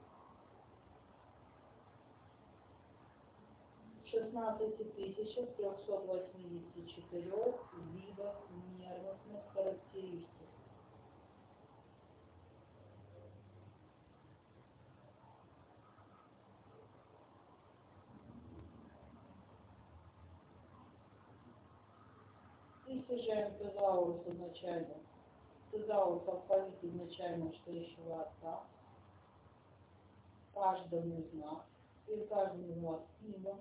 16384 видов нервных характеристик. И стяжаем тезаурус изначально, тезаурус алфавита изначального читающего отца, каждому из нас, и каждому из нас имя.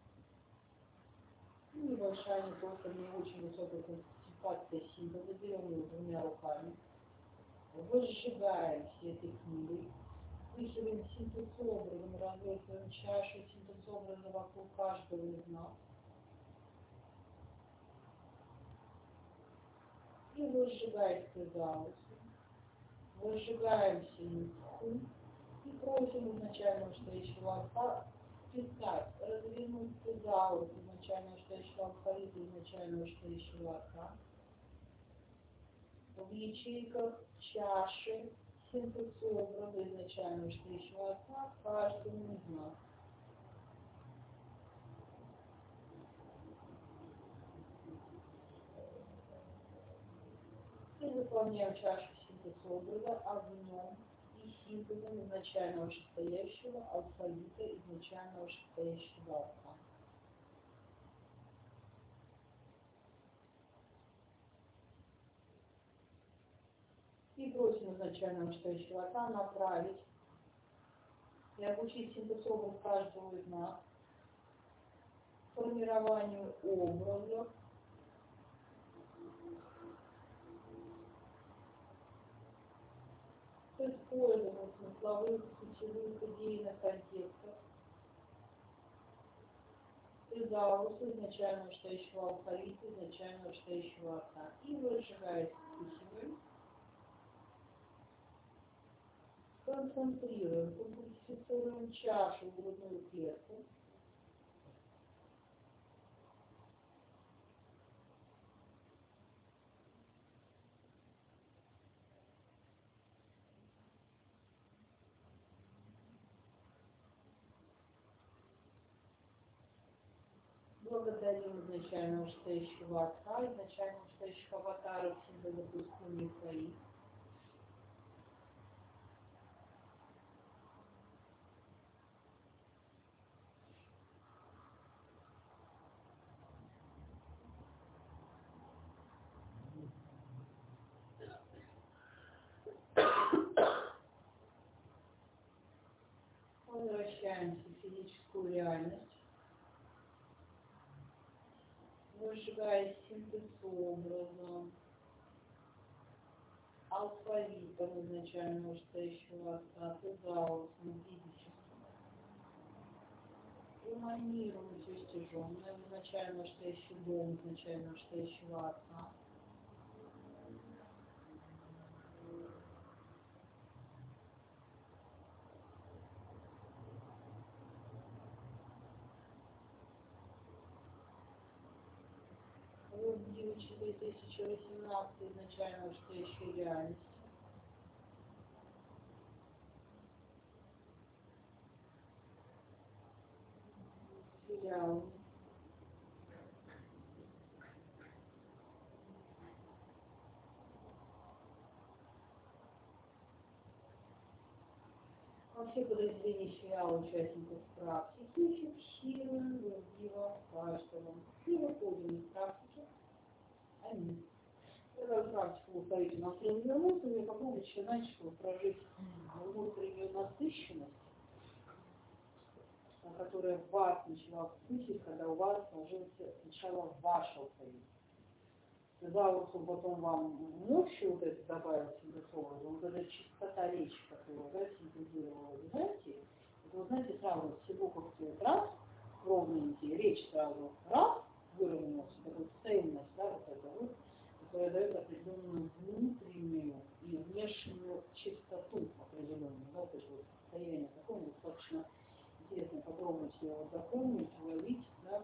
Небольшая, не только не очень высокая концентрация синтеза, берем его двумя руками, выжигаем все этой книгой, впихиваем синтез образом, развертываем чашу синтез образа вокруг каждого из нас. И выжигает казалось. Выжигаем синху. И просим изначально стоящего отца писать, развернуть казалось изначально стоящего алфавита, изначально стоящего отца. В ячейках чаши синтез-образа изначально стоящего отца каждому из нас. И заполняем чашу синтез-образа огнем и синтезом изначально вышестоящего алфавита, изначально вышестоящего отца. И просим изначально вышестоящего отца направить и обучить синтез-образ каждого из нас формированию образов, с использованием смысловых, ключевых, идейных контекстов, тезауса, изначально вышестоящего алфавита, изначально вышестоящего отца, и выжигает письмами, концентрируем, концентрируем чашу в грудную клетку, благодарим изначально вышестоящего отца, изначально вышестоящих аватаров, символов пустыни своих. Возвращаемся в физическую реальность. Выжигая синтез-образом, алфавитом изначально вышестоящего отца, тезаусом, физическим. Эманируем все стяженное, изначально вышестоящий дом, изначально вышестоящего отца. Вот 2018 изначально вышестоящей реальности. Филиал. Во все подразделения филиала участников практики фиксируем другого каждого. И выходим из практики. Аминь. Когда практику вы стоите на среду вернуться, вы попробуйте начать, чтобы прожить внутреннюю насыщенность, которая в вас начала вкусить, когда у вас сложился сначала ваш алфавит. Заусу потом вам мощи вот это добавил синтезовый, вот эта чистота речи, которую, да, синтезировала, знаете, это, вы знаете, сразу все буковки раз, ровненькие, речь сразу раз, выровнялась, такую цельность, да, вот это вот, которая дает определенную внутреннюю и внешнюю чистоту определенную, да, вот это вот состояние такое достаточно интересно, попробуйте его запомнить, уловить, да.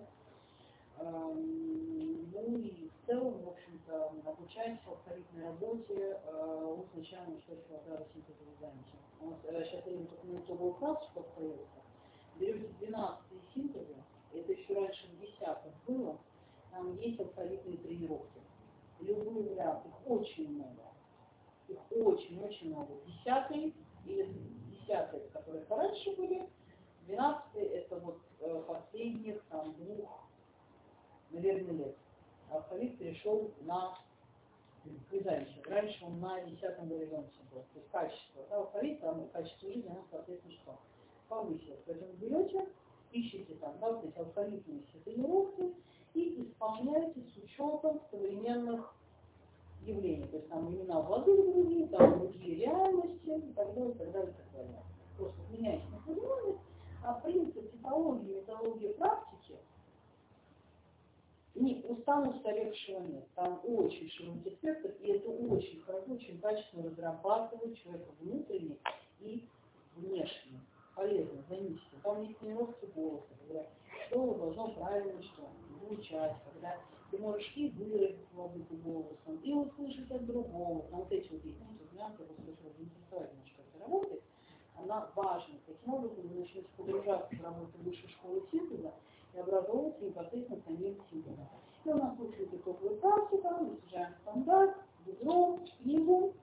Ну и в целом, в общем-то, обучаемся алфавитной работе изначально вышестоящего отца синтезового занятия. У нас сейчас время только на итоговую красочку остается. Берете 12-е синтезы, это еще раньше в 10-х было, там есть алфавитные тренировки. Любые варианты, их очень много. Их очень-очень много. 10-е или 10-е, которые раньше были, 12-е это вот последних там двух, наверное, лет. Алфавит перешел на вязание. Раньше он на 10-м горизонте был. То есть качество. Да, алфавит, там качество жизни, оно, соответственно, что? Повысилось. Поэтому берете, ищите там, да, вот эти алфавитные все тренировки и исполняете с учетом современных явлений. То есть там имена владык другие, там другие реальности и так далее, и так далее, и так далее. Просто меняйте на современность, а принцип, типология, методология практики Там устаревшего нет. Там очень широкий спектр, и это очень хорошо, очень качественно разрабатывает человека внутренне и внешне. Полезно, заметьте. Там есть тренировки голоса, когда что должно правильно что звучать, когда ты можешь и выразить свободу голосом, и услышать от другого. Но вот эти вот варианты, я услышала, заинтересовать немножко этой работы, она важна. Таким образом, вы начнете погружаться в работу высшей школы синтеза и образовываться непосредственно самим синтезом. И у нас будет итоговая практика, мы снижаем стандарт, бедро, книгу,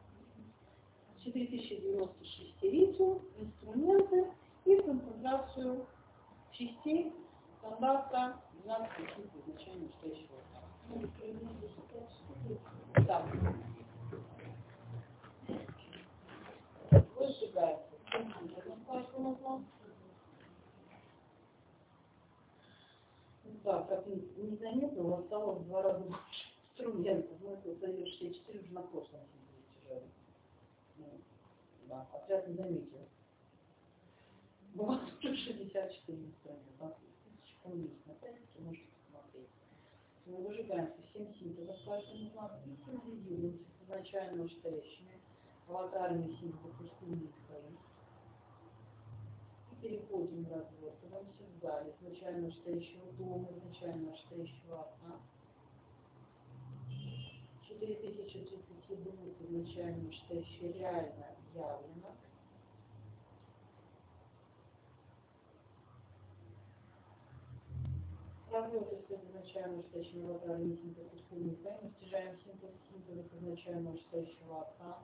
4096 ритм, инструменты и концентрацию частей стандарта 12 изначально настоящего. Да. Выжигается. Да, как незаметно, у вас стало в 2 раза больше инструментов. Мы это узнаем 64 уже на прошлом тяжело. Да, отряд не заметил. Бывает уже 64 инструмента. Есть на сайте, можете посмотреть. Мы выжигаем всем синтезом, каждый из нас, и синтезируем изначально настоящими аватарами синтезов и своих. И переходим в развертываемся в зале изначально настоящего дома, изначально настоящего окна. 4032 изначально настоящее реально явлено. Развертываемся изначально настоящего аватарами синтеза и своих. Мы снижаем синтезов изначально настоящего окна.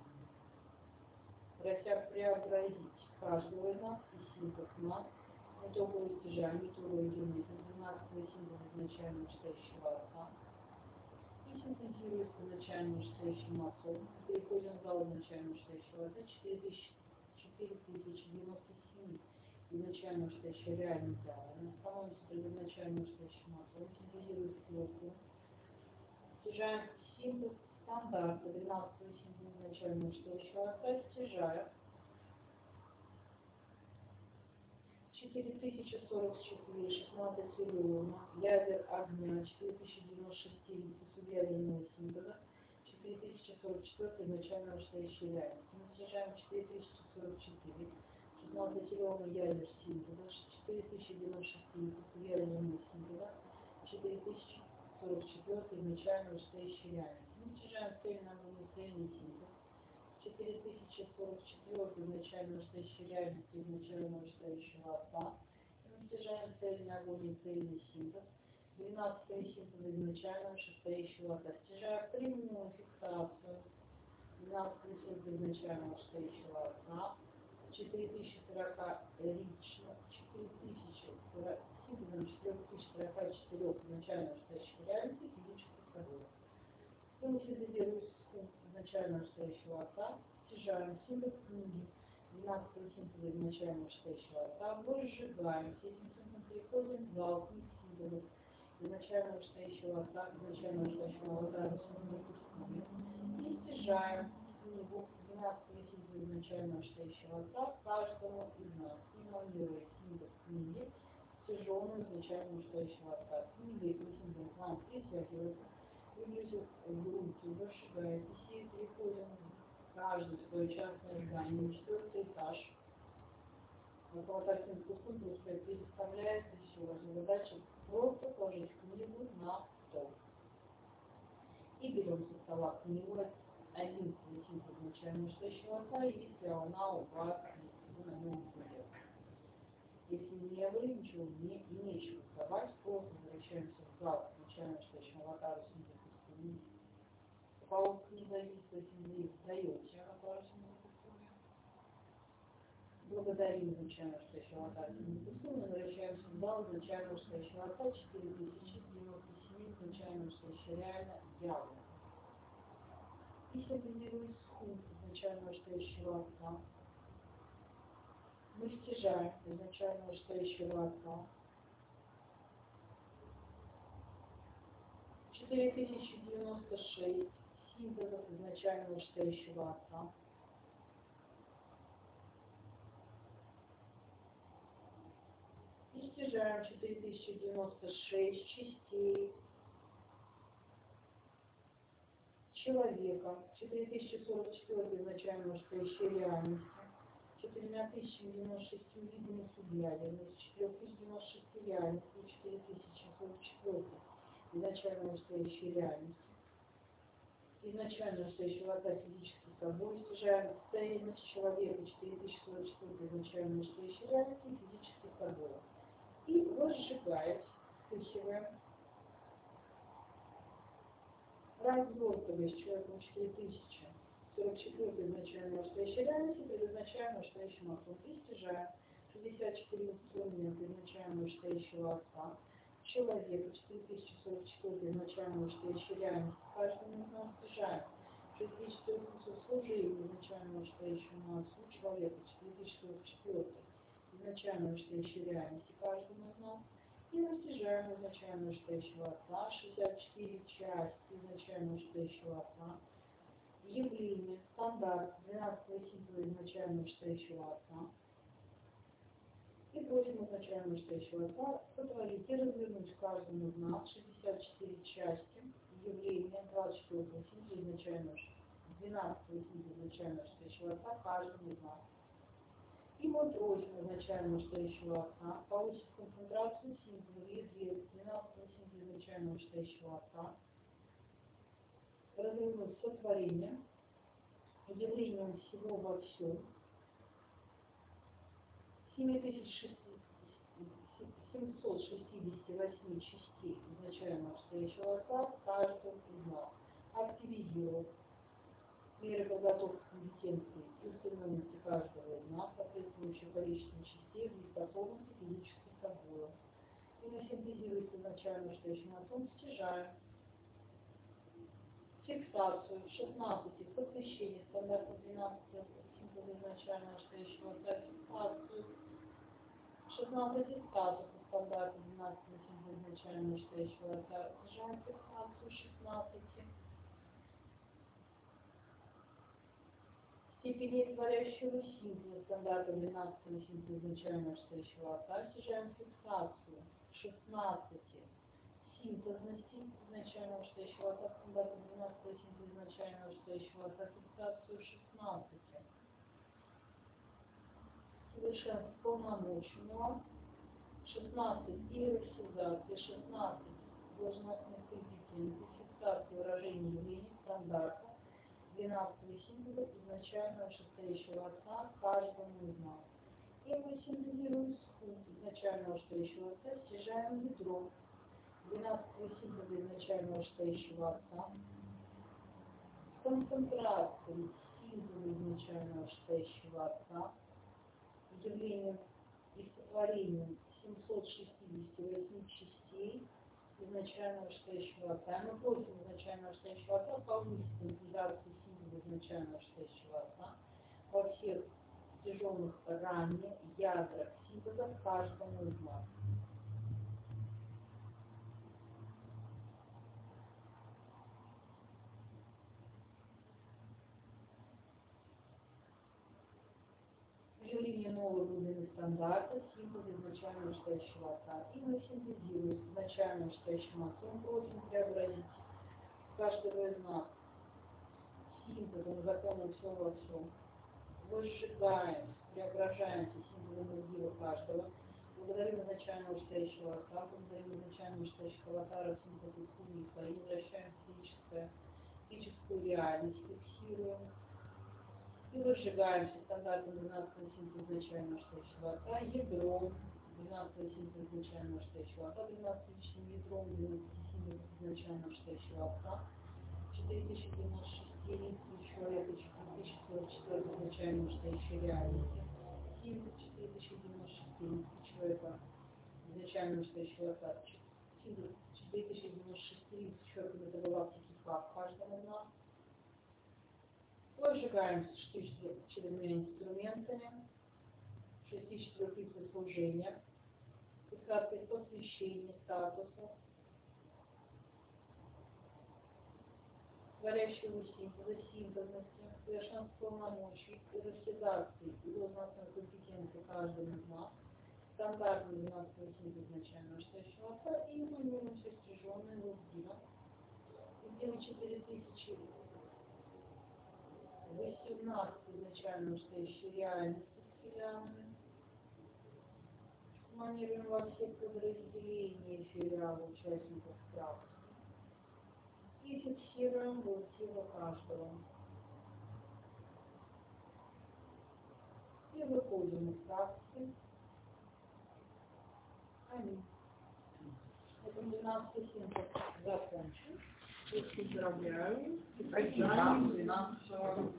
Преобразить каждого из нас и синтез нас, итоговое достижение, итоговый герметизм 12 синтеза изначально настоящего отца. И синтезируется изначально настоящим массом. Переходим в зал изначально настоящего отца 4097 изначально настоящая реальность зала. Становится предначально настоящим массом. Синтезируется кнопку. Снижаем синтез стандарта 12 синтеза изначально настоящего отца, снижаем 4044, 16 миллионов, ядер огня, 4096 субъядерного синтеза, 4044 изначально настоящей реальности. Мы снижаем 4044, 16 миллионов ядер синтеза, 4096 субъядерного синтеза, 4044 изначально настоящей реальности. Мы снижаем цельный огнестрельный синтез. 4044 изначально настоящей реальности, изначально настоящего отца. Мы снижаем цельный огонь и цельный синтез. 12 синтез изначально настоящего отца. Снижаем прямую фиксацию. 12 синтез изначально настоящего отца. 4040 лично. 4040 синтезом 4044 изначально настоящей реальности физических событий. И мы синтезируем изначально настоящего отца, снижаем синтез книги, 12 синтеза изначально настоящего отца, выжигаем, с этим синтезом переходим в зал книг синтезов, изначально настоящего отца, изначально настоящего аватара, и снижаем книгу, 12 синтеза изначально настоящего отца, каждому из нас, симулируя синтез книги, стяженную изначально настоящего отца, книга и синтез к нам притягивается, выглядит группу, зашигает, и все переходим каждый в свое частное здание, на 4-й этаж. Руководитель культуры предоставляет еще ваша задача просто положить книгу на стол. И берем со стола книгу, 11 синтез изначально настоящего отца, и если она у вас на нем будет. Если не вы, ничего нечего вставать, просто возвращаемся в зал изначально настоящего аватара синтеза. У кого не зависит, если даете аватару синтеза. Благодарим изначально настоящего аватара синтеза. Возвращаемся в зал изначально настоящего аватара 4097 изначально настоящего реально явно. И синтезируем сход изначально настоящего отца. Мы стяжаем изначально настоящего отца. 4096 синтезов изначально настоящего отца. И стяжаем 4096 4096 частей человека, 4044 изначально настоящей реальности, 4096 видами субъявленности, 4096 реальности, 4044 изначально настоящей реальности. Изначально настоящего лота физических собой снижаем состоянность человека 4044 изначально настоящей реальности и физических собой. И возжигает, вспыхиваем. Разброс, то есть человеком 4000, 44 изначально настоящей реальности, предназначаем настоящему отцу. И снижаем 64 инструмента изначально настоящего отца. Человека 4044 изначально настоящей реальности. Каждому из нас снижаем 6400 служений изначально настоящему отцу. Человека 4044 изначально настоящей реальности. Каждому из нас. И достижаем изначально настоящего отца, 64 части изначально настоящего отца, явление, стандарт 12 символа изначально настоящего отца. И просим изначально настоящего отца сотворить и развернуть каждому из нас 64 части, явления 24 символа изначально 12 символа изначально настоящего отца каждому из нас. И мы просим изначально настоящего отца повысить концентрацию символа и 12 символа изначально настоящего отца, развернуть сотворение, явлением всего во всем, 7768 частей изначально настоящего отца каждого из нас, активизировать меры подготовки компетенции и установленности каждого из нас, соответствующее количество частей в неспособности физических собой. И мы синтезируем изначально настоящим отцом, стяжаем фиксацию 16 посвящение стандарта 12 символа изначально настоящего отца, фиксацию 16 статусов стандарта 12 символа изначально настоящего отца, стяжаем фиксацию 16 степени творящего символа стандарта 12 символа изначально настоящего отца, стяжаем фиксацию 16 синтезности изначально настоящего отца, стандарта 12 символа изначально настоящего отца, фиксацию 16 совершенство полномочного, 16 иерархизации, 16 должностных компетенций, фиксация выражений явлений стандарта 12 символа изначально настоящего отца каждому из нас. И мы синтезируем сход изначально настоящего отца, стяжаем ядро 12 символа изначально настоящего отца, с концентрацией символа изначально настоящего отца, явлением и сотворением 768 частей изначально настоящего отца. Мы просим изначально настоящего отца повысить концентрацию символа изначально настоящего отца во всех тяжелых ранее ядрах символов каждому из нас. Явление новой глубины стандарта, символ изначально настоящего отца. И мы синтезируем изначально настоящим отцом, просим преобразить каждого из нас символом закона все во всем. Возжигаем, преображаемся символом мудила каждого. Благодарим изначально настоящего отца, благодарим изначально настоящего отца, символ кумика, и возвращаем физическую реальность, фиксируем. И выжигаемся стандартом 12 символа изначально настоящего отца, ядром 12 символа изначально настоящего отца, 12 личным ядром 12 символов изначально настоящего отца, 4096 единиц человека, 4044 изначально настоящей реальности, символ 4096 единиц человека изначально настоящего отца, символ 4096 единиц человека метагалактики факт каждому из нас. Выжигаемся 64 инструментами, 64 типов служения, фиксация посвящения статусов, творящего символа, синтезности, совершенства полномочий, иерархизации и должностной компетенции каждого из нас, стандартный 12 изначально настоящего отца и формируем состяженные лобдина. Сделать 4000. 18 изначально настоящей реальности с филиалами. Планируем во всех подразделениях филиала участников практики. И фиксируем мотивы каждого. И выходим из практики. Аминь. Это 12 символов закончен. Поздравляю. 12